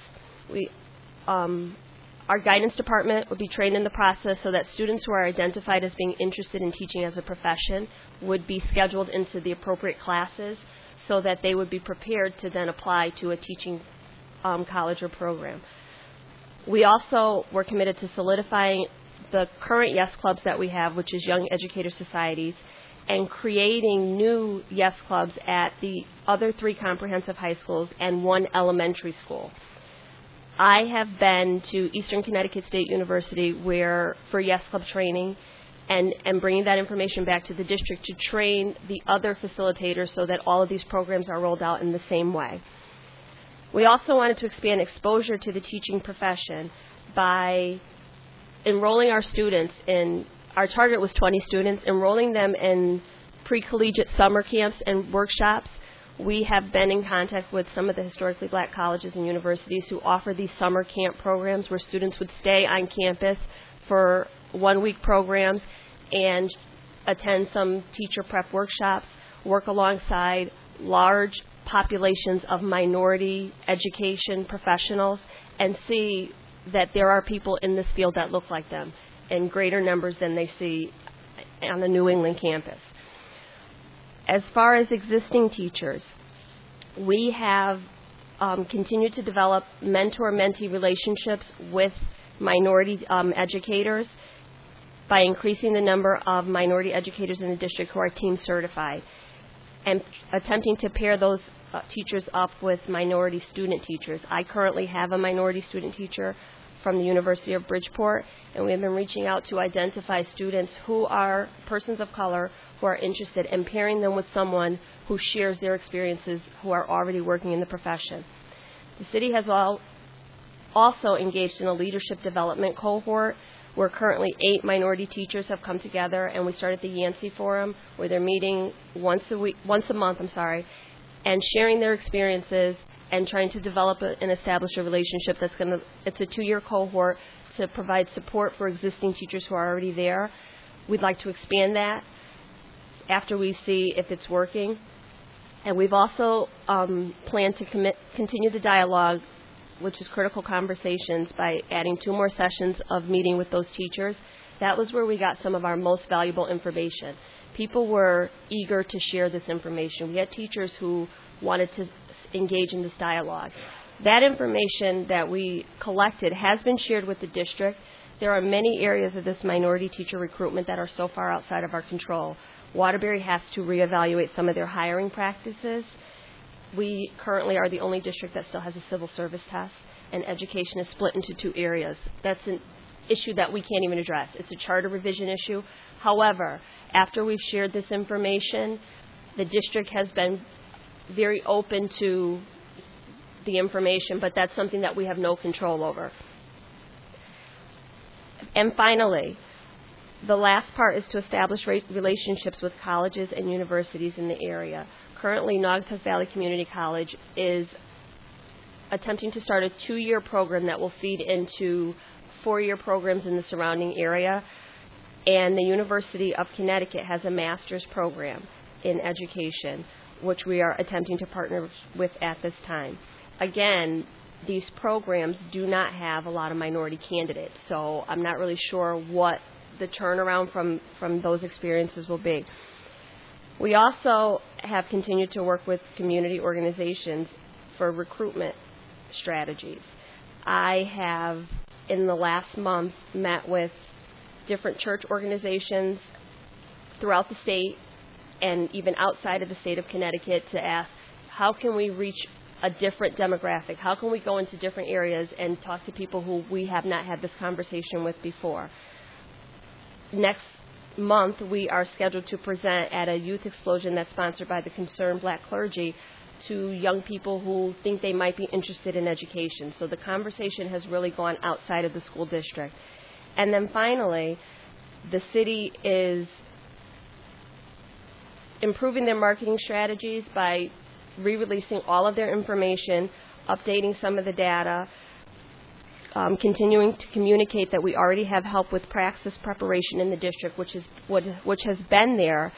our guidance department would be trained in the process so that students who are identified as being interested in teaching as a profession would be scheduled into the appropriate classes so that they would be prepared to then apply to a teaching college or program. We also were committed to solidifying the current YES clubs that we have, which is Young Educator Societies, and creating new YES clubs at the other 3 comprehensive high schools and 1 elementary school. I have been to Eastern Connecticut State University for YES Club training and bringing that information back to the district to train the other facilitators so that all of these programs are rolled out in the same way. We also wanted to expand exposure to the teaching profession by enrolling our students in, our target was 20 students, enrolling them in pre-collegiate summer camps and workshops. We have been in contact with some of the historically black colleges and universities who offer these summer camp programs where students would stay on campus for 1-week programs and attend some teacher prep workshops, work alongside large populations of minority education professionals, and see that there are people in this field that look like them in greater numbers than they see on the New England campus. As far as existing teachers, we have continued to develop mentor-mentee relationships with minority educators by increasing the number of minority educators in the district who are team certified and attempting to pair those teachers up with minority student teachers. I currently have a minority student teacher from the University of Bridgeport, and we have been reaching out to identify students who are persons of color who are interested and pairing them with someone who shares their experiences, who are already working in the profession. The city has also engaged in a leadership development cohort where currently 8 minority teachers have come together, and we started the Yancey Forum where they're meeting once a month, and sharing their experiences and trying to develop and establish a relationship it's a 2-year cohort to provide support for existing teachers who are already there. We'd like to expand that after we see if it's working. And we've also planned to continue the dialogue, which is critical conversations, by adding 2 more sessions of meeting with those teachers. That was where we got some of our most valuable information. People were eager to share this information. We had teachers who wanted to engage in this dialogue. That information that we collected has been shared with the district. There are many areas of this minority teacher recruitment that are so far outside of our control. Waterbury has to reevaluate some of their hiring practices. We currently are the only district that still has a civil service test, and education is split into 2 areas. That's an issue that we can't even address. It's a charter revision issue. However, after we've shared this information, the district has been very open to the information, but that's something that we have no control over. And finally, the last part is to establish relationships with colleges and universities in the area. Currently, Naugatuck Valley Community College is attempting to start a 2-year program that will feed into 4-year programs in the surrounding area. And the University of Connecticut has a master's program in education, which we are attempting to partner with at this time. Again, these programs do not have a lot of minority candidates, so I'm not really sure what the turnaround from those experiences will be. We also have continued to work with community organizations for recruitment strategies. I have, in the last month, met with different church organizations throughout the state and even outside of the state of Connecticut to ask, how can we reach a different demographic? How can we go into different areas and talk to people who we have not had this conversation with before? Next month, we are scheduled to present at a youth explosion that's sponsored by the Concerned Black Clergy to young people who think they might be interested in education. So the conversation has really gone outside of the school district. And then finally, the city is improving their marketing strategies by re-releasing all of their information, updating some of the data, continuing to communicate that we already have help with praxis preparation in the district, which has been there,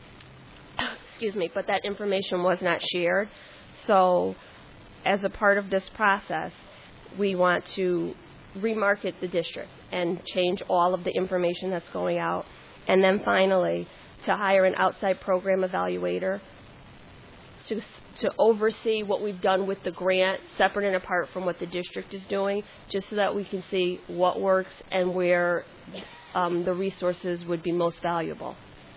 but that information was not shared. So as a part of this process, we want to remarket the district and change all of the information that's going out. And then finally, to hire an outside program evaluator to oversee what we've done with the grant, separate and apart from what the district is doing, just so that we can see what works and where the resources would be most valuable.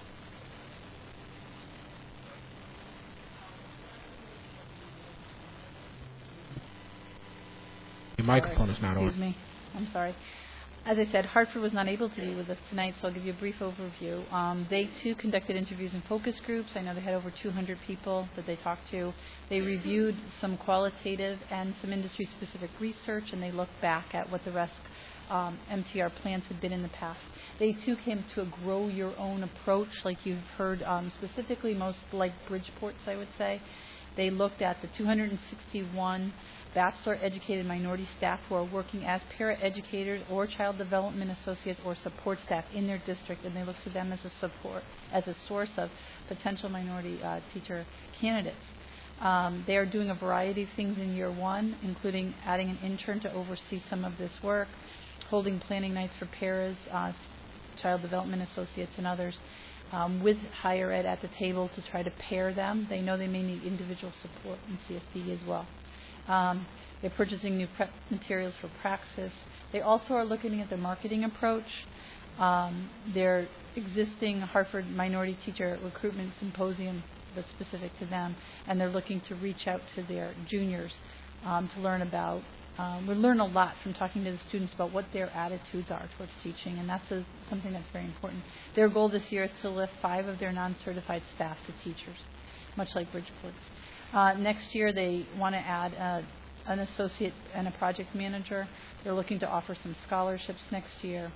Your microphone is not on. Excuse me. I'm sorry. As I said, Hartford was not able to be with us tonight, so I'll give you a brief overview. They, too, conducted interviews and focus groups. I know they had over 200 people that they talked to. They reviewed some qualitative and some industry-specific research, and they looked back at what the RESC MTR plans had been in the past. They, too, came to a grow-your-own approach, like you've heard, specifically most like Bridgeport's, I would say. They looked at the 261 bachelor-educated minority staff who are working as para-educators or child development associates or support staff in their district, and they looked to them as a source of potential minority teacher candidates. They are doing a variety of things in year one, including adding an intern to oversee some of this work, holding planning nights for paras, child development associates, and others, with higher ed at the table to try to pair them. They know they may need individual support in CSD as well. They're purchasing new prep materials for Praxis. They also are looking at their marketing approach. Their existing Hartford Minority Teacher Recruitment Symposium that's specific to them, and they're looking to reach out to their juniors to learn about. We learn a lot from talking to the students about what their attitudes are towards teaching, and that's something that's very important. Their goal this year is to lift 5 of their non-certified staff to teachers, much like Bridgeport's. Next year, they want to add an associate and a project manager. They're looking to offer some scholarships next year.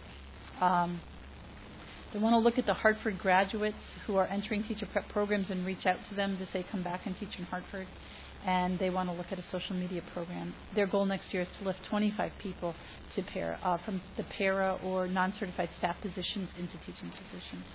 They want to look at the Hartford graduates who are entering teacher prep programs and reach out to them to say, come back and teach in Hartford. And they want to look at a social media program. Their goal next year is to lift 25 people to from the para or non-certified staff positions into teaching positions.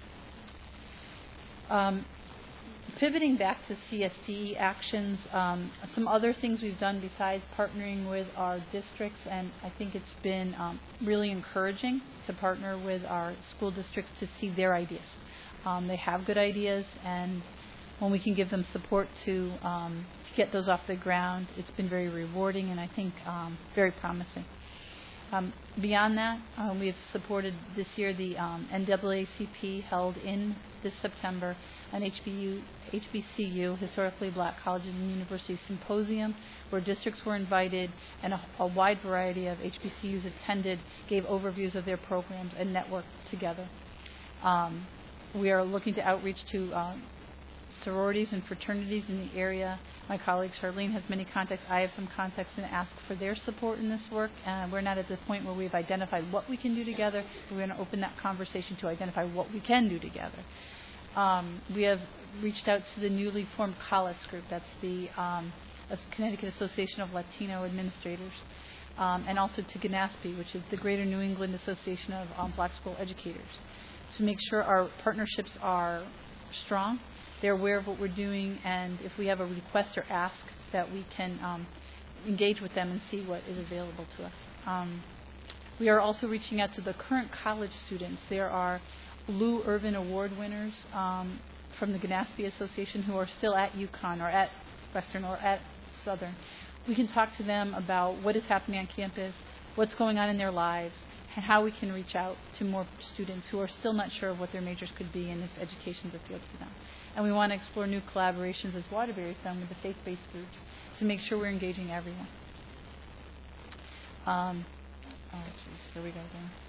Pivoting back to CSD actions, some other things we've done besides partnering with our districts, and I think it's been really encouraging to partner with our school districts to see their ideas. They have good ideas, and when we can give them support to get those off the ground, it's been very rewarding and I think very promising. Beyond that, we have supported this year the NAACP held in this September an HBCU, Historically Black Colleges and Universities Symposium, where districts were invited and a wide variety of HBCUs attended, gave overviews of their programs, and networked together. We are looking to outreach to sororities and fraternities in the area. My colleague Charlene has many contacts. I have some contacts and ask for their support in this work. We're not at the point where we've identified what we can do together. We're going to open that conversation to identify what we can do together. We have reached out to the newly formed COLLAS group. That's the Connecticut Association of Latino Administrators. And also to GNASP, which is the Greater New England Association of Black School Educators, to make sure our partnerships are strong. They're aware of what we're doing, and if we have a request or ask, that we can engage with them and see what is available to us. We are also reaching out to the current college students. There are Lou Irvin Award winners from the GNASP Association who are still at UConn or at Western or at Southern. We can talk to them about what is happening on campus, what's going on in their lives, and how we can reach out to more students who are still not sure of what their majors could be and if education is a field for them. And we want to explore new collaborations, as Waterbury's done with the faith-based groups, to make sure we're engaging everyone. Here we go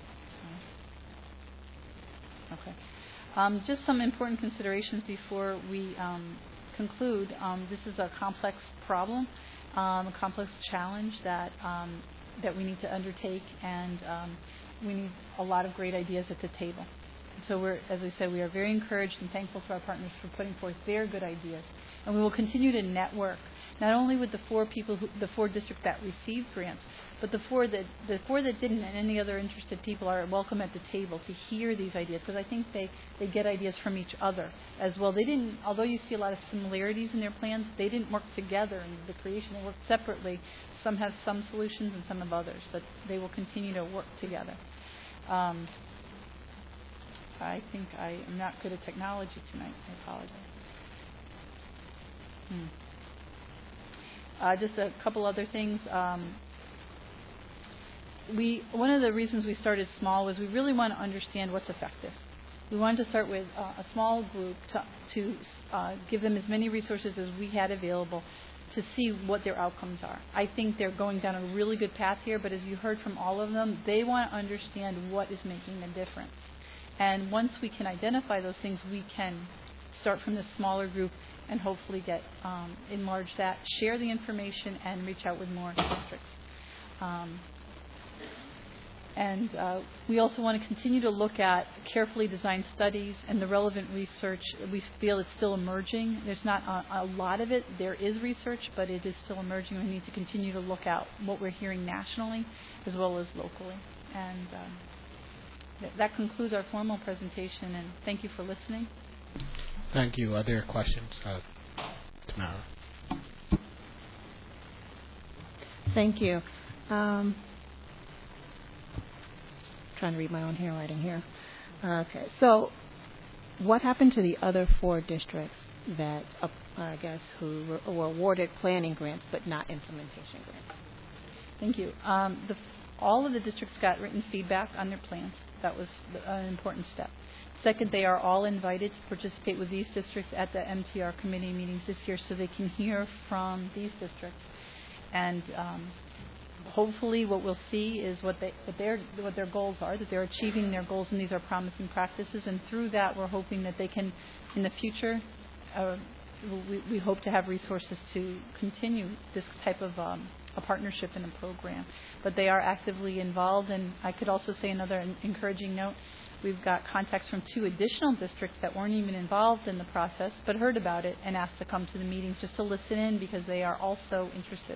then. Okay. Just some important considerations before we conclude. This is a complex problem, a complex challenge that we need to undertake, and we need a lot of great ideas at the table. So as I said, we are very encouraged and thankful to our partners for putting forth their good ideas. And we will continue to network, not only with the 4 districts that received grants, but the four that didn't, and any other interested people are welcome at the table to hear these ideas, because I think they get ideas from each other as well. They didn't, although you see a lot of similarities in their plans, they didn't work together in the creation. They worked separately. Some have some solutions and some have others, but they will continue to work together. I think I am not good at technology tonight. I apologize. Just a couple other things. One of the reasons we started small was we really want to understand what's effective. We wanted to start with a small group to give them as many resources as we had available to see what their outcomes are. I think they're going down a really good path here, but as you heard from all of them, they want to understand what is making a difference. And once we can identify those things, we can start from this smaller group and hopefully enlarge that, share the information, and reach out with more districts. And we also want to continue to look at carefully designed studies and the relevant research. We feel it's still emerging. There's not a lot of it. There is research, but it is still emerging. We need to continue to look at what we're hearing nationally as well as locally. And that concludes our formal presentation, and thank you for listening. Thank you. Are there questions? Tamara. Thank you. Trying to read my own handwriting here. Okay, so what happened to the other 4 districts that, I guess, who were awarded planning grants but not implementation grants? Thank you. All of the districts got written feedback on their plans. That was an important step. Second, they are all invited to participate with these districts at the MTR committee meetings this year so they can hear from these districts. And hopefully what we'll see is what their goals are, that they're achieving their goals, and these are promising practices. And through that, we're hoping that they can, in the future, we hope to have resources to continue this type of a partnership and a program. But they are actively involved, and I could also say another encouraging note. We've got contacts from 2 additional districts that weren't even involved in the process but heard about it and asked to come to the meetings just to listen in because they are also interested.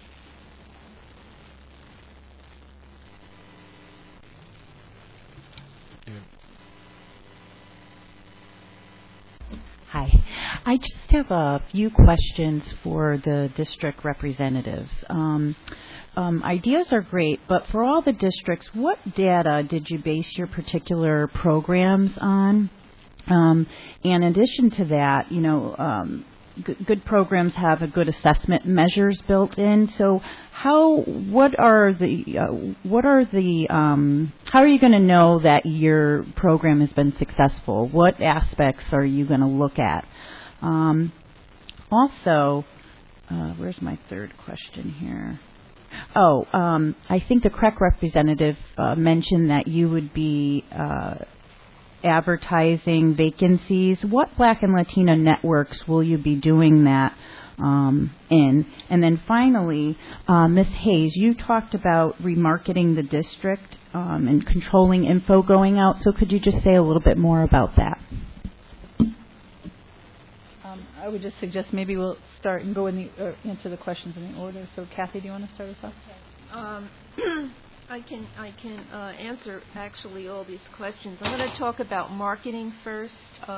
Hi. I just have a few questions for the district representatives. Ideas are great, but for all the districts, what data did you base your particular programs on? And in addition to that, good programs have a good assessment measures built in. So how are you going to know that your program has been successful? What aspects are you going to look at? Also, where's my third question here? I think the CREC representative mentioned that you would be advertising vacancies. What Black and Latino networks will you be doing that in? And then finally, Ms. Hayes, you talked about remarketing the district and controlling info going out. So could you just say a little bit more about that? I would just suggest maybe we'll start and go answer the questions in the order. So, Kathy, do you want to start us off? I can answer actually all these questions. I'm going to talk about marketing first.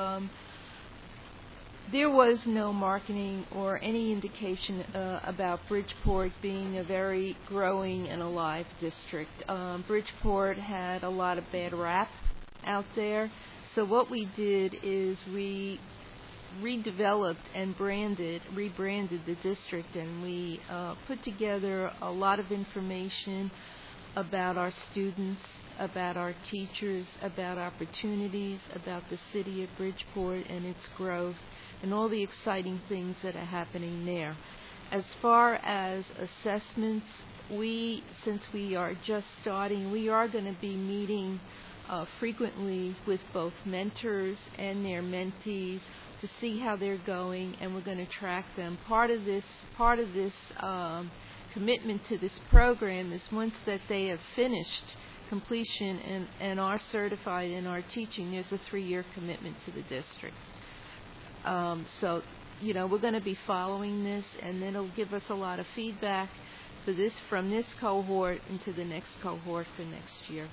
There was no marketing or any indication about Bridgeport being a very growing and alive district. Bridgeport had a lot of bad rap out there. So what we did is we redeveloped and rebranded the district, and we put together a lot of information about our students, about our teachers, about opportunities, about the city of Bridgeport and its growth, and all the exciting things that are happening there. As far as assessments, since we are just starting, we are going to be meeting frequently with both mentors and their mentees to see how they're going, and we're going to track them. Part of this commitment to this program is once that they have finished completion and are certified in our teaching, there's a 3-year commitment to the district. So, we're going to be following this, and then it'll give us a lot of feedback from this cohort into the next cohort for next year.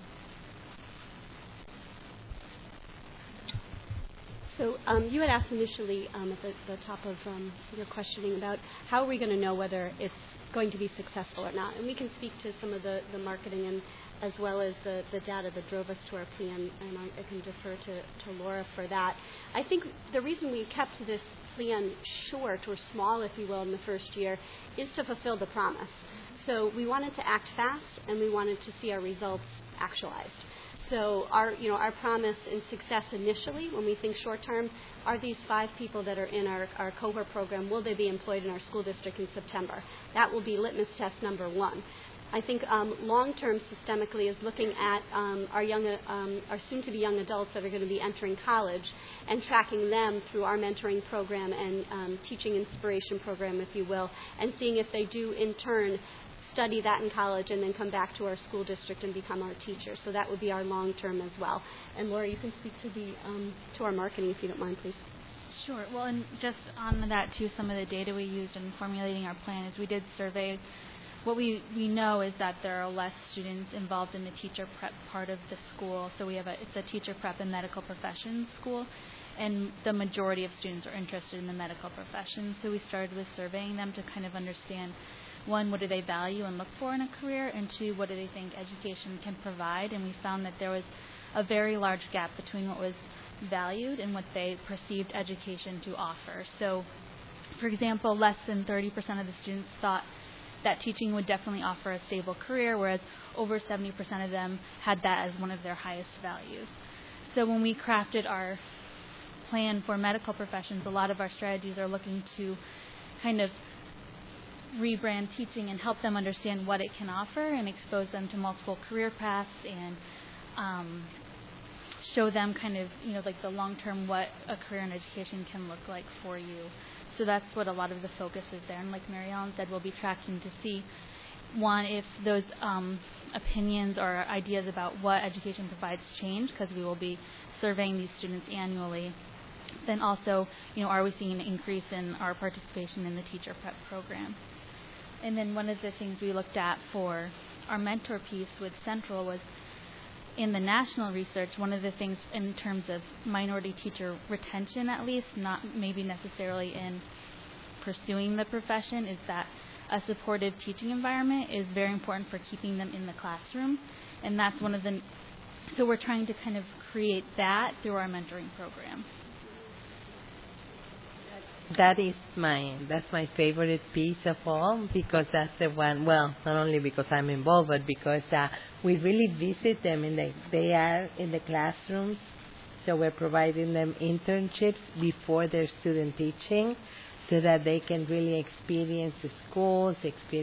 So you had asked initially at the top of your questioning about how are we going to know whether it's going to be successful or not. And we can speak to some of the marketing and as well as the data that drove us to our plan, and I can defer to Laura for that. I think the reason we kept this plan short or small, if you will, in the first year is to fulfill the promise. So we wanted to act fast, and we wanted to see our results actualized. So our promise and success initially, when we think short term, are these 5 people that are in our cohort program, will they be employed in our school district in September? That will be litmus test number 1. I think long term systemically is looking at our soon-to-be young adults that are going to be entering college and tracking them through our mentoring program and teaching inspiration program, if you will, and seeing if they do in turn study that in college and then come back to our school district and become our teacher. So that would be our long term as well. And Laura, you can speak to our marketing if you don't mind, please. Sure. Well, and just on that too, some of the data we used in formulating our plan is we did survey. What we know is that there are less students involved in the teacher prep part of the school. So it's a teacher prep and medical professions school, and the majority of students are interested in the medical profession. So we started with surveying them to kind of understand, one, what do they value and look for in a career, and two, what do they think education can provide. And we found that there was a very large gap between what was valued and what they perceived education to offer. So, for example, less than 30% of the students thought that teaching would definitely offer a stable career, whereas over 70% of them had that as one of their highest values. So when we crafted our plan for medical professions, a lot of our strategies are looking to kind of rebrand teaching and help them understand what it can offer and expose them to multiple career paths and show them kind of, like the long-term what a career in education can look like for you. So that's what a lot of the focus is there. And like Mary Ellen said, we'll be tracking to see, one, if those opinions or ideas about what education provides change, because we will be surveying these students annually. Then also, are we seeing an increase in our participation in the teacher prep program? And then one of the things we looked at for our mentor piece with Central was in the national research, one of the things in terms of minority teacher retention, at least, not maybe necessarily in pursuing the profession, is that a supportive teaching environment is very important for keeping them in the classroom. And that's one of the, so we're trying to kind of create that through our mentoring program. That's my favorite piece of all, because that's the one, well, not only because I'm involved, but because we really visit them they are in the classrooms, so we're providing them internships before their student teaching so that they can really experience the schools,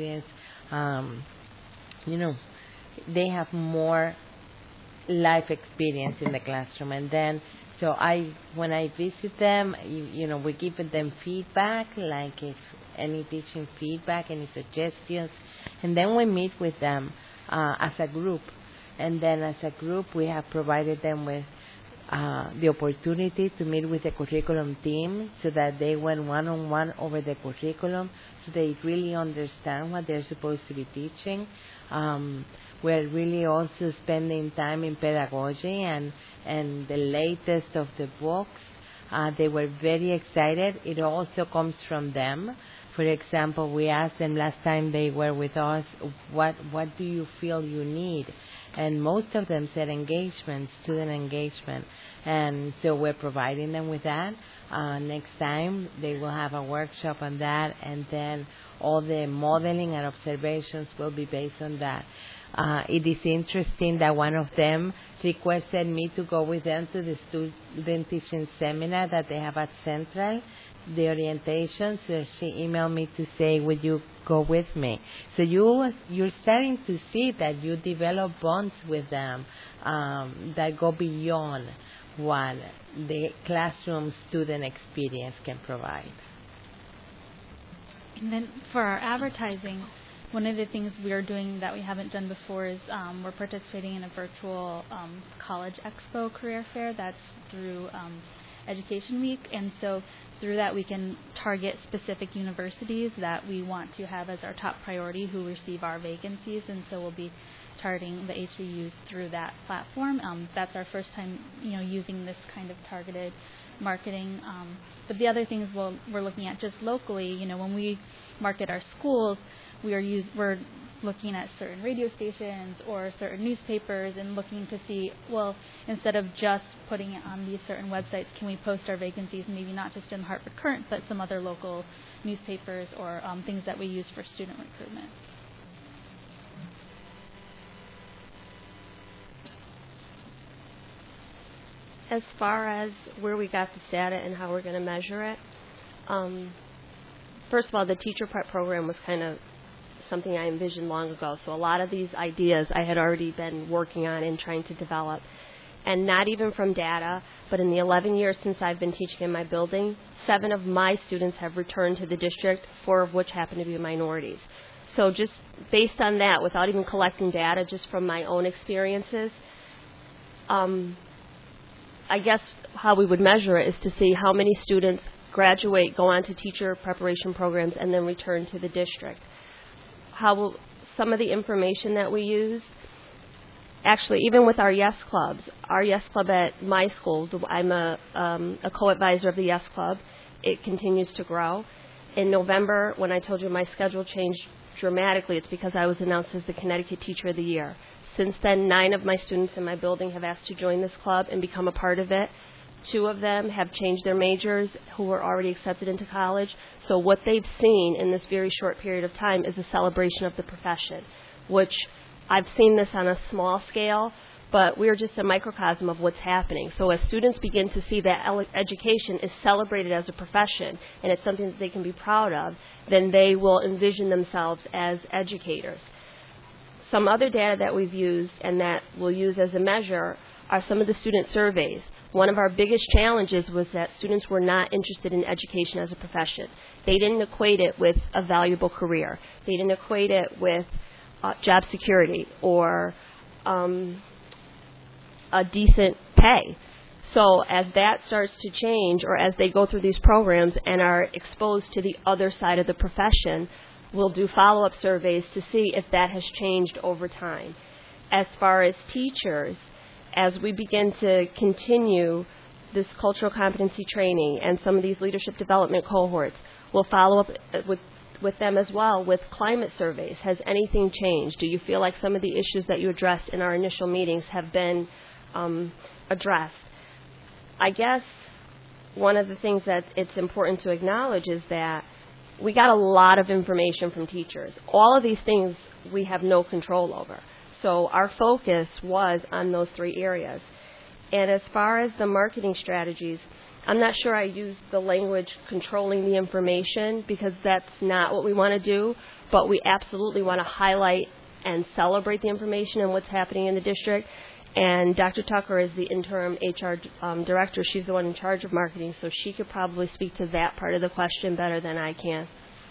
they have more life experience in the classroom. And then so when I visit them, we give them feedback, like if any teaching feedback, any suggestions, and then we meet with them as a group. And then as a group, we have provided them with the opportunity to meet with the curriculum team so that they went one-on-one over the curriculum so they really understand what they're supposed to be teaching. We're really also spending time in pedagogy and the latest of the books. They were very excited. It also comes from them. For example, we asked them last time they were with us, what do you feel you need? And most of them said engagement, student engagement. And so we're providing them with that. Next time they will have a workshop on that, and then all the modeling and observations will be based on that. It is interesting that one of them requested me to go with them to the student teaching seminar that they have at Central, the orientation. So she emailed me to say, would you go with me? So you're starting to see that you develop bonds with them that go beyond what the classroom student experience can provide. And then for our advertising, one of the things we are doing that we haven't done before is we're participating in a virtual college expo career fair that's through Education Week. And so through that we can target specific universities that we want to have as our top priority who receive our vacancies. And so we'll be targeting the HBUs through that platform. That's our first time, using this kind of targeted marketing. But the other things we're looking at just locally, when we market our schools, we're looking at certain radio stations or certain newspapers and looking to see, well, instead of just putting it on these certain websites, can we post our vacancies maybe not just in the Hartford Courant, but some other local newspapers or things that we use for student recruitment. As far as where we got this data and how we're going to measure it, first of all, the teacher prep program was kind of something I envisioned long ago. So a lot of these ideas I had already been working on and trying to develop. And not even from data, but in the 11 years since I've been teaching in my building, 7 of my students have returned to the district, 4 of which happen to be minorities. So just based on that, without even collecting data, just from my own experiences, I guess how we would measure it is to see how many students graduate, go on to teacher preparation programs, and then return to the district. Some of the information that we use, actually, even with our YES clubs, our YES club at my school, I'm a co-advisor of the YES club. It continues to grow. In November, when I told you my schedule changed dramatically, it's because I was announced as the Connecticut Teacher of the Year. Since then, 9 of my students in my building have asked to join this club and become a part of it. 2 of them have changed their majors who were already accepted into college. So what they've seen in this very short period of time is a celebration of the profession, which I've seen this on a small scale, but we're just a microcosm of what's happening. So as students begin to see that education is celebrated as a profession and it's something that they can be proud of, then they will envision themselves as educators. Some other data that we've used and that we'll use as a measure are some of the student surveys. One of our biggest challenges was that students were not interested in education as a profession. They didn't equate it with a valuable career. They didn't equate it with job security or a decent pay. So as that starts to change, or as they go through these programs and are exposed to the other side of the profession, we'll do follow-up surveys to see if that has changed over time. As far as teachers, as we begin to continue this cultural competency training and some of these leadership development cohorts, we'll follow up with them as well with climate surveys. Has anything changed? Do you feel like some of the issues that you addressed in our initial meetings have been addressed? I guess one of the things that it's important to acknowledge is that we got a lot of information from teachers. All of these things we have no control over. So our focus was on those 3 areas. And as far as the marketing strategies, I'm not sure I used the language controlling the information because that's not what we want to do, but we absolutely want to highlight and celebrate the information and what's happening in the district. And Dr. Tucker is the interim HR director. She's the one in charge of marketing, so she could probably speak to that part of the question better than I can.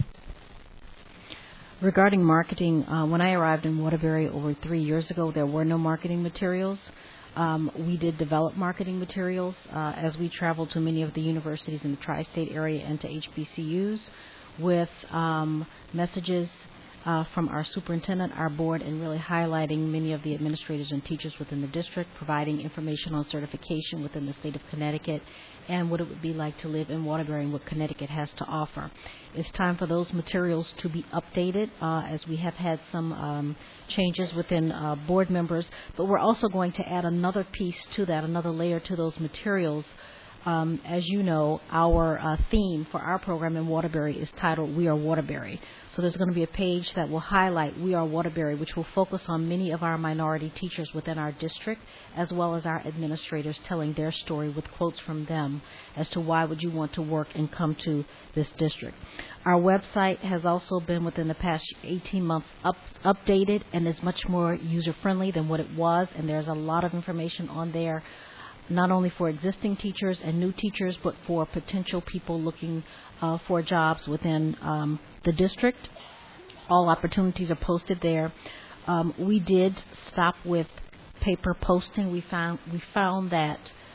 Regarding marketing, when I arrived in Waterbury over 3 years ago, there were no marketing materials. We did develop marketing materials as we traveled to many of the universities in the tri-state area and to HBCUs with messages from our superintendent, our board, and really highlighting many of the administrators and teachers within the district, providing information on certification within the state of Connecticut and what it would be like to live in Waterbury and what Connecticut has to offer. It's time for those materials to be updated as we have had some changes within board members, but we're also going to add another piece to that, another layer to those materials. As you know, our theme for our program in Waterbury is titled We Are Waterbury. So there's going to be a page that will highlight We Are Waterbury, which will focus on many of our minority teachers within our district, as well as our administrators telling their story with quotes from them as to why would you want to work and come to this district. Our website has also been within the past 18 months updated and is much more user-friendly than what it was, and there's a lot of information on there, not only for existing teachers and new teachers, but for potential people looking for jobs within the district. All opportunities are posted there. We did stop with paper posting. We found that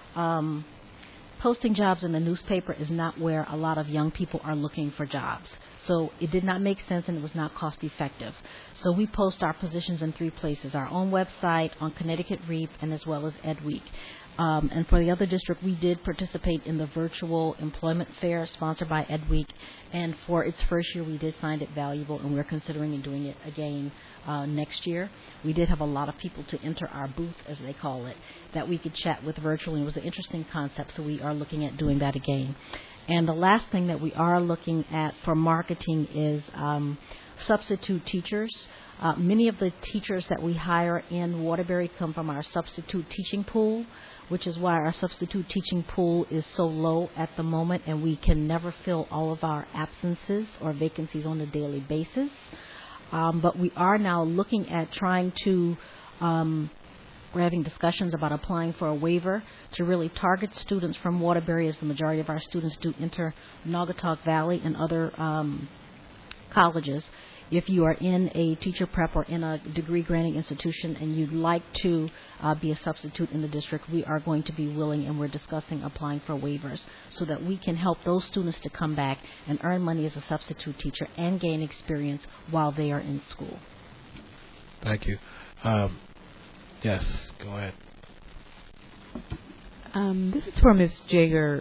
posting jobs in the newspaper is not where a lot of young people are looking for jobs. So it did not make sense and it was not cost effective. So we post our positions in 3 places, our own website, on Connecticut REAP, and as well as EdWeek. And for the other district, we did participate in the virtual employment fair sponsored by EdWeek. And for its first year, we did find it valuable, and we're considering doing it again next year. We did have a lot of people to enter our booth, as they call it, that we could chat with virtually. It was an interesting concept, so we are looking at doing that again. And the last thing that we are looking at for marketing is substitute teachers. Many of the teachers that we hire in Waterbury come from our substitute teaching pool, which is why our substitute teaching pool is so low at the moment, and we can never fill all of our absences or vacancies on a daily basis. But we are now looking at trying to, we're having discussions about applying for a waiver to really target students from Waterbury, as the majority of our students do enter Naugatuck Valley and other colleges, if you are in a teacher prep or in a degree granting institution and you'd like to be a substitute in the district, we are going to be willing, and we're discussing applying for waivers so that we can help those students to come back and earn money as a substitute teacher and gain experience while they are in school. Thank you. Yes, go ahead. This is for Ms. Jager.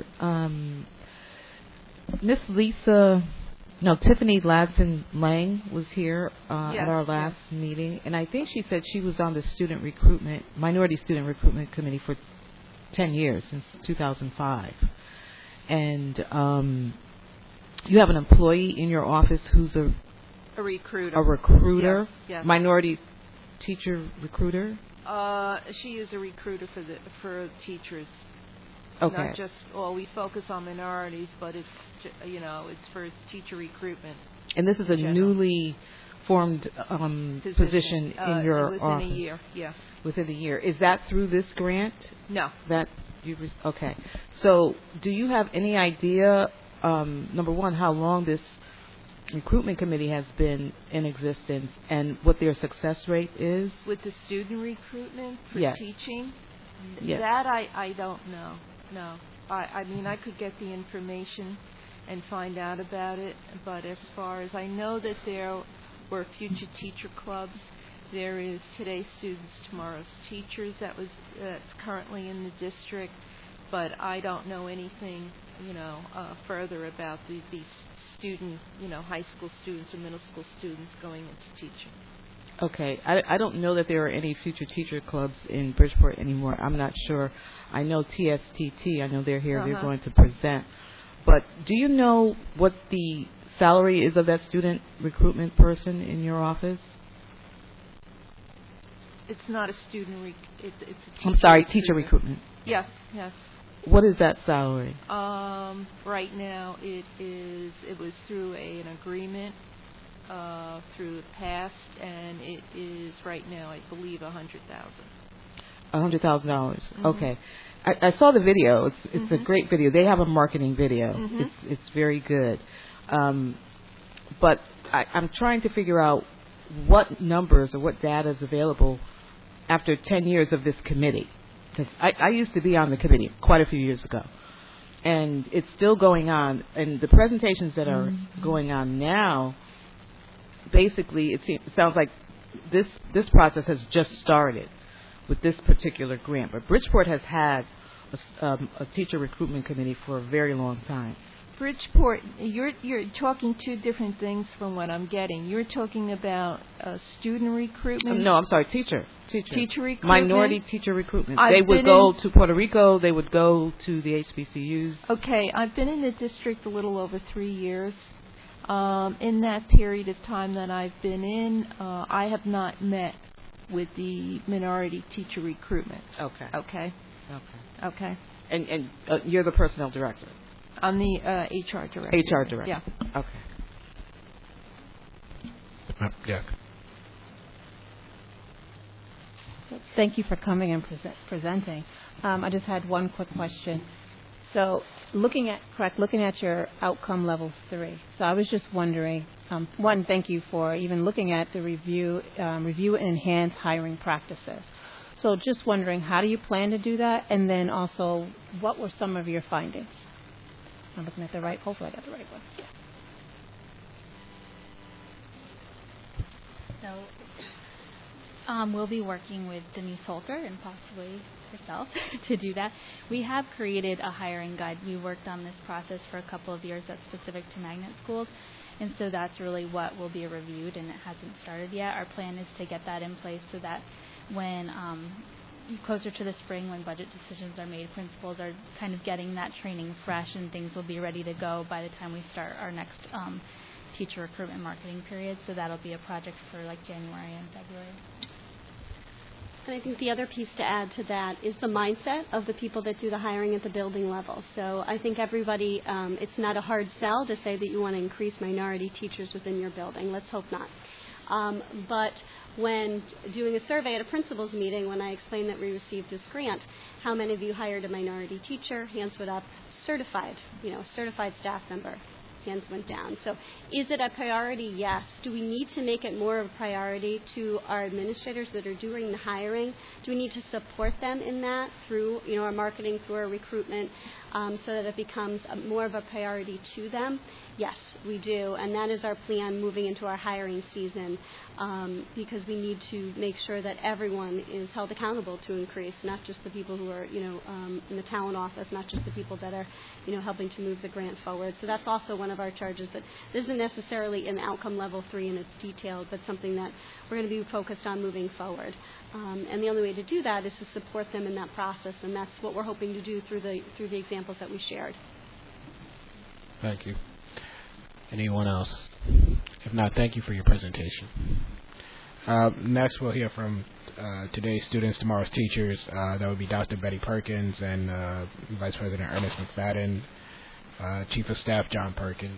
Tiffany Ladson-Lang was here at our last meeting, and I think she said she was on the minority student recruitment committee for 10 years, since 2005. And you have an employee in your office who's a recruiter. A recruiter? Yes. Minority teacher recruiter? She is a recruiter for teachers. Okay. Not just, we focus on minorities, but it's for teacher recruitment. And this is a newly formed position in your within office? Within a year, yeah. Within a year. Is that through this grant? No. Okay. So do you have any idea, number one, how long this recruitment committee has been in existence and what their success rate is? With the student recruitment for teaching? Yes. That I don't know. No. I mean, I could get the information and find out about it, but as far as I know that there were future teacher clubs. There is Today's Students, Tomorrow's Teachers that's currently in the district, but I don't know anything, further about these student, high school students or middle school students going into teaching. Okay. I don't know that there are any future teacher clubs in Bridgeport anymore. I'm not sure. I know TSTT. I know they're here. They're going to present. But do you know what the salary is of that student recruitment person in your office? It's not a student. It's a teacher. I'm sorry, teacher recruitment. Yes. What is that salary? Right now it was through an agreement through the past, and it is right now, I believe, $100,000. $100,000. Mm-hmm. Okay. I saw the video. It's a great video. They have a marketing video. Mm-hmm. It's very good. But I'm trying to figure out what numbers or what data is available after 10 years of this committee. Because I used to be on the committee quite a few years ago. And it's still going on. And the presentations that are going on now, basically, it sounds like this process has just started with this particular grant. But Bridgeport has had a teacher recruitment committee for a very long time. Bridgeport, you're talking two different things from what I'm getting. You're talking about student recruitment. No, I'm sorry, teacher recruitment. Minority teacher recruitment. They would go to Puerto Rico. They would go to the HBCUs. Okay, I've been in the district a little over 3 years. In that period of time that I've been in, I have not met with the minority teacher recruitment. Okay. And you're the personnel director. I'm the HR director. HR director. Yeah. Okay. Yeah. Thank you for coming and presenting. I just had one quick question. So, looking at your outcome level 3. So I was just wondering. One, thank you for even looking at the review and enhance hiring practices. So, just wondering, how do you plan to do that? And then also, what were some of your findings? I'm looking at the right. Hopefully, I got the right one. So, we'll be working with Denise Holter and possibly herself to do that. We have created a hiring guide. We worked on this process for a couple of years that's specific to magnet schools, and so that's really what will be reviewed, and it hasn't started yet. Our plan is to get that in place so that when closer to the spring, when budget decisions are made, principals are kind of getting that training fresh, and things will be ready to go by the time we start our next teacher recruitment marketing period. So that'll be a project for like January and February. And I think the other piece to add to that is the mindset of the people that do the hiring at the building level. So I think everybody, it's not a hard sell to say that you want to increase minority teachers within your building. Let's hope not. But when doing a survey at a principal's meeting, when I explained that we received this grant, how many of you hired a minority teacher? Hands went up. Certified staff member. hands went down. So is it a priority? Yes. Do we need to make it more of a priority to our administrators that are doing the hiring? Do we need to support them in that through our marketing, through our recruitment, so that it becomes more of a priority to them? Yes, we do, and that is our plan moving into our hiring season, because we need to make sure that everyone is held accountable to increase, not just the people who are, in the talent office, not just the people that are, helping to move the grant forward. So that's also one of our charges that isn't necessarily in outcome level 3 and it's detailed, but something that we're going to be focused on moving forward. And the only way to do that is to support them in that process, and that's what we're hoping to do through the examples that we shared. Thank you. Anyone else? If not, thank you for your presentation. Next, we'll hear from today's students, tomorrow's teachers. That would be Dr. Betty Perkins and Vice President Ernest McFadden, Chief of Staff John Perkins.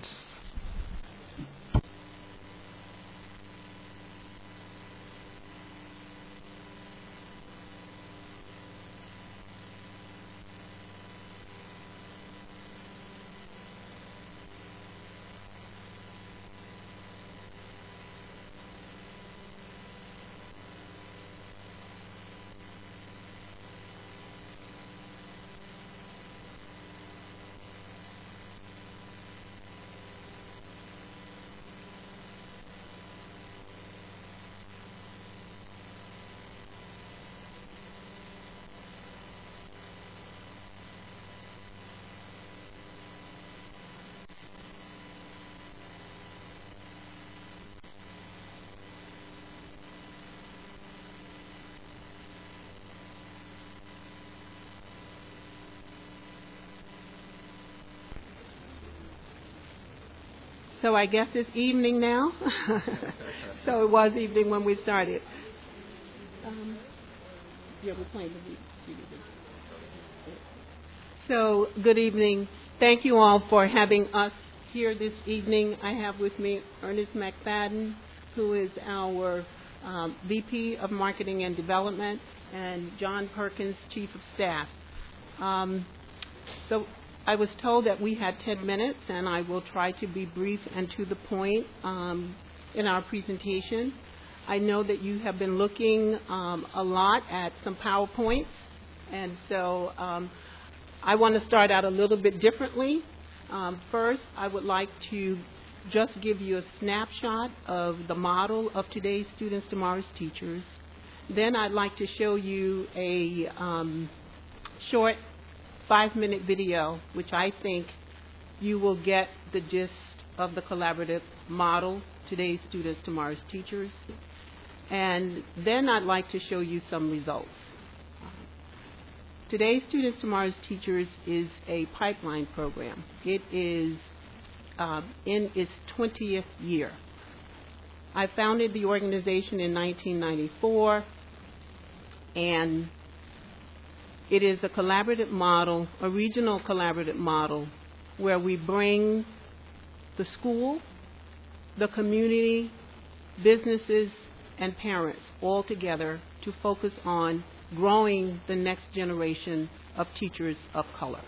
So I guess it's evening now. So it was evening when we started. We're playing the DVD. So good evening. Thank you all for having us here this evening. I have with me Ernest McFadden, who is our VP of Marketing and Development, and John Perkins, Chief of Staff. So I was told that we had 10 minutes, and I will try to be brief and to the point in our presentation. I know that you have been looking a lot at some PowerPoints, and so I want to start out a little bit differently. First, I would like to just give you a snapshot of the model of today's students, tomorrow's teachers. Then I'd like to show you a short 5-minute video, which I think you will get the gist of the collaborative model, today's students, tomorrow's teachers. And then I'd like to show you some results. Today's Students, Tomorrow's Teachers is a pipeline program. It is in its 20th year. I founded the organization in 1994, and it is a collaborative model, a regional collaborative model, where we bring the school, the community, businesses, and parents all together to focus on growing the next generation of teachers of color.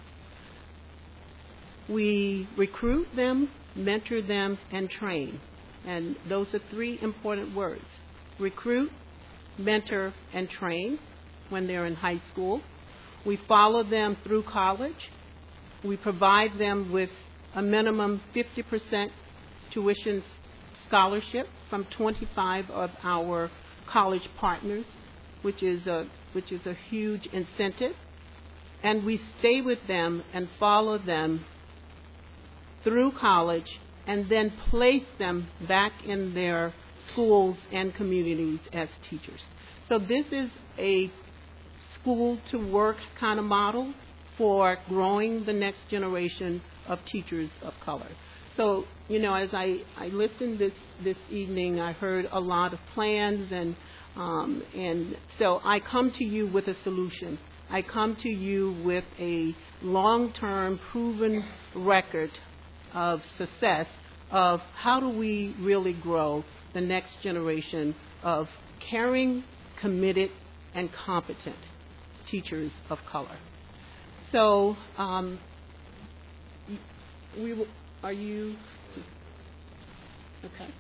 We recruit them, mentor them, and train. And those are 3 important words: recruit, mentor, and train when they're in high school. We follow them through college. We provide them with a minimum 50% tuition scholarship from 25 of our college partners, which is a huge incentive. And we stay with them and follow them through college and then place them back in their schools and communities as teachers. So this is a school-to-work kind of model for growing the next generation of teachers of color. So, as I listened this evening, I heard a lot of plans, and so I come to you with a solution. I come to you with a long-term, proven record of success of how do we really grow the next generation of caring, committed, and competent teachers of color. So Are you? Okay.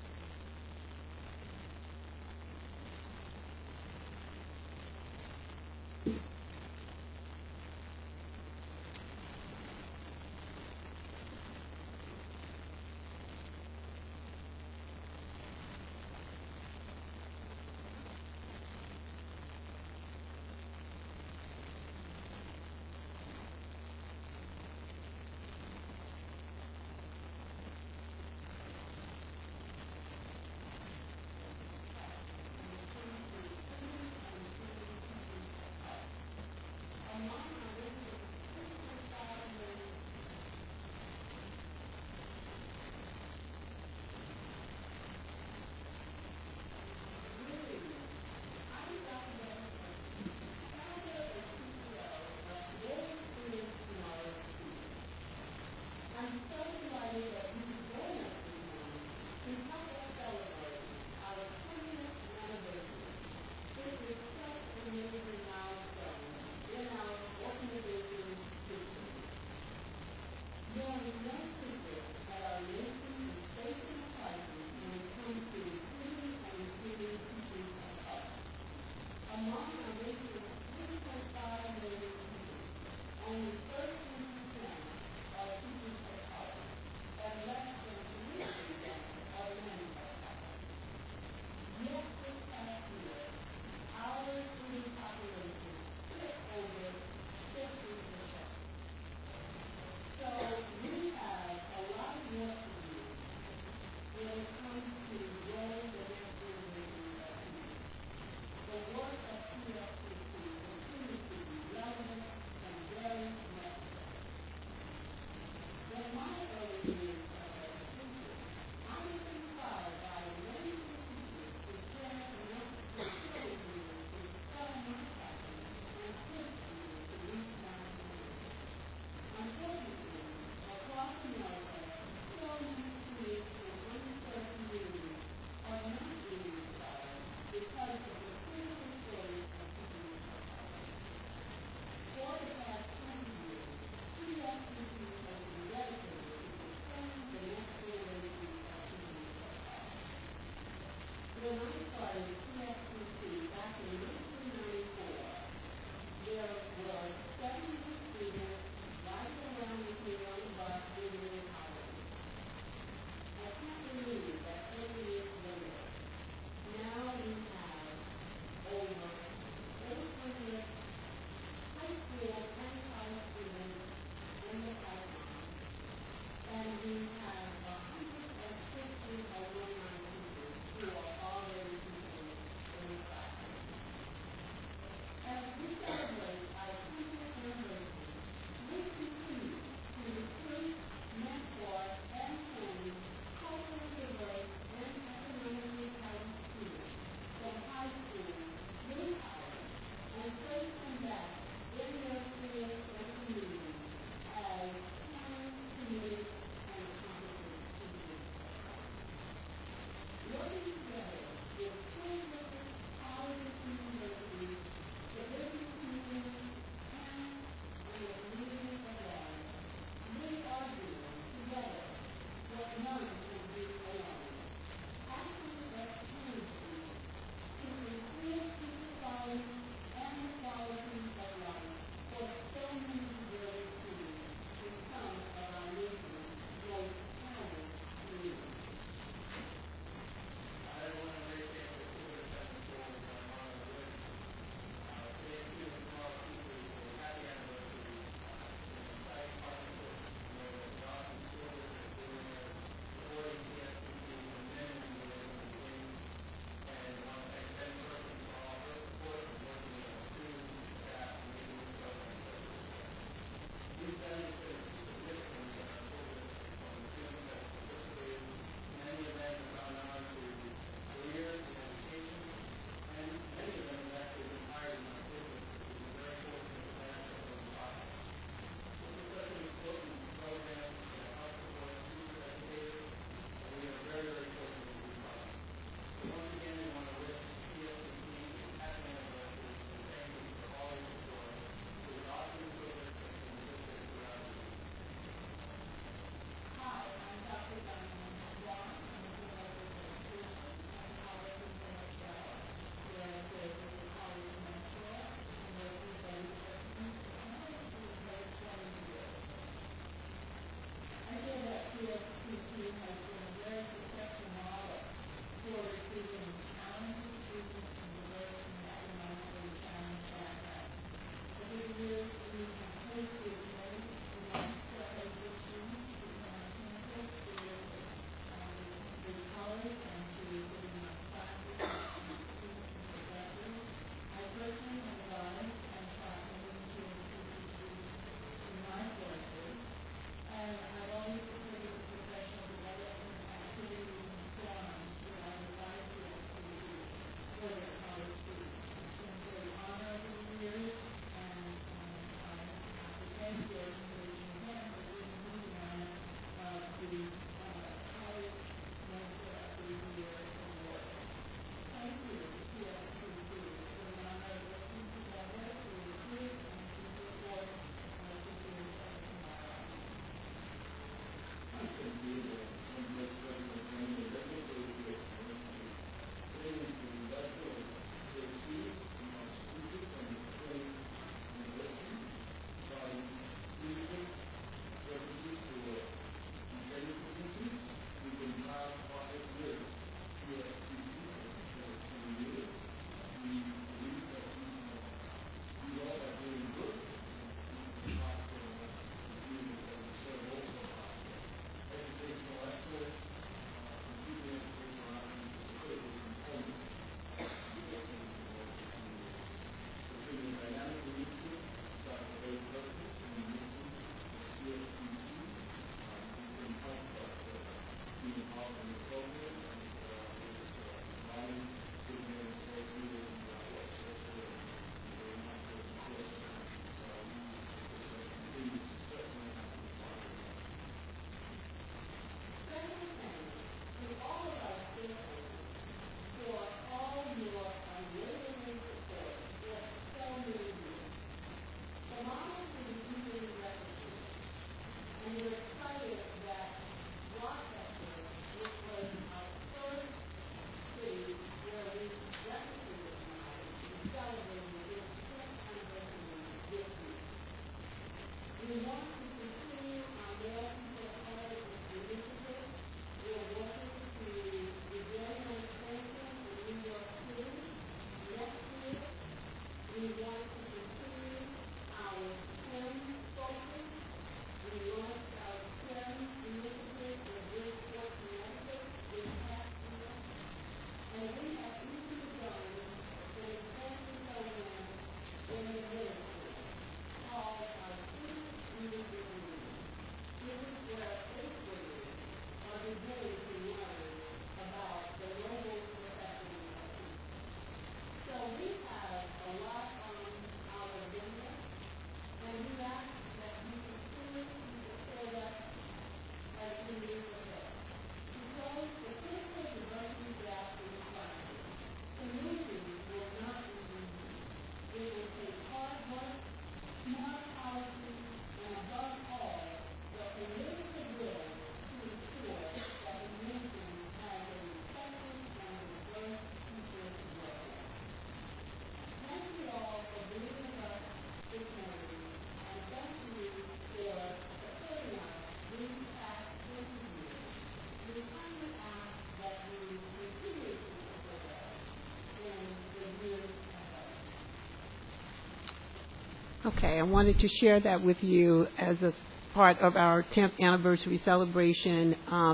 Okay, I wanted to share that with you as a part of our 10th anniversary celebration.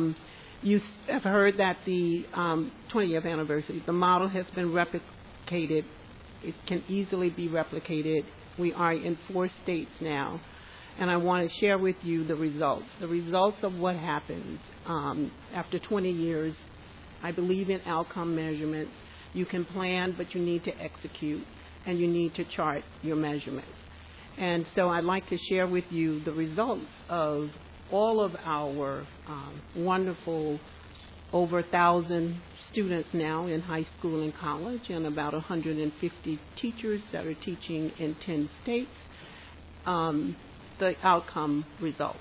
You have heard that the 20th anniversary, the model has been replicated. It can easily be replicated. We are in 4 states now, and I want to share with you the results of what happens after 20 years. I believe in outcome measurement. You can plan, but you need to execute, and you need to chart your measurements. And so I'd like to share with you the results of all of our wonderful over 1,000 students now in high school and college, and about 150 teachers that are teaching in 10 states, the outcome results.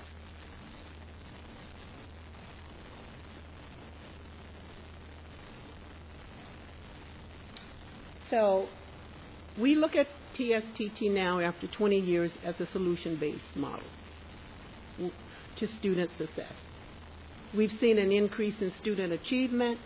So we look at TSTT now after 20 years as a solution-based model to student success. We've seen an increase in student achievement.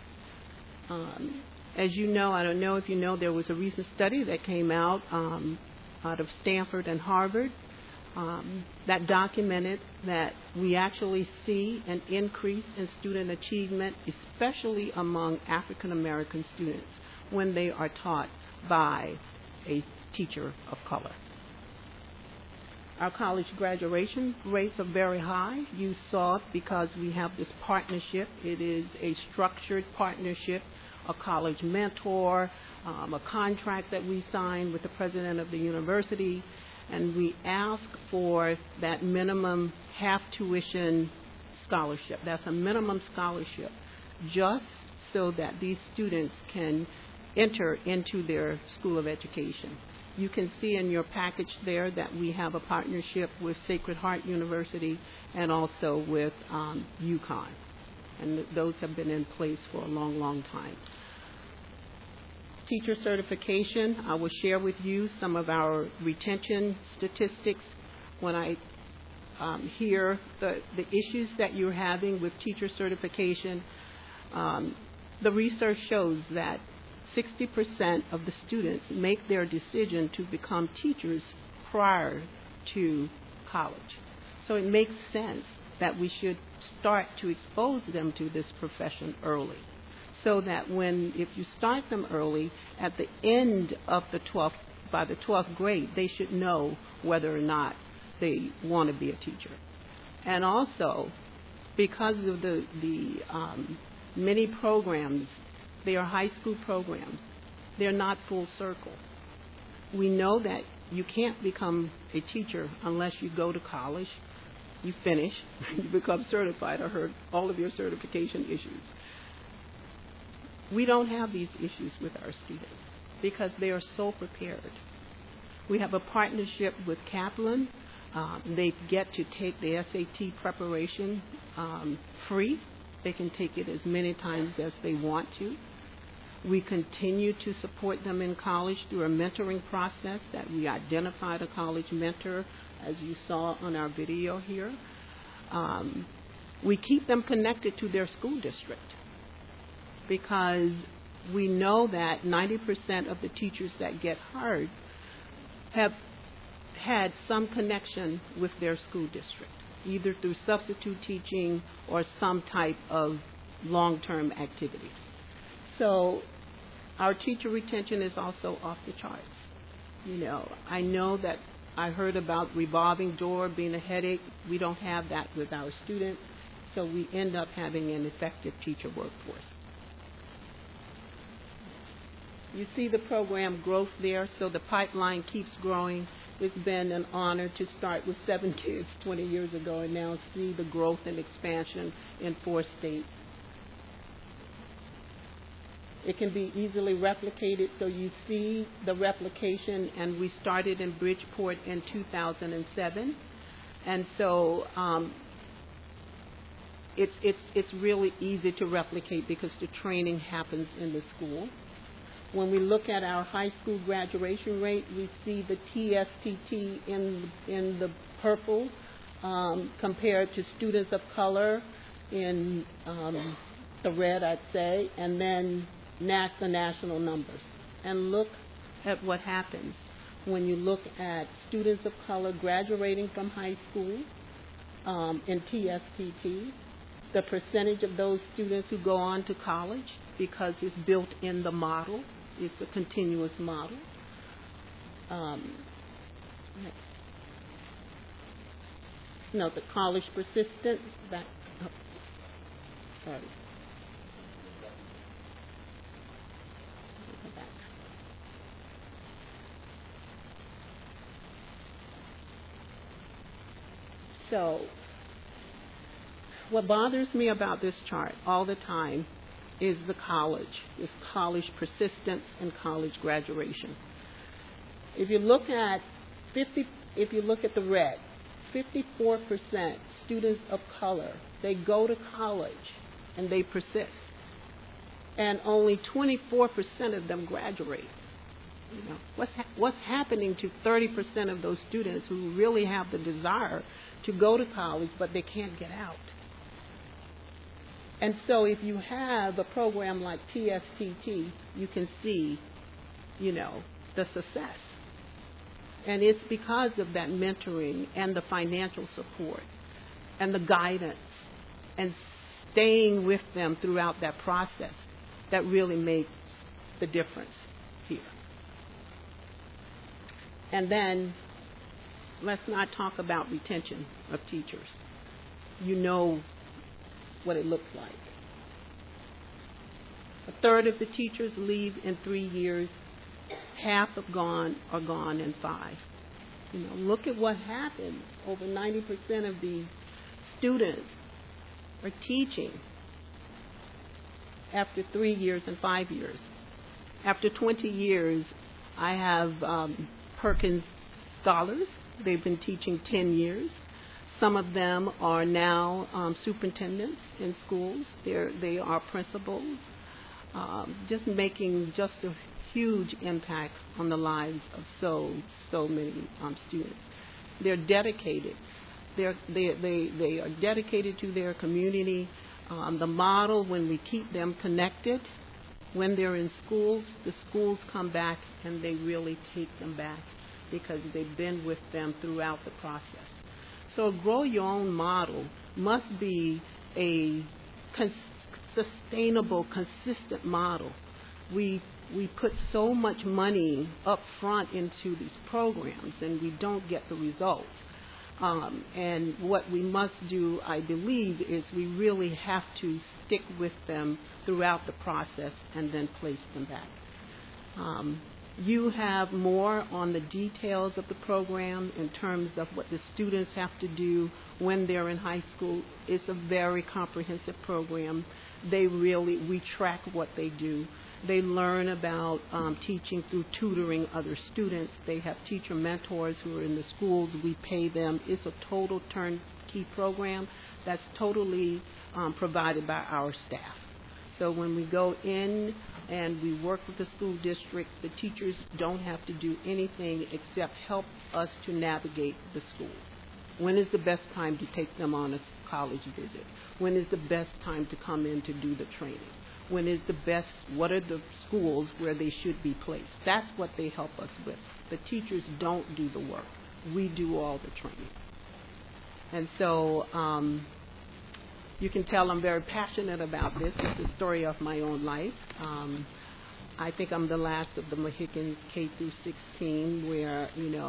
As you know, I don't know if you know, there was a recent study that came out of Stanford and Harvard that documented that we actually see an increase in student achievement, especially among African American students, when they are taught by a teacher of color. Our college graduation rates are very high. You saw it because we have this partnership. It is a structured partnership, a college mentor, a contract that we signed with the president of the university, and we ask for that minimum half tuition scholarship. That's a minimum scholarship just so that these students can enter into their school of education. You can see in your package there that we have a partnership with Sacred Heart University and also with UConn. And those have been in place for a long, long time. Teacher certification, I will share with you some of our retention statistics. When I hear the issues that you're having with teacher certification, the research shows that 60% of the students make their decision to become teachers prior to college. So it makes sense that we should start to expose them to this profession early, so that if you start them early, at the end of by the 12th grade, they should know whether or not they want to be a teacher. And also, because of the many programs, they are high school programs. They're not full circle. We know that you can't become a teacher unless you go to college, you finish, you become certified. I heard all of your certification issues. We don't have these issues with our students because they are so prepared. We have a partnership with Kaplan. They get to take the SAT preparation free. They can take it as many times as they want to. We continue to support them in college through a mentoring process that we identified a college mentor, as you saw on our video here. We keep them connected to their school district because we know that 90% of the teachers that get hired have had some connection with their school district, either through substitute teaching or some type of long-term activity. So our teacher retention is also off the charts. I know that I heard about revolving door being a headache. We don't have that with our students, so we end up having an effective teacher workforce. You see the program growth there, so the pipeline keeps growing. It's been an honor to start with 7 kids 20 years ago and now see the growth and expansion in 4 states. It can be easily replicated, so you see the replication, and we started in Bridgeport in 2007. And so it's really easy to replicate because the training happens in the school. When we look at our high school graduation rate, we see the TSTT in the purple compared to students of color in the red, I'd say, and then the national numbers. And look at what happens when you look at students of color graduating from high school in TSTT, the percentage of those students who go on to college because it's built in the model. It's a continuous model. The college persistence. Sorry. So, what bothers me about this chart all the time is the college persistence and college graduation. If you look at the red, 54% students of color, they go to college and they persist, and only 24% of them graduate. What's happening to 30% of those students who really have the desire to go to college but they can't get out? And so if you have a program like TSTT, you can see, the success. And it's because of that mentoring and the financial support and the guidance and staying with them throughout that process that really makes the difference here. And then let's not talk about retention of teachers. You know what it looks like. A third of the teachers leave in 3 years. Half are gone in 5. Look at what happens. Over 90% of the students are teaching after 3 years and 5 years. After 20 years, I have Perkins Scholars. They've been teaching 10 years. Some of them are now superintendents in schools. They are principals, just making just a huge impact on the lives of so many students. They're dedicated. They are dedicated to their community. The model, when we keep them connected, when they're in schools, the schools come back and they really take them back because they've been with them throughout the process. So a grow your own model must be a sustainable, consistent model. We put so much money up front into these programs and we don't get the results. And what we must do, I believe, is we really have to stick with them throughout the process and then place them back. You have more on the details of the program in terms of what the students have to do when they're in high school. It's a very comprehensive program. We track what they do. They learn about teaching through tutoring other students. They have teacher mentors who are in the schools. We pay them. It's a total turnkey program that's totally provided by our staff. So when we go in and we work with the school district, the teachers don't have to do anything except help us to navigate the school. When is the best time to take them on a college visit? When is the best time to come in to do the training? What are the schools where they should be placed? That's what they help us with. The teachers don't do the work. We do all the training. And so you can tell I'm very passionate about this. It's a story of my own life. I think I'm the last of the Mohicans K through 16 where,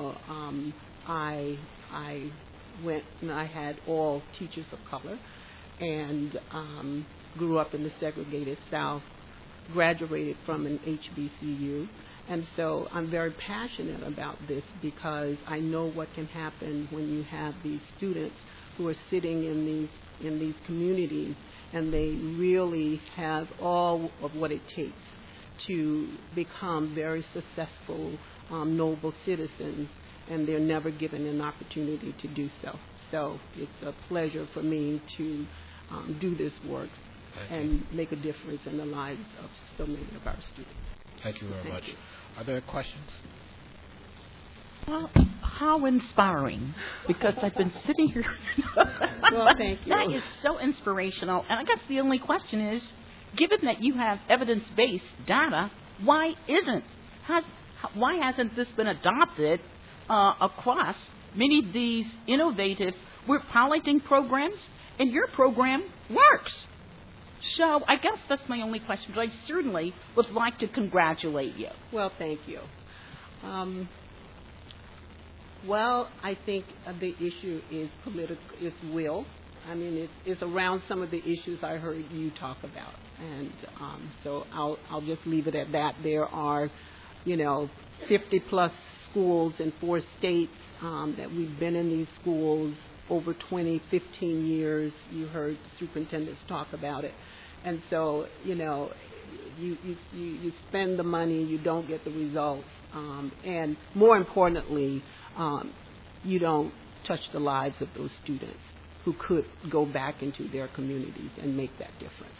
I went and I had all teachers of color and grew up in the segregated South, graduated from an HBCU. And so I'm very passionate about this because I know what can happen when you have these students who are sitting in these communities and they really have all of what it takes to become very successful, noble citizens, and they're never given an opportunity to do so. So it's a pleasure for me to do this work and make a difference in the lives of so many of our students. Thank you very much. Are there questions? Well, how inspiring, because I've been sitting here. Well, thank you. That is so inspirational. And I guess the only question is, given that you have evidence-based data, why hasn't this been adopted across many of these innovative, we're piloting programs, and your program works? So I guess that's my only question, but I certainly would like to congratulate you. Well, thank you. Well, I think the issue is it's will. I mean, it's around some of the issues I heard you talk about, and so I'll just leave it at that. There are, 50-plus schools in 4 states that we've been in these schools over 20, 15 years. You heard superintendents talk about it. And so, you spend the money, you don't get the results, and more importantly, you don't touch the lives of those students who could go back into their communities and make that difference.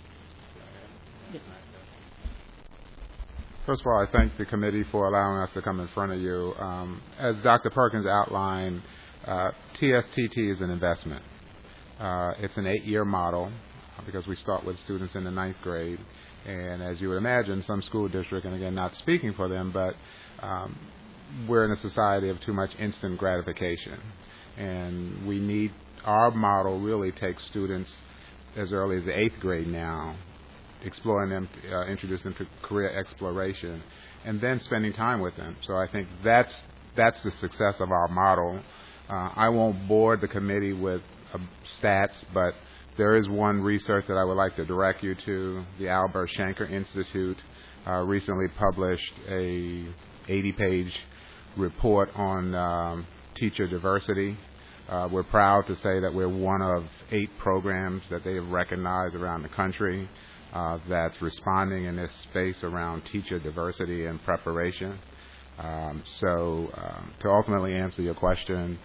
First of all, I thank the committee for allowing us to come in front of you. As Dr. Perkins outlined, TSTT is an investment. It's an 8-year model because we start with students in the 9th grade. And as you would imagine, some school district, and again, not speaking for them, but we're in a society of too much instant gratification. And we need, our model really takes students as early as the 8th grade now, exploring them, introduce them to career exploration, and then spending time with them. So I think that's the success of our model. I won't bore the committee with stats, but there is one research that I would like to direct you to. The Albert Shanker Institute recently published a 80-page report on teacher diversity. We're proud to say that we're one of 8 programs that they have recognized around the country that's responding in this space around teacher diversity and preparation. So to ultimately answer your question,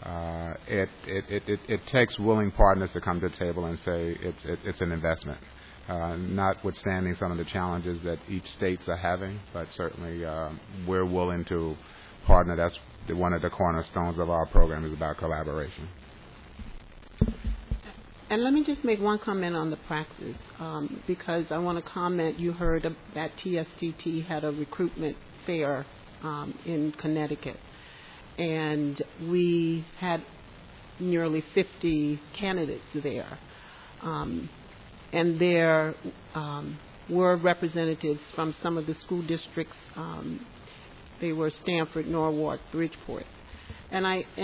it takes willing partners to come to the table and say it's an investment, notwithstanding some of the challenges that each states are having, but certainly we're willing to partner. That's one of the cornerstones of our program is about collaboration. And let me just make one comment on the practice, because I want to comment, you heard that TSTT had a recruitment fair in Connecticut, and we had nearly 50 candidates there. And there were representatives from some of the school districts. They were Stanford, Norwalk, Bridgeport. And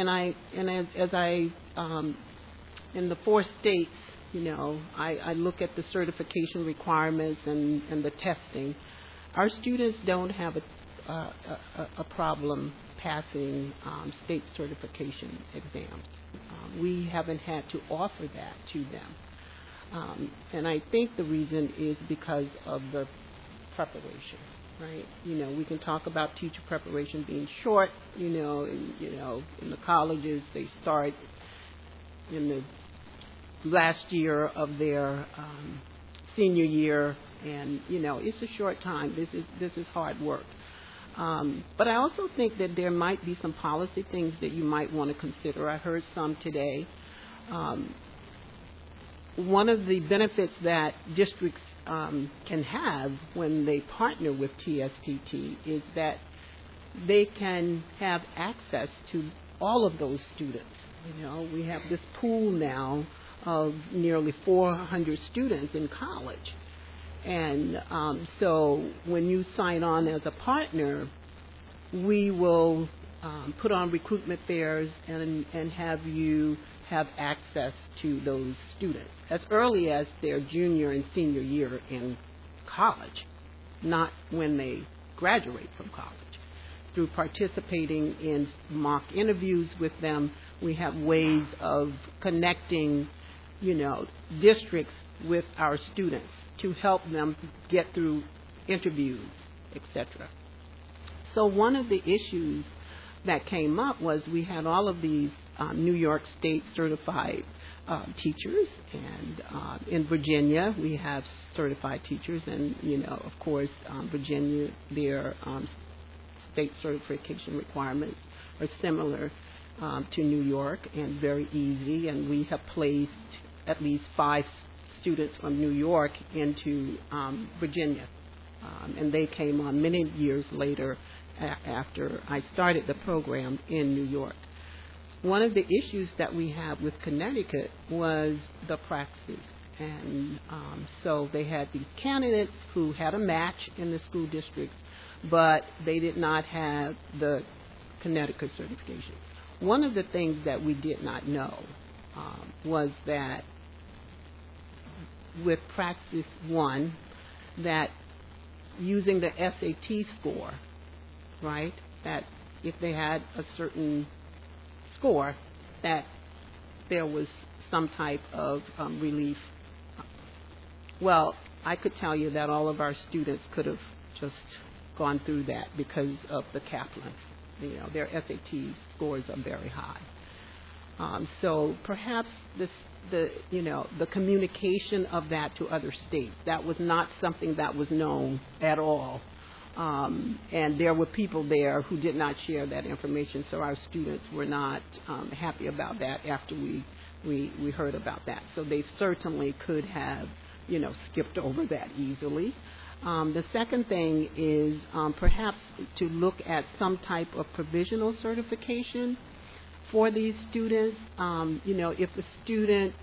in the 4 states, I look at the certification requirements and the testing. Our students don't have a problem passing state certification exams. We haven't had to offer that to them. And I think the reason is because of the preparation, right? We can talk about teacher preparation being short, in the colleges they start in the last year of their senior year, and it's a short time. This is hard work. But I also think that there might be some policy things that you might want to consider. I heard some today. One of the benefits that districts can have when they partner with TSTT is that they can have access to all of those students. We have this pool now of nearly 400 students in college. And so when you sign on as a partner, we will put on recruitment fairs and have you have access to those students as early as their junior and senior year in college, not when they graduate from college. Through participating in mock interviews with them, we have ways of connecting, districts with our students to help them get through interviews, etc. So one of the issues that came up was we had all of these New York State certified teachers, and in Virginia we have certified teachers, and of course Virginia, their state certification requirements are similar to New York and very easy, and we have placed at least 5 students from New York into Virginia, and they came on many years later after I started the program in New York. One of the issues that we have with Connecticut was the praxis, and so they had these candidates who had a match in the school districts, but they did not have the Connecticut certification. One of the things that we did not know was that with Praxis 1, that using the SAT score, right, that if they had a certain score, that there was some type of relief. Well, I could tell you that all of our students could have just gone through that because of the Kaplan. Their SAT scores are very high. So perhaps the communication of that to other states, that was not something that was known at all. And there were people there who did not share that information, so our students were not happy about that after we heard about that. So they certainly could have, skipped over that easily. The second thing is perhaps to look at some type of provisional certification for these students. If a student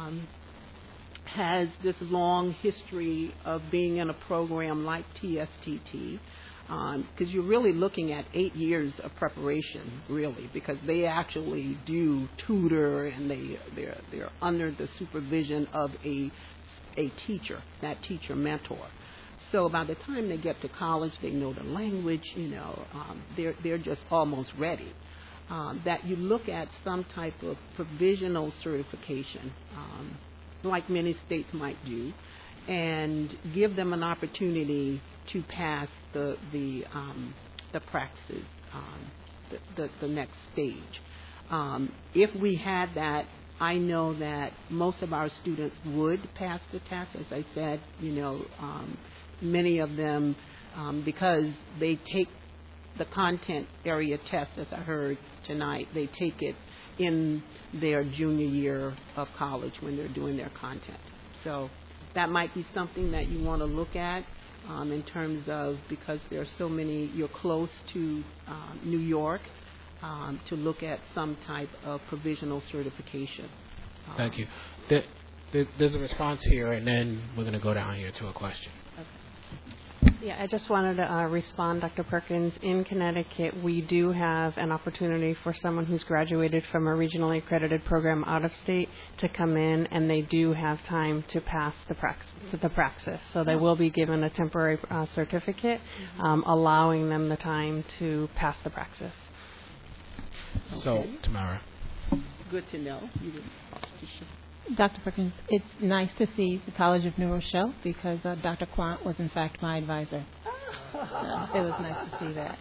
has this long history of being in a program like TSTT, because you're really looking at 8 years of preparation, really, because they actually do tutor and they're under the supervision of a teacher, that teacher mentor. So by the time they get to college, they know the language, they're just almost ready. That you look at some type of provisional certification, like many states might do, and give them an opportunity to pass the praxis, the next stage. If we had that, I know that most of our students would pass the test. As I said, many of them, because they take the content area test, as I heard tonight, they take it in their junior year of college when they're doing their content. So that might be something that you want to look at in terms of, because there are so many, you're close to New York, to look at some type of provisional certification. Thank you. There's a response here, and then we're going to go down here to a question. Okay. Yeah, I just wanted to respond, Dr. Perkins. In Connecticut, we do have an opportunity for someone who's graduated from a regionally accredited program out of state to come in, and they do have time to pass the praxis. So they will be given a temporary certificate, allowing them the time to pass the praxis. So, Tamara. Good to know. Dr. Perkins, it's nice to see the College of Neuro show because Dr. Quant was, in fact, my advisor. It was nice to see that.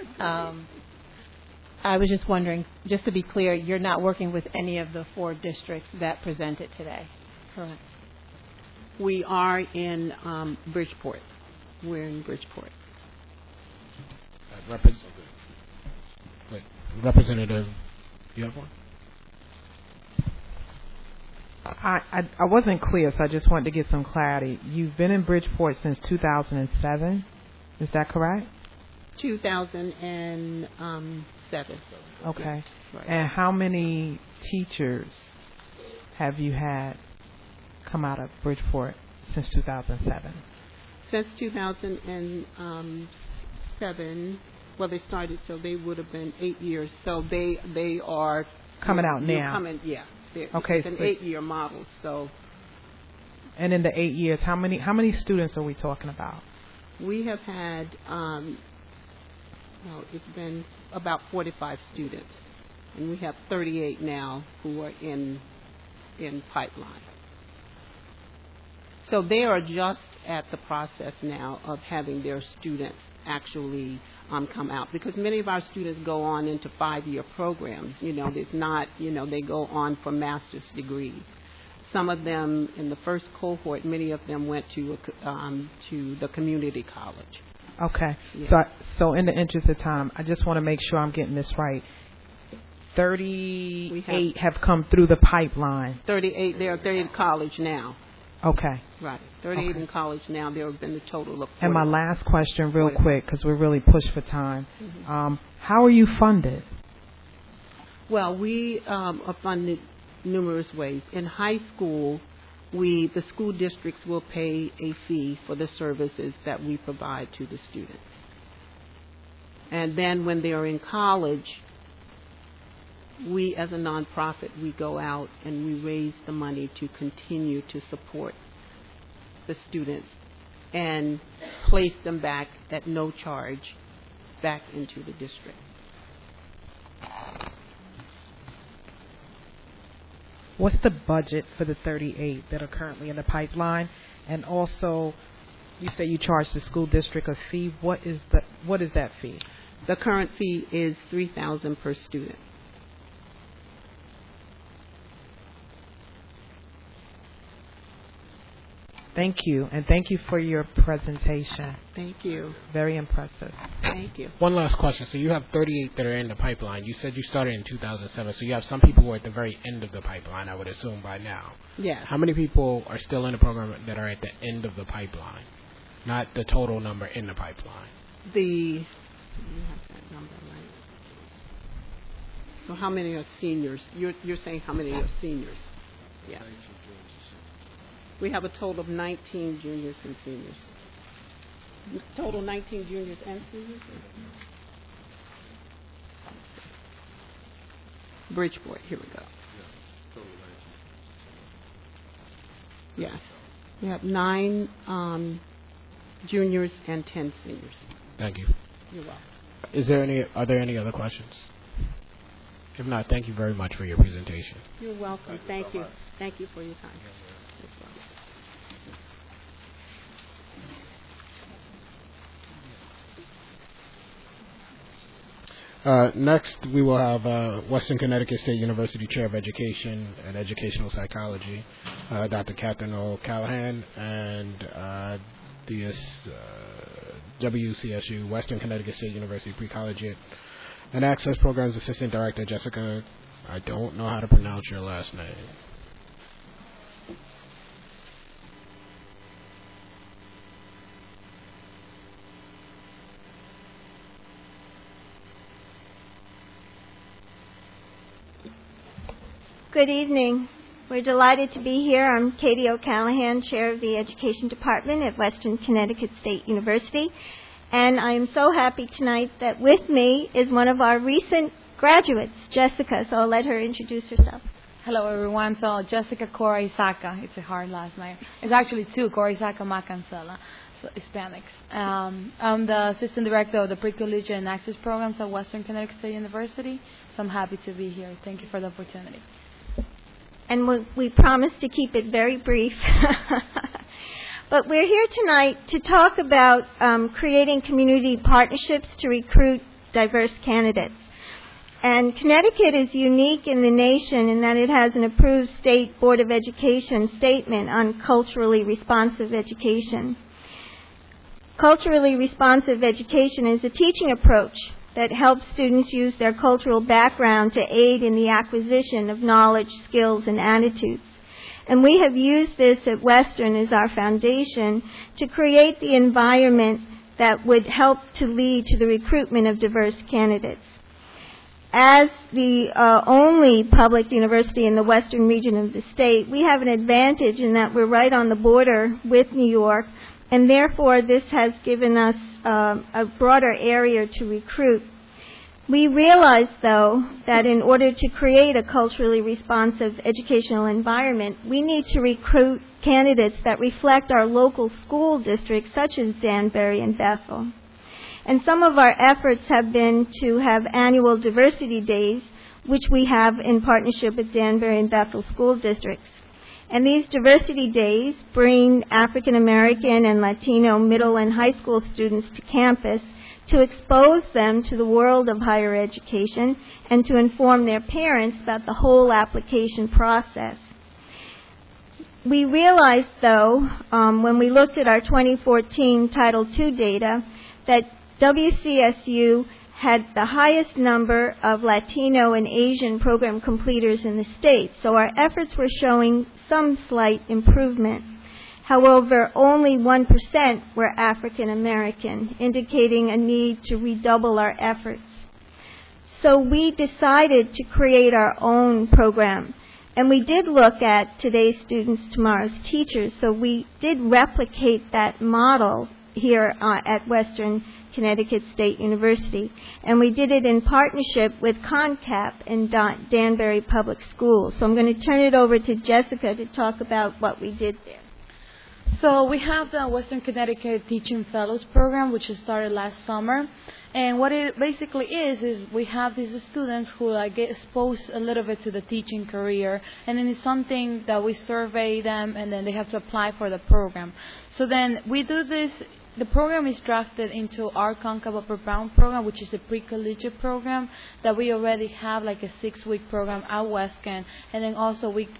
I was just wondering, just to be clear, you're not working with any of the 4 districts that presented today, correct? We are in Bridgeport. We're in Bridgeport. Representative, you have one? I wasn't clear, so I just wanted to get some clarity. You've been in Bridgeport since 2007. Is that correct? 2007. Okay. Right. And how many teachers have you had come out of Bridgeport since 2007? Since 2007, well, they started, so they would have been 8 years. So they are coming out now. Yeah. Okay, it's an 8-year model. So, and in the 8 years, how many students are we talking about? We have had, it's been about 45 students, and we have 38 now who are in pipeline. So they are just at the process now of having their students actually come out, because many of our students go on into 5-year programs. It's not, they go on for master's degrees. Some of them in the first cohort, many of them went to the community college. Okay. Yeah. So in the interest of time, I just want to make sure I'm getting this right. 38 have come through the pipeline. 38. They are 30 in college now. Okay. Right. 38 in college now. There have been a total of 40. And my last question, real quick, because we're really pushed for time. How are you funded? Well, we are funded numerous ways. In high school, the school districts will pay a fee for the services that we provide to the students. And then when they are in college, we as a nonprofit, we go out and we raise the money to continue to support the students and place them back at no charge back into the district. What's the budget for the 38 that are currently in the pipeline? And also, you say you charge the school district a fee. What is that fee? The current fee is $3,000 per student. Thank you, and thank you for your presentation. Thank you. Very impressive. Thank you. One last question. So you have 38 that are in the pipeline. You said you started in 2007, so you have some people who are at the very end of the pipeline, I would assume, by now. Yes. How many people are still in the program that are at the end of the pipeline, not the total number in the pipeline? You have that number, right? So how many are seniors? You're saying how many are seniors? Yeah. We have a total of 19 juniors and seniors. Total 19 juniors and seniors? Bridgeport, here we go. Yes. We have 9 juniors and 10 seniors. Thank you. You're welcome. Are there any other questions? If not, thank you very much for your presentation. You're welcome. Thank you. Thank you for your time. Next, we will have Western Connecticut State University Chair of Education and Educational Psychology, Dr. Catherine O'Callahan, and WCSU, Western Connecticut State University Pre-Collegiate and Access Programs Assistant Director, Jessica. I don't know how to pronounce your last name. Good evening. We're delighted to be here. I'm Katie O'Callahan, Chair of the Education Department at Western Connecticut State University. And I'm so happy tonight that with me is one of our recent graduates, Jessica. So I'll let her introduce herself. Hello, everyone. So Jessica Cora Isaka. It's a hard last name. It's actually two, Cora Isaka Macancela, so Hispanics. I'm the Assistant Director of the Pre-Collegiate and Access Programs at Western Connecticut State University. So I'm happy to be here. Thank you for the opportunity. And we promise to keep it very brief. But we're here tonight to talk about creating community partnerships to recruit diverse candidates. And Connecticut is unique in the nation in that it has an approved State Board of Education statement on culturally responsive education. Culturally responsive education is a teaching approach that helps students use their cultural background to aid in the acquisition of knowledge, skills, and attitudes. And we have used this at Western as our foundation to create the environment that would help to lead to the recruitment of diverse candidates. As the only public university in the western region of the state, we have an advantage in that we're right on the border with New York, and therefore this has given us a broader area to recruit. We realize, though, that in order to create a culturally responsive educational environment, we need to recruit candidates that reflect our local school districts, such as Danbury and Bethel. And some of our efforts have been to have annual diversity days, which we have in partnership with Danbury and Bethel school districts. And these diversity days bring African American and Latino middle and high school students to campus to expose them to the world of higher education and to inform their parents about the whole application process. We realized, though, when we looked at our 2014 Title II data, that WCSU had the highest number of Latino and Asian program completers in the state, so our efforts were showing some slight improvement. However, only 1% were African American, indicating a need to redouble our efforts. So we decided to create our own program. And we did look at today's students, tomorrow's teachers. So we did replicate that model here at Western Connecticut State University. And we did it in partnership with CONCAP and Danbury Public Schools. So I'm going to turn it over to Jessica to talk about what we did there. So we have the Western Connecticut Teaching Fellows Program, which started last summer. And what it basically is we have these students who get exposed a little bit to the teaching career, and then it's something that we survey them, and then they have to apply for the program. So then we do this. The program is drafted into our CONCAP Upper Brown program, which is a pre-collegiate program that we already have, like a 6-week program at Western, and then also we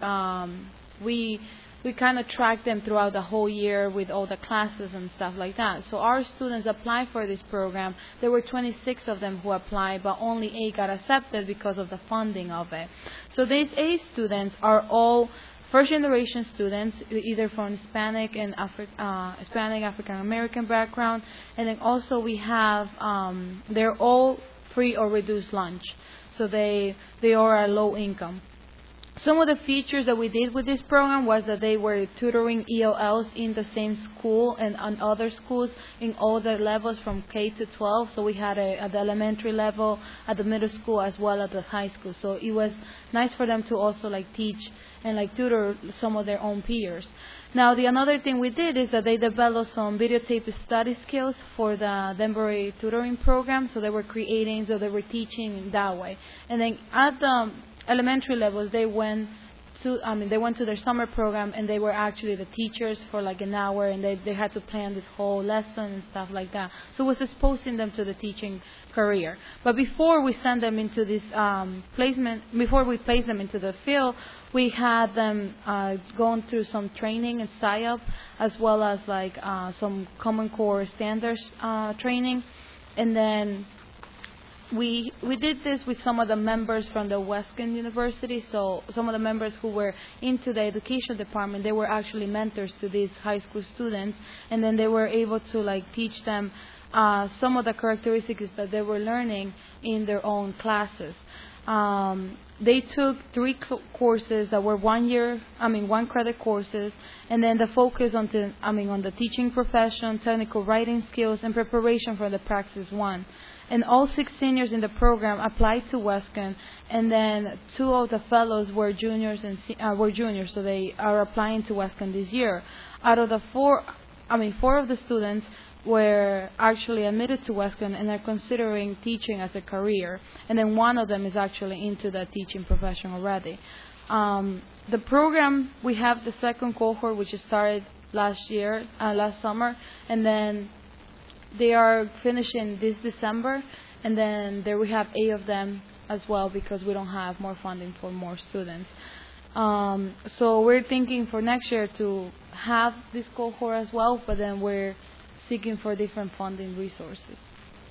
kind of track them throughout the whole year with all the classes and stuff like that. So our students apply for this program. There were 26 of them who applied, but only 8 got accepted because of the funding of it. So these 8 students are all first-generation students, either from Hispanic and African American background, and then also we have they're all free or reduced lunch, so they are low income. Some of the features that we did with this program was that they were tutoring ELLs in the same school and on other schools in all the levels from K to 12. So we had at the elementary level, at the middle school, as well as the high school. So it was nice for them to also teach and tutor some of their own peers. Now, another thing we did is that they developed some videotape study skills for the Danbury tutoring program. So they were teaching that way. And then at the elementary levels, they went to their summer program, and they were actually the teachers for an hour, and they had to plan this whole lesson and stuff like that. So it was exposing them to the teaching career. But before we send them into this before we place them into the field, we had them going through some training and SIOP, as well as some Common Core standards training, and then we did this with some of the members from the Western University. So some of the members who were into the education department, they were actually mentors to these high school students, and then they were able to teach them some of the characteristics that they were learning in their own classes. They took 3 courses that were 1 credit courses, and then the focus on the teaching profession, technical writing skills, and preparation for the Praxis 1. And all 6 seniors in the program applied to Western, and then 2 of the fellows were juniors, so they are applying to Western this year. Out of the 4 of the students were actually admitted to Western and are considering teaching as a career, and then 1 of them is actually into the teaching profession already. The program, we have the second cohort, which started last summer, and then they are finishing this December, and then there we have 8 of them as well because we don't have more funding for more students. So we're thinking for next year to have this cohort as well, but then we're seeking for different funding resources.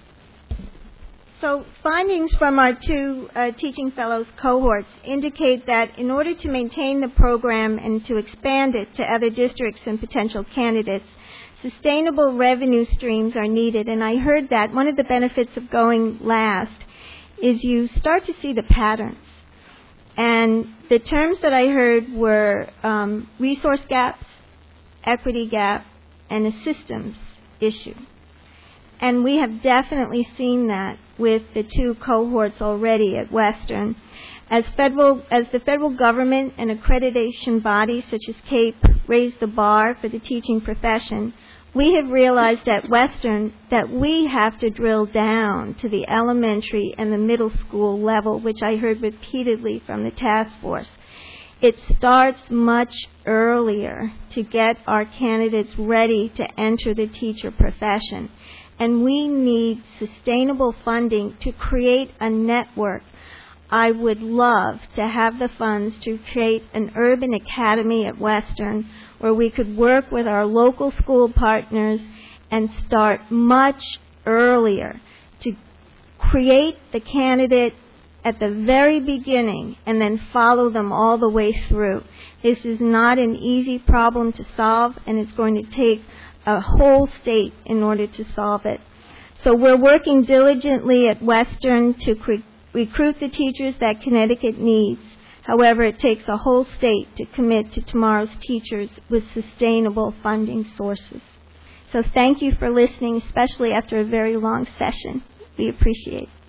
So findings from our 2 Teaching Fellows cohorts indicate that in order to maintain the program and to expand it to other districts and potential candidates, sustainable revenue streams are needed. And I heard that one of the benefits of going last is you start to see the patterns. And the terms that I heard were resource gaps, equity gap, and a systems issue. And we have definitely seen that with the 2 cohorts already at Western. As the federal government and accreditation bodies such as CAPE raise the bar for the teaching profession, we have realized at Western that we have to drill down to the elementary and the middle school level, which I heard repeatedly from the task force. It starts much earlier to get our candidates ready to enter the teacher profession. And we need sustainable funding to create a network. I would love to have the funds to create an urban academy at Western where we could work with our local school partners and start much earlier to create the candidate at the very beginning and then follow them all the way through. This is not an easy problem to solve, and it's going to take a whole state in order to solve it. So we're working diligently at Western to recruit the teachers that Connecticut needs. However, it takes a whole state to commit to tomorrow's teachers with sustainable funding sources. So thank you for listening, especially after a very long session. We appreciate it.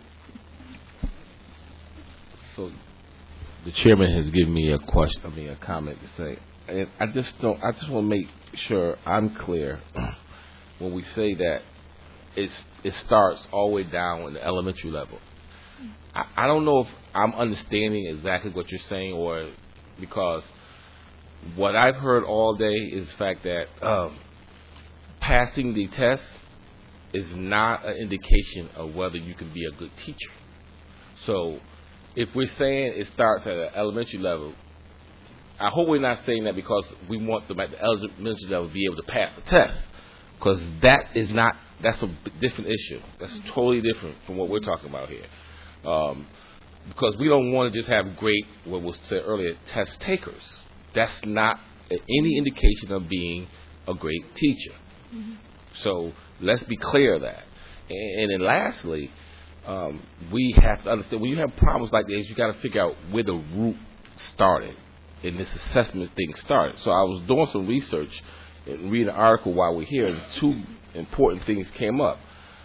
So the chairman has given me a comment to say, and I just want to make sure I'm clear when we say that it starts all the way down in the elementary level. I don't know if I'm understanding exactly what you're saying, or because what I've heard all day is the fact that passing the test is not an indication of whether you can be a good teacher. So if we're saying it starts at an elementary level, I hope we're not saying that because we want them at the elementary level to be able to pass the test, because that's a different issue. That's totally different from what we're talking about here. Because we don't want to just have great, what was said earlier, test takers. That's not any indication of being a great teacher. Mm-hmm. So let's be clear of that. And then lastly, we have to understand when you have problems like this, you got to figure out where the root started and this assessment thing started. So I was doing some research and reading an article while we're here, and 2 important things came up.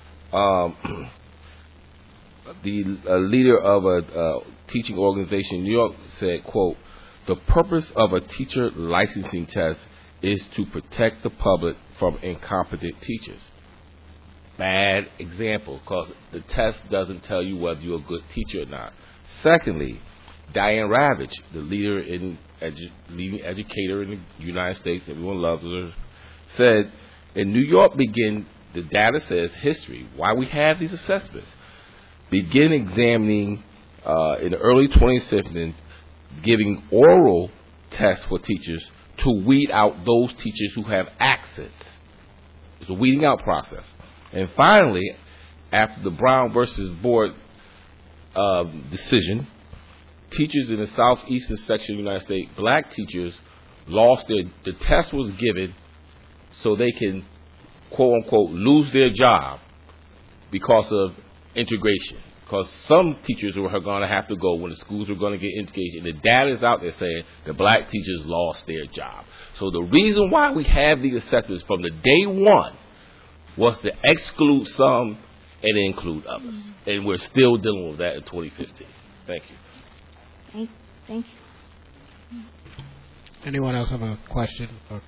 The leader of a teaching organization in New York said, quote, "The purpose of a teacher licensing test is to protect the public from incompetent teachers." Bad example, because the test doesn't tell you whether you're a good teacher or not. Secondly, Diane Ravitch, the leading educator in the United States, everyone loves her, said, in New York the data says history, why we have these assessments. Begin examining in the early 20th century, giving oral tests for teachers to weed out those teachers who have accents. It's a weeding out process. And finally, after the Brown versus Board decision, teachers in the southeastern section of the United States, black teachers, lost the test was given so they can, quote unquote, lose their job because of integration. Because some teachers are going to have to go when the schools are going to get engaged. And the data is out there saying the black teachers lost their job. So the reason why we have these assessments from the day one was to exclude some and include others. And we're still dealing with that in 2015. Thank you. Thank you. Anyone else have a question?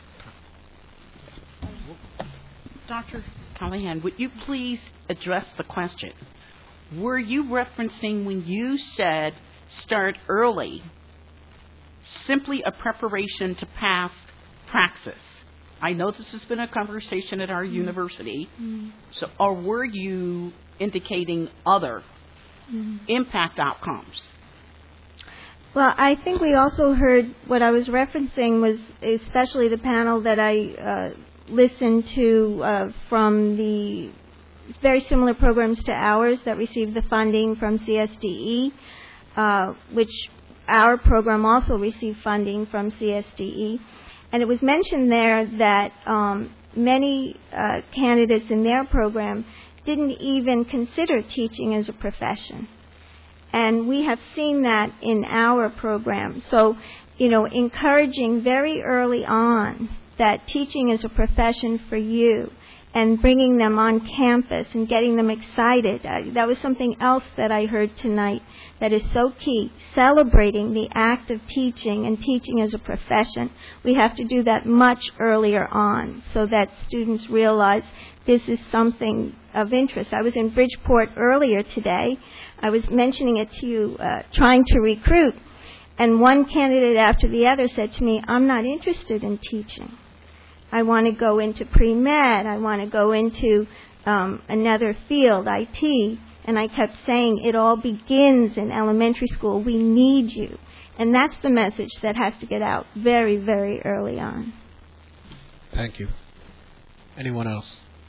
Dr. Callahan, would you please address the question? Were you referencing when you said start early simply a preparation to pass praxis? I know this has been a conversation at our university, so or were you indicating other impact outcomes? Well, I think we also heard what I was referencing was especially the panel that I listened to from the very similar programs to ours that received the funding from CSDE, which our program also received funding from CSDE. And it was mentioned there that many candidates in their program didn't even consider teaching as a profession. And we have seen that in our program. So, encouraging very early on that teaching is a profession for you and bringing them on campus and getting them excited. That was something else that I heard tonight that is so key, celebrating the act of teaching and teaching as a profession. We have to do that much earlier on so that students realize this is something of interest. I was in Bridgeport earlier today. I was mentioning it to you, trying to recruit, and one candidate after the other said to me, I'm not interested in teaching. I want to go into pre-med. I want to go into another field, IT. And I kept saying, it all begins in elementary school. We need you. And that's the message that has to get out very, very early on. Thank you. Anyone else?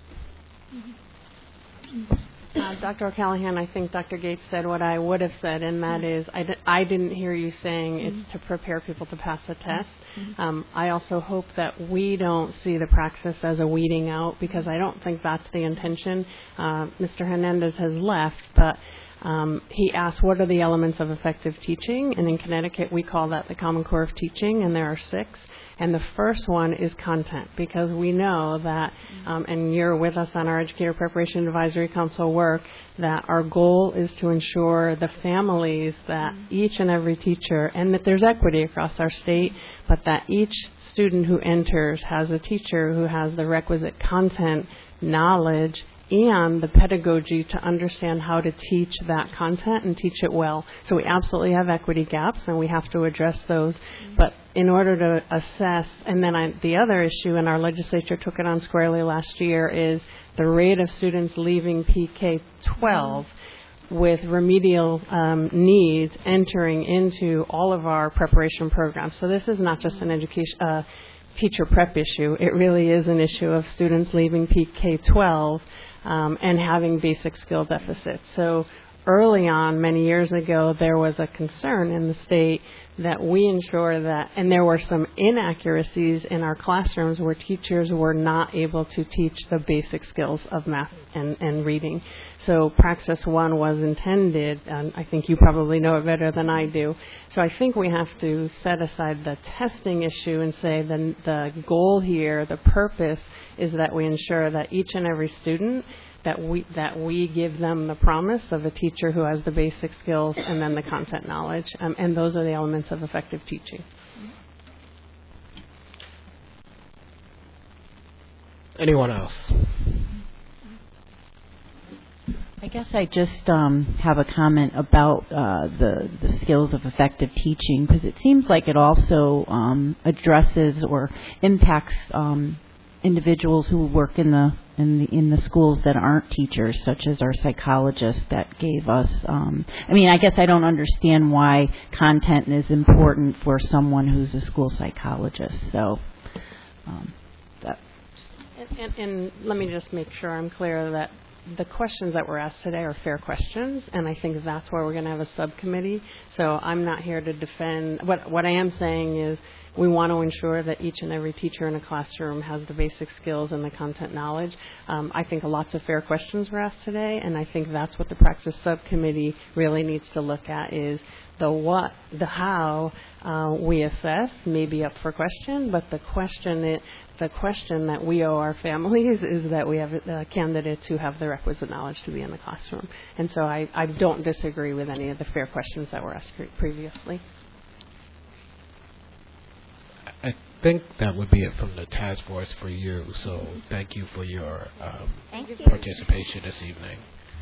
Dr. O'Callaghan, I think Dr. Gates said what I would have said, and that is I didn't hear you saying it's to prepare people to pass a test. I also hope that we don't see the praxis as a weeding out, because I don't think that's the intention. Mr. Hernandez has left, but he asked what are the elements of effective teaching, and in Connecticut we call that the Common Core of Teaching, and there are 6. And the first one is content, because we know that, and you're with us on our Educator Preparation Advisory Council work, that our goal is to ensure the families that each and every teacher, and that there's equity across our state, but that each student who enters has a teacher who has the requisite content, knowledge, and the pedagogy to understand how to teach that content and teach it well. So we absolutely have equity gaps, and we have to address those. But in order to assess, and then the other issue, and our legislature took it on squarely last year, is the rate of students leaving PK-12 with remedial needs entering into all of our preparation programs. So this is not just an education teacher prep issue. It really is an issue of students leaving PK-12 and having basic skill deficits. So early on, many years ago, there was a concern in the state that we ensure that, and there were some inaccuracies in our classrooms where teachers were not able to teach the basic skills of math and reading. So Praxis 1 was intended, and I think you probably know it better than I do. So I think we have to set aside the testing issue and say the goal here, the purpose, is that we ensure that each and every student, that we give them the promise of a teacher who has the basic skills and then the content knowledge. And those are the elements of effective teaching. Anyone else? I guess I just have a comment about the skills of effective teaching, because it seems like it also addresses or impacts individuals who work in the schools that aren't teachers, such as our psychologists that gave us. I guess I don't understand why content is important for someone who's a school psychologist. So, and let me just make sure I'm clear that the questions that were asked today are fair questions, and I think that's why we're going to have a subcommittee. So I'm not here to defend. What I am saying is We want to ensure that each and every teacher in a classroom has the basic skills and the content knowledge. I think lots of fair questions were asked today, and I think that's what the Praxis Subcommittee really needs to look at is the what, the how we assess may be up for question, but the question that we owe our families is that we have candidates who have the requisite knowledge to be in the classroom. And so I don't disagree with any of the fair questions that were asked previously. I think that would be it from the task force for you. So thank you for your participation this evening.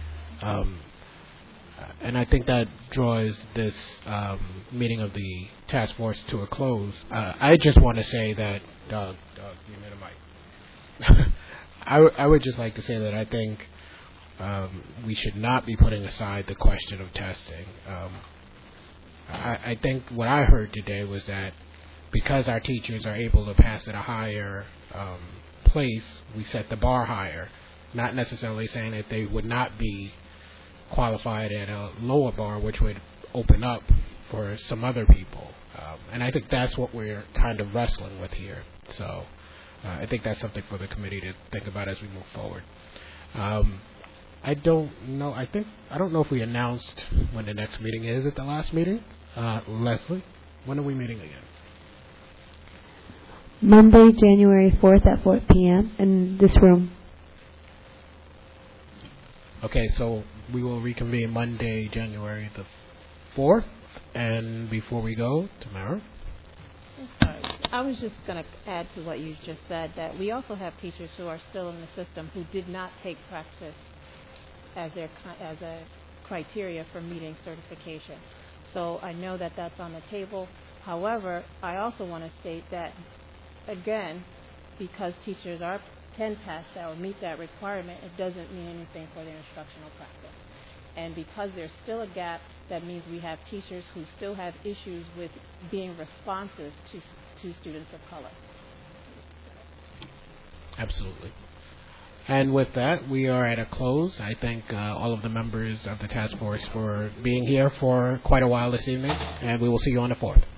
And I think that draws this meeting of the task force to a close. I just want to say that, Doug, give me the mic. I would just like to say that I think we should not be putting aside the question of testing. I think what I heard today was that because our teachers are able to pass at a higher place, we set the bar higher, not necessarily saying that they would not be qualified at a lower bar, which would open up for some other people. And I think that's what we're kind of wrestling with here. So I think that's something for the committee to think about as we move forward. I don't know. I don't know if we announced when the next meeting is at the last meeting. Leslie, when are we meeting again? Monday, January 4th at 4 p.m. in this room. Okay, so we will reconvene Monday, January the 4th. And before we go, Tamara? I was just going to add to what you just said, that we also have teachers who are still in the system who did not take Praxis as a criteria for meeting certification. So I know that that's on the table. However, I also want to state that, again, because teachers can pass that or meet that requirement, it doesn't mean anything for their instructional practice. And because there's still a gap, that means we have teachers who still have issues with being responsive to students of color. Absolutely. And with that, we are at a close. I thank all of the members of the task force for being here for quite a while this evening, and we will see you on the 4th.